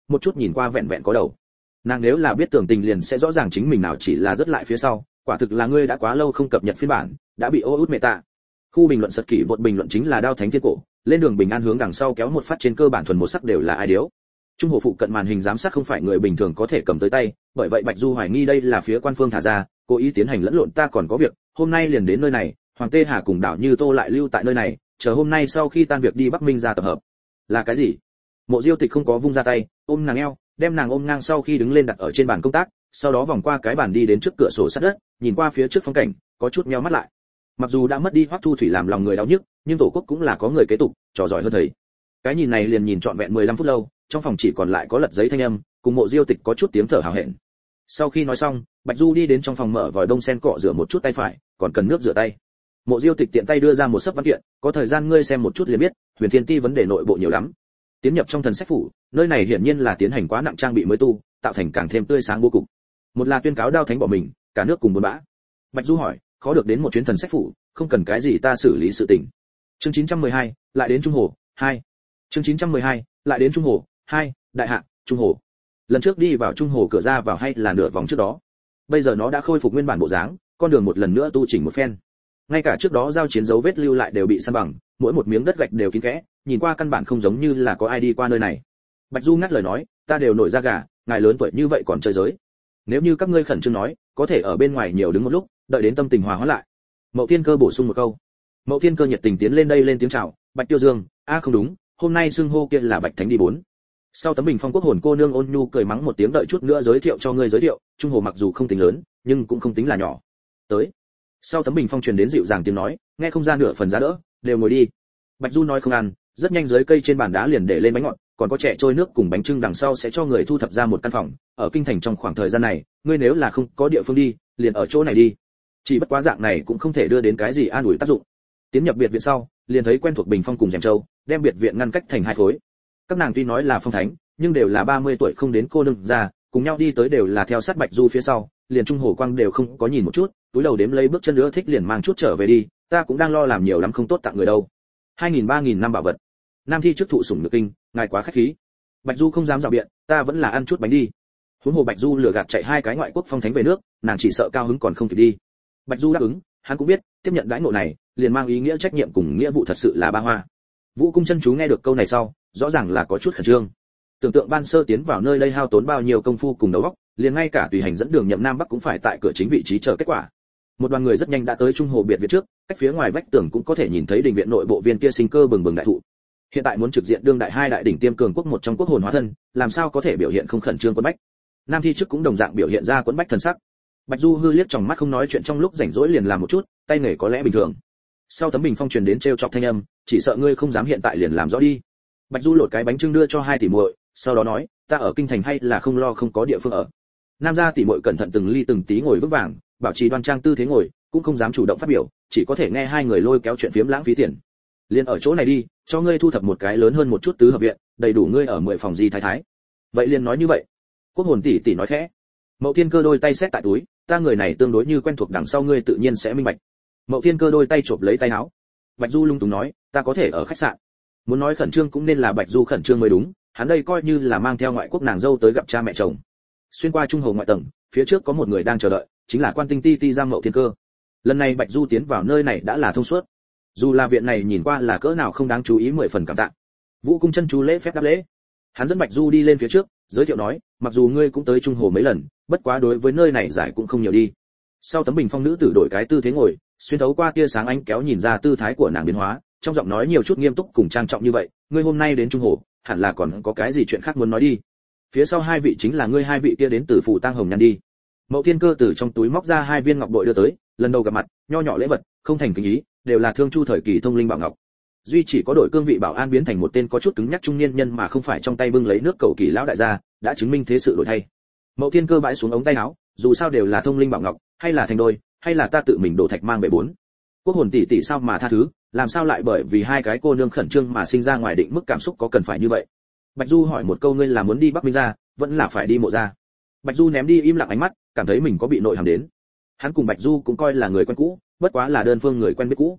một chút nhìn qua vẹn vẹn có đầu. Nàng nếu là biết tường tình liền sẽ rõ ràng chính mình nào chỉ là rất lại phía sau, quả thực là ngươi đã quá lâu không cập nhật phiên bản, đã bị ô út mẹ tạ. Khu bình luận sật kỷ vượt bình luận chính là đao thánh thiên cổ, lên đường bình an hướng đằng sau kéo một phát trên cơ bản thuần một sắc đều là ai điếu. Trung hồ phụ cận màn hình giám sát không phải người bình thường có thể cầm tới tay, bởi vậy Bạch Du hoài nghi đây là phía quan phương thả ra, cố ý tiến hành lẫn lộn. Ta còn có việc, hôm nay liền đến nơi này, Hoàng Tê Hà cùng Đảo Như Tô lại lưu tại nơi này, chờ hôm nay sau khi tan việc đi Bắc Minh ra tập hợp. Là cái gì? Mộ Diêu Tịch không có vung ra tay, ôm nàng eo, đem nàng ôm ngang sau khi đứng lên đặt ở trên bàn công tác, sau đó vòng qua cái bàn đi đến trước cửa sổ sắt đất, nhìn qua phía trước phong cảnh, có chút nheo mắt lại. Mặc dù đã mất đi Hoắc Thu Thủy làm lòng người đau nhức, nhưng tổ quốc cũng là có người kế tục, trò giỏi hơn thầy. Cái nhìn này liền nhìn trọn vẹn mười lăm phút lâu, trong phòng chỉ còn lại có lật giấy thanh âm, cùng Mộ Diêu Tịch có chút tiếng thở hào hẹn. Sau khi nói xong, Bạch Du đi đến trong phòng mở vòi đông sen cọ rửa một chút tay phải, còn cần nước rửa tay. Mộ Diêu Tịch tiện tay đưa ra một sấp văn kiện, có thời gian ngươi xem một chút liền biết, Huyền Thiên Ti vấn đề nội bộ nhiều lắm. Tiến nhập trong thần sách phủ, nơi này hiển nhiên là tiến hành quá nặng trang bị mới tu, tạo thành càng thêm tươi sáng bố cục. Một là tuyên cáo đao thánh bỏ mình, cả nước cùng buồn bã. Bạch Du hỏi, khó được đến một chuyến thần sách phủ, không cần cái gì ta xử lý sự tình. Chương chín trăm mười hai, lại đến Trung Hồ, hai. Chương chín trăm mười hai, lại đến Trung Hồ, hai, đại hạ, Trung Hồ. Lần trước đi vào Trung Hồ cửa ra vào hay là nửa vòng trước đó. Bây giờ nó đã khôi phục nguyên bản bộ dáng, con đường một lần nữa tu chỉnh một phen. Ngay cả trước đó giao chiến dấu vết lưu lại đều bị san bằng, mỗi một miếng đất gạch đều kín kẽ, nhìn qua căn bản không giống như là có ai đi qua nơi này. Bạch Du ngắt lời nói, ta đều nổi da gà, ngài lớn tuổi như vậy còn chơi giới. Nếu như các ngươi khẩn trương nói, có thể ở bên ngoài nhiều đứng một lúc, đợi đến tâm tình hòa hóa lại. Mậu Thiên Cơ bổ sung một câu. Mậu Thiên Cơ nhiệt tình tiến lên đây lên tiếng chào, Bạch Tiêu Dương, a à không đúng, hôm nay xưng hô kia là Bạch Thánh đi bốn. Sau tấm bình phong quốc hồn cô nương ôn nhu cười mắng một tiếng, đợi chút nữa giới thiệu cho ngươi giới thiệu, Trung Hồ mặc dù không tính lớn, nhưng cũng không tính là nhỏ. Tới. Sau tấm bình phong truyền đến dịu dàng tiếng nói, nghe không ra nửa phần giá đỡ, đều ngồi đi. Bạch Du nói không ăn, rất nhanh dưới cây trên bàn đá liền để lên bánh ngọt, còn có chè trôi nước cùng bánh trưng, đằng sau sẽ cho người thu thập ra một căn phòng. Ở kinh thành trong khoảng thời gian này, ngươi nếu là không có địa phương đi, liền ở chỗ này đi. Chỉ bất quá dạng này cũng không thể đưa đến cái gì an ủi tác dụng. Tiến nhập biệt viện sau, liền thấy quen thuộc bình phong cùng rèm châu, đem biệt viện ngăn cách thành hai khối. Các nàng tuy nói là phong thánh, nhưng đều là ba mươi tuổi không đến cô nương già, cùng nhau đi tới đều là theo sát Bạch Du phía sau, liền Trung Hồ quang đều không có nhìn một chút, túi đầu đếm lấy bước chân nữa thích liền mang chút trở về đi, ta cũng đang lo làm nhiều lắm không tốt tặng người đâu. Hai nghìn ba nghìn năm bảo vật. Nam thi trước thụ sủng nhược kinh, ngài quá khách khí. Bạch Du không dám dạo biện, ta vẫn là ăn chút bánh đi. Huống hồ Bạch Du lừa gạt chạy hai cái ngoại quốc phong thánh về nước, nàng chỉ sợ cao hứng còn không kịp đi. Bạch Du đáp ứng, hắn cũng biết, tiếp nhận đãi ngộ này, liền mang ý nghĩa trách nhiệm cùng nghĩa vụ thật sự là ba hoa. Vũ Cung chân chú nghe được câu này sau, rõ ràng là có chút khẩn trương. Tưởng tượng ban sơ tiến vào nơi đây hao tốn bao nhiêu công phu cùng đầu óc, liền ngay cả tùy hành dẫn đường nhậm nam bắc cũng phải tại cửa chính vị trí chờ kết quả. Một đoàn người rất nhanh đã tới Trung Hồ biệt viện trước, cách phía ngoài vách tường cũng có thể nhìn thấy đình viện nội bộ viên kia sinh cơ bừng bừng đại thụ. Hiện tại muốn trực diện đương đại hai đại đỉnh tiêm cường quốc một trong quốc hồn hóa thân, làm sao có thể biểu hiện không khẩn trương quấn bách. Nam thi trước cũng đồng dạng biểu hiện ra quấn bách thần sắc. Bạch Du hư liếc trong mắt không nói chuyện, trong lúc rảnh rỗi liền làm một chút, tay nghề có lẽ bình thường. Sau tấm bình phong truyền đến trêu chọc thanh âm, chỉ sợ ngươi không dám hiện tại liền làm rõ đi. Bạch Du lột cái bánh trưng đưa cho hai tỷ muội, sau đó nói, ta ở kinh thành hay là không lo không có địa phương ở. Nam gia tỷ muội cẩn thận từng ly từng tí ngồi vững vàng, bảo trì đoan trang tư thế ngồi, cũng không dám chủ động phát biểu, chỉ có thể nghe hai người lôi kéo chuyện phiếm lãng phí tiền. Liên ở chỗ này đi, cho ngươi thu thập một cái lớn hơn một chút tứ hợp viện, đầy đủ ngươi ở mười phòng gì thái thái. Vậy liền nói như vậy. Quốc hồn tỷ tỷ nói khẽ. Mậu Thiên Cơ đôi tay xếp tại túi, ta người này tương đối như quen thuộc, đằng sau ngươi tự nhiên sẽ minh bạch. Mậu Thiên Cơ đôi tay chộp lấy tay áo. Bạch Du lung tung nói, ta có thể ở khách sạn. Muốn nói khẩn trương cũng nên là Bạch Du khẩn trương mới đúng, hắn đây coi như là mang theo ngoại quốc nàng dâu tới gặp cha mẹ chồng. Xuyên qua Trung Hồ ngoại tầng, phía trước có một người đang chờ đợi, chính là Quan Tinh Ti Ti Giang Mậu Thiên Cơ. Lần này Bạch Du tiến vào nơi này đã là thông suốt. Dù là viện này nhìn qua là cỡ nào không đáng chú ý, mười phần cảm tạ. Vũ Cung chân chú lễ phép đáp lễ. Hắn dẫn Bạch Du đi lên phía trước, giới thiệu nói, mặc dù ngươi cũng tới Trung Hồ mấy lần, bất quá đối với nơi này giải cũng không nhiều đi. Sau tấm bình phong nữ tử đổi cái tư thế ngồi, xuyên thấu qua tia sáng ánh kéo nhìn ra tư thái của nàng biến hóa, trong giọng nói nhiều chút nghiêm túc cùng trang trọng như vậy, ngươi hôm nay đến Trung Hồ, hẳn là còn có cái gì chuyện khác muốn nói đi. Phía sau hai vị chính là ngươi hai vị kia đến từ phủ Tang Hồng Nhan đi. Mậu Thiên Cơ từ trong túi móc ra hai viên ngọc bội đưa tới, lần đầu gặp mặt, nho nhỏ lễ vật, không thành kính ý, đều là thương chu thời kỳ thông linh bảo ngọc. Duy chỉ có đổi cương vị bảo an biến thành một tên có chút cứng nhắc trung niên nhân mà không phải trong tay bưng lấy nước cầu kỳ lão đại gia, đã chứng minh thế sự đổi thay. Mậu Thiên Cơ bãi xuống ống tay áo, dù sao đều là thông linh bảo ngọc, hay là thành đôi, hay là ta tự mình đổ thạch mang về bốn. Quốc hồn tỷ tỷ sao mà tha thứ, làm sao lại bởi vì hai cái cô nương khẩn trương mà sinh ra ngoài định mức cảm xúc, có cần phải như vậy. Bạch Du hỏi một câu, ngươi là muốn đi Bắc Minh ra, vẫn là phải đi Mộ ra. Bạch Du ném đi im lặng ánh mắt, cảm thấy mình có bị nội hàm đến. Hắn cùng Bạch Du cũng coi là người quen cũ, bất quá là đơn phương người quen biết cũ.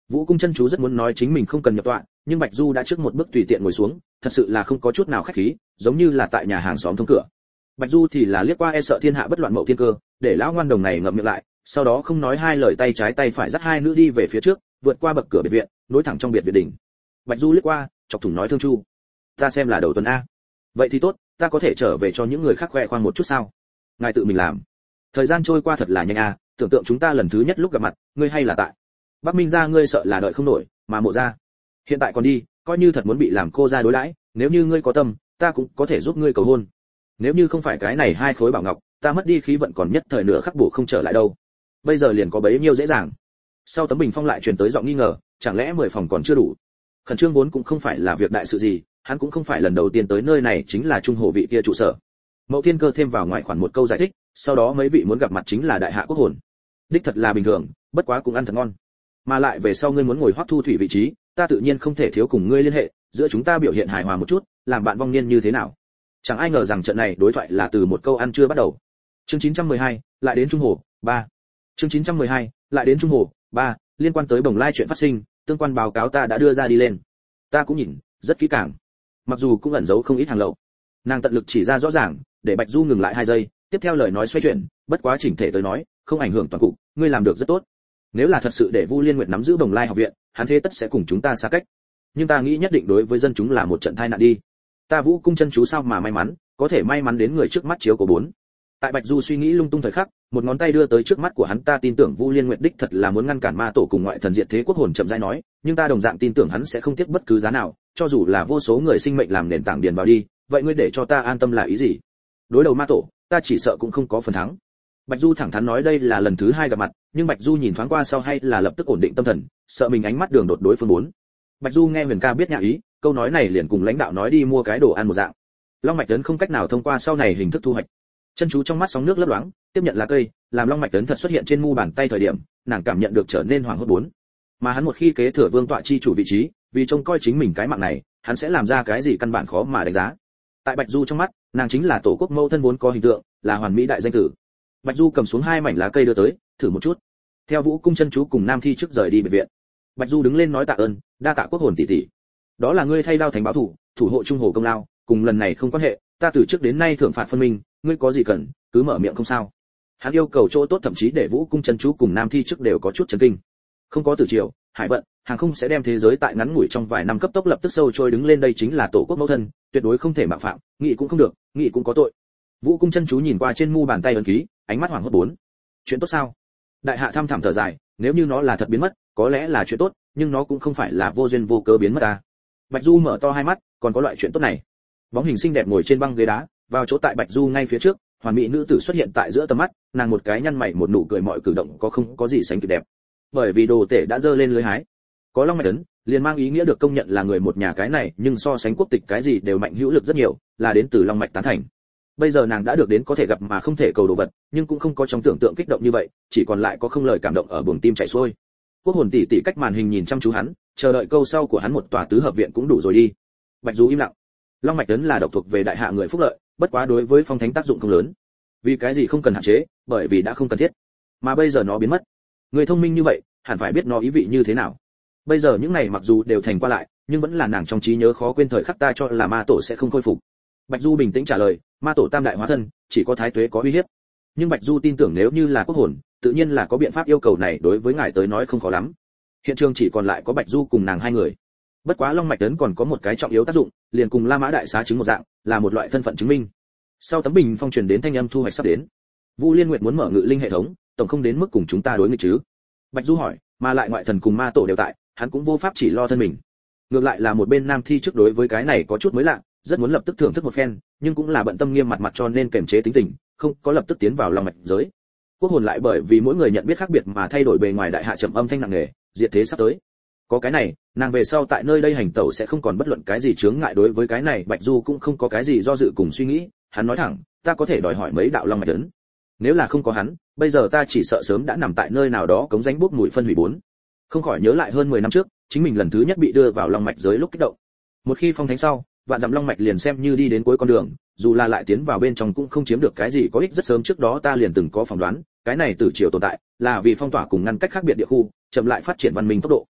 Vũ cung chân chú rất muốn nói chính mình không cần nhập tọa, nhưng Bạch Du đã trước một bước tùy tiện ngồi xuống, thật sự là không có chút nào khách khí, giống như là tại nhà hàng xóm thông cửa. Bạch Du thì là liếc qua e sợ thiên hạ bất loạn Mậu Thiên Cơ, để lão ngoan đồng này ngậm miệng lại, sau đó không nói hai lời tay trái tay phải dắt hai nữ đi về phía trước, vượt qua bậc cửa biệt viện, nối thẳng trong biệt viện đỉnh. Bạch Du liếc qua, chọc thủng nói Thương Chu, ta xem là đầu tuần a. Vậy thì tốt, ta có thể trở về cho những người khác khoe khoang một chút sao? Ngài tự mình làm. Thời gian trôi qua thật là nhanh a, tưởng tượng chúng ta lần thứ nhất lúc gặp mặt, ngươi hay là tại Bắc Minh gia ngươi sợ là đợi không nổi, mà Mộ gia hiện tại còn đi, coi như thật muốn bị làm cô gia đối đãi, nếu như ngươi có tâm, ta cũng có thể giúp ngươi cầu hôn. Nếu như không phải cái này hai khối bảo ngọc, ta mất đi khí vận còn nhất thời nữa khắc bổ không trở lại đâu. Bây giờ liền có bấy nhiêu dễ dàng. Sau tấm bình phong lại truyền tới giọng nghi ngờ, chẳng lẽ mười phòng còn chưa đủ? Khẩn trương vốn cũng không phải là việc đại sự gì, hắn cũng không phải lần đầu tiên tới nơi này, chính là trung hồ vị kia trụ sở. Mậu Thiên Cơ thêm vào ngoại khoản một câu giải thích, sau đó mấy vị muốn gặp mặt chính là đại hạ quốc hồn. Đích thật là bình thường, bất quá cũng ăn thật ngon. Mà lại về sau ngươi muốn ngồi Hoắc Thu Thủy vị trí, ta tự nhiên không thể thiếu cùng ngươi liên hệ, giữa chúng ta biểu hiện hài hòa một chút, làm bạn vong niên như thế nào? Chẳng ai ngờ rằng trận này đối thoại là từ một câu ăn chưa bắt đầu. Chương chín trăm mười hai, lại đến trung hồ, ba. Chương chín trăm mười hai, lại đến trung hồ, ba, liên quan tới Bồng Lai chuyện phát sinh, tương quan báo cáo ta đã đưa ra đi lên. Ta cũng nhìn, rất kỹ càng. Mặc dù cũng ẩn giấu không ít hàng lậu. Nàng tận lực chỉ ra rõ ràng, để Bạch Du ngừng lại hai giây, tiếp theo lời nói xoay chuyển, bất quá chỉnh thể tới nói, không ảnh hưởng toàn cục, ngươi làm được rất tốt. Nếu là thật sự để Vu Liên Nguyệt nắm giữ Bồng Lai học viện, hắn thế tất sẽ cùng chúng ta xa cách. Nhưng ta nghĩ nhất định đối với dân chúng là một trận tai nạn đi. Ta Vũ cung chân chú sao mà may mắn, có thể may mắn đến người trước mắt chiếu của bốn. Tại Bạch Du suy nghĩ lung tung thời khắc, một ngón tay đưa tới trước mắt của hắn, ta tin tưởng Vu Liên Nguyệt đích thật là muốn ngăn cản ma tổ cùng ngoại thần diệt thế quốc hồn chậm rãi nói, nhưng ta đồng dạng tin tưởng hắn sẽ không tiếc bất cứ giá nào, cho dù là vô số người sinh mệnh làm nền tảng điền vào đi, vậy ngươi để cho ta an tâm là ý gì? Đối đầu ma tổ, ta chỉ sợ cũng không có phần thắng. Bạch Du thẳng thắn nói đây là lần thứ hai gặp mặt, nhưng Bạch Du nhìn thoáng qua sau hay là lập tức ổn định tâm thần, sợ mình ánh mắt đường đột đối phương bốn. Bạch Du nghe Huyền Ca biết nhã ý, câu nói này liền cùng lãnh đạo nói đi mua cái đồ ăn một dạng. Long mạch tấn không cách nào thông qua sau này hình thức thu hoạch. Chân chú trong mắt sóng nước lấp loáng, tiếp nhận lá cây, làm long mạch tấn thật xuất hiện trên mu bàn tay thời điểm, nàng cảm nhận được trở nên hoảng hốt bốn. Mà hắn một khi kế thừa vương tọa chi chủ vị trí, vì trông coi chính mình cái mạng này, hắn sẽ làm ra cái gì căn bản khó mà đánh giá. Tại Bạch Du trong mắt, nàng chính là tổ quốc mẫu thân vốn có hình tượng, là hoàn mỹ đại danh tử. Bạch Du cầm xuống hai mảnh lá cây đưa tới, thử một chút. Theo Vũ cung chân chú cùng Nam Thi trước rời đi bệnh viện, Bạch Du đứng lên nói tạ ơn, đa tạ quốc hồn tỷ tỷ. Đó là ngươi thay Đao Thành báo thủ, thủ hộ trung hồ công lao, cùng lần này không quan hệ, ta từ trước đến nay thưởng phạt phân minh, ngươi có gì cần, cứ mở miệng không sao. Hắn yêu cầu chỗ tốt thậm chí để Vũ cung chân chú cùng Nam Thi trước đều có chút chấn kinh. Không có từ triều, hải vận, hàng không sẽ đem thế giới tại ngắn ngủi trong vài năm cấp tốc lập tức sâu trôi đứng lên, đây chính là tổ quốc mẫu thân, tuyệt đối không thể mạo phạm, nghĩ cũng không được, nghĩ cũng có tội. Vũ cung chân chú nhìn qua trên mu bàn tay ấn ký, ánh mắt hoảng hốt bốn. Chuyện tốt sao? Đại hạ thăm thẳm thở dài, nếu như nó là thật biến mất, có lẽ là chuyện tốt, nhưng nó cũng không phải là vô duyên vô cớ biến mất ta. Bạch Du mở to hai mắt, còn có loại chuyện tốt này. Bóng hình xinh đẹp ngồi trên băng ghế đá, vào chỗ tại Bạch Du ngay phía trước, hoàn mỹ nữ tử xuất hiện tại giữa tầm mắt, nàng một cái nhăn mày một nụ cười, mọi cử động có không có gì sánh kịp đẹp. Bởi vì đồ tể đã dơ lên lưới hái, có long mạch ấn, liền mang ý nghĩa được công nhận là người một nhà cái này, nhưng so sánh quốc tịch cái gì đều mạnh hữu lực rất nhiều, là đến từ long mạch tán thành. Bây giờ nàng đã được đến có thể gặp mà không thể cầu đồ vật, nhưng cũng không có trong tưởng tượng kích động như vậy, chỉ còn lại có không lời cảm động ở buồng tim chảy xuôi. Quốc hồn tỷ tỷ cách màn hình nhìn chăm chú hắn, chờ đợi câu sau của hắn, một tòa tứ hợp viện cũng đủ rồi đi. Bạch Du im lặng. Long mạch tấn là độc thuộc về đại hạ người phúc lợi, bất quá đối với phong thánh tác dụng không lớn. Vì cái gì không cần hạn chế, bởi vì đã không cần thiết. Mà bây giờ nó biến mất. Người thông minh như vậy, hẳn phải biết nó ý vị như thế nào. Bây giờ những này mặc dù đều thành qua lại, nhưng vẫn là nàng trong trí nhớ khó quên thời khắc, ta cho là ma tổ sẽ không khôi phục. Bạch Du bình tĩnh trả lời, ma tổ tam đại hóa thân, chỉ có thái tuế có uy hiếp. Nhưng Bạch Du tin tưởng nếu như là quốc hồn, tự nhiên là có biện pháp, yêu cầu này đối với ngài tới nói không khó lắm. Hiện trường chỉ còn lại có Bạch Du cùng nàng hai người. Bất quá long mạch tấn còn có một cái trọng yếu tác dụng, liền cùng La Mã đại xá chứng một dạng, là một loại thân phận chứng minh. Sau tấm bình phong truyền đến thanh âm thu hoạch sắp đến. Vu Liên Nguyệt muốn mở ngự linh hệ thống, tổng không đến mức cùng chúng ta đối nghịch chứ? Bạch Du hỏi, mà lại ngoại thần cùng ma tổ đều tại, hắn cũng vô pháp chỉ lo thân mình. Ngược lại là một bên Nam Thi trước đối với cái này có chút mới lạ, rất muốn lập tức thưởng thức một phen, nhưng cũng là bận tâm nghiêm mặt mặt cho nên kiềm chế tính tình, không có lập tức tiến vào long mạch giới. Quốc hồn lại bởi vì mỗi người nhận biết khác biệt mà thay đổi bề ngoài, đại hạ trầm âm thanh nặng nề, diệt thế sắp tới. Có cái này, nàng về sau tại nơi đây hành tẩu sẽ không còn bất luận cái gì chướng ngại, đối với cái này Bạch Du cũng không có cái gì do dự cùng suy nghĩ, hắn nói thẳng, ta có thể đòi hỏi mấy đạo long mạch tấn. Nếu là không có hắn, bây giờ ta chỉ sợ sớm đã nằm tại nơi nào đó cống rãnh bốc mùi phân hủy bốn. Không khỏi nhớ lại hơn mười năm trước, chính mình lần thứ nhất bị đưa vào long mạch giới lúc kích động. Một khi phong thánh sau, vạn dặm long mạch liền xem như đi đến cuối con đường, dù là lại tiến vào bên trong cũng không chiếm được cái gì có ích. Rất sớm trước đó ta liền từng có phỏng đoán, cái này từ triều tồn tại là vì phong tỏa cùng ngăn cách khác biệt địa khu, chậm lại phát triển văn minh tốc độ.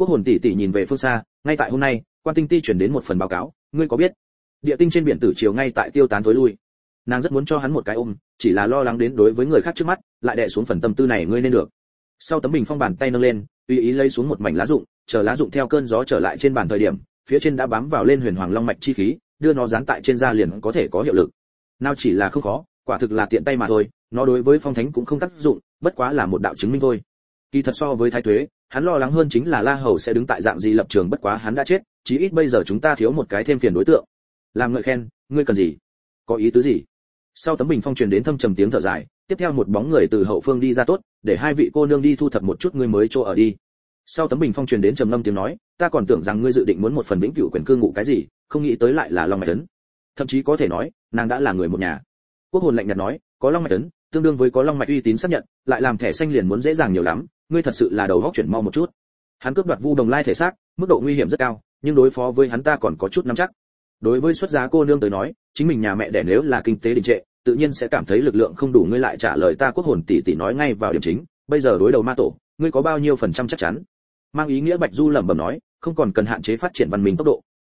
Quốc hồn tỷ tỷ nhìn về phương xa, ngay tại hôm nay, Quan Tinh Ti chuyển đến một phần báo cáo, ngươi có biết? Địa tinh trên biển tử chiều ngay tại tiêu tán tối lui. Nàng rất muốn cho hắn một cái ôm, chỉ là lo lắng đến đối với người khác trước mắt, lại đè xuống phần tâm tư này ngươi nên được. Sau tấm bình phong bàn tay nâng lên, tùy ý lấy xuống một mảnh lá rụng, chờ lá rụng theo cơn gió trở lại trên bàn thời điểm, phía trên đã bám vào lên huyền hoàng long mạch chi khí, đưa nó dán tại trên da liền có thể có hiệu lực. Nào chỉ là không khó, quả thực là tiện tay mà thôi, nó đối với phong thánh cũng không tác dụng, bất quá là một đạo chứng minh thôi. Kỳ thật so với Thái Tuế, hắn lo lắng hơn chính là La Hầu sẽ đứng tại dạng gì lập trường, bất quá hắn đã chết, chí ít bây giờ chúng ta thiếu một cái thêm phiền đối tượng. Làm ngợi khen, ngươi cần gì? Có ý tứ gì? Sau tấm bình phong truyền đến thâm trầm tiếng thở dài, tiếp theo một bóng người từ hậu phương đi ra tốt, để hai vị cô nương đi thu thập một chút ngươi mới chỗ ở đi. Sau tấm bình phong truyền đến trầm ngâm tiếng nói, ta còn tưởng rằng ngươi dự định muốn một phần vĩnh cửu quyền cư ngụ cái gì, không nghĩ tới lại là Long Mạch Ấn. Thậm chí có thể nói, nàng đã là người một nhà. Quốc hồn lạnh nhạt nói, có Long Mạch Ấn, tương đương với có Long Mạch uy tín xác nhận, lại làm thẻ xanh liền muốn dễ dàng nhiều lắm, ngươi thật sự là đầu óc chuyển mau một chút. Hắn cướp đoạt Vu Đồng Lai thể xác, mức độ nguy hiểm rất cao, nhưng đối phó với hắn ta còn có chút nắm chắc. Đối với xuất giá cô nương tới nói, chính mình nhà mẹ đẻ nếu là kinh tế đình trệ, tự nhiên sẽ cảm thấy lực lượng không đủ, ngươi lại trả lời ta. Quốc hồn tỷ tỷ nói ngay vào điểm chính, bây giờ đối đầu ma tổ, ngươi có bao nhiêu phần trăm chắc chắn? Mang ý nghĩa Bạch Du lẩm bẩm nói, không còn cần hạn chế phát triển văn minh tốc độ,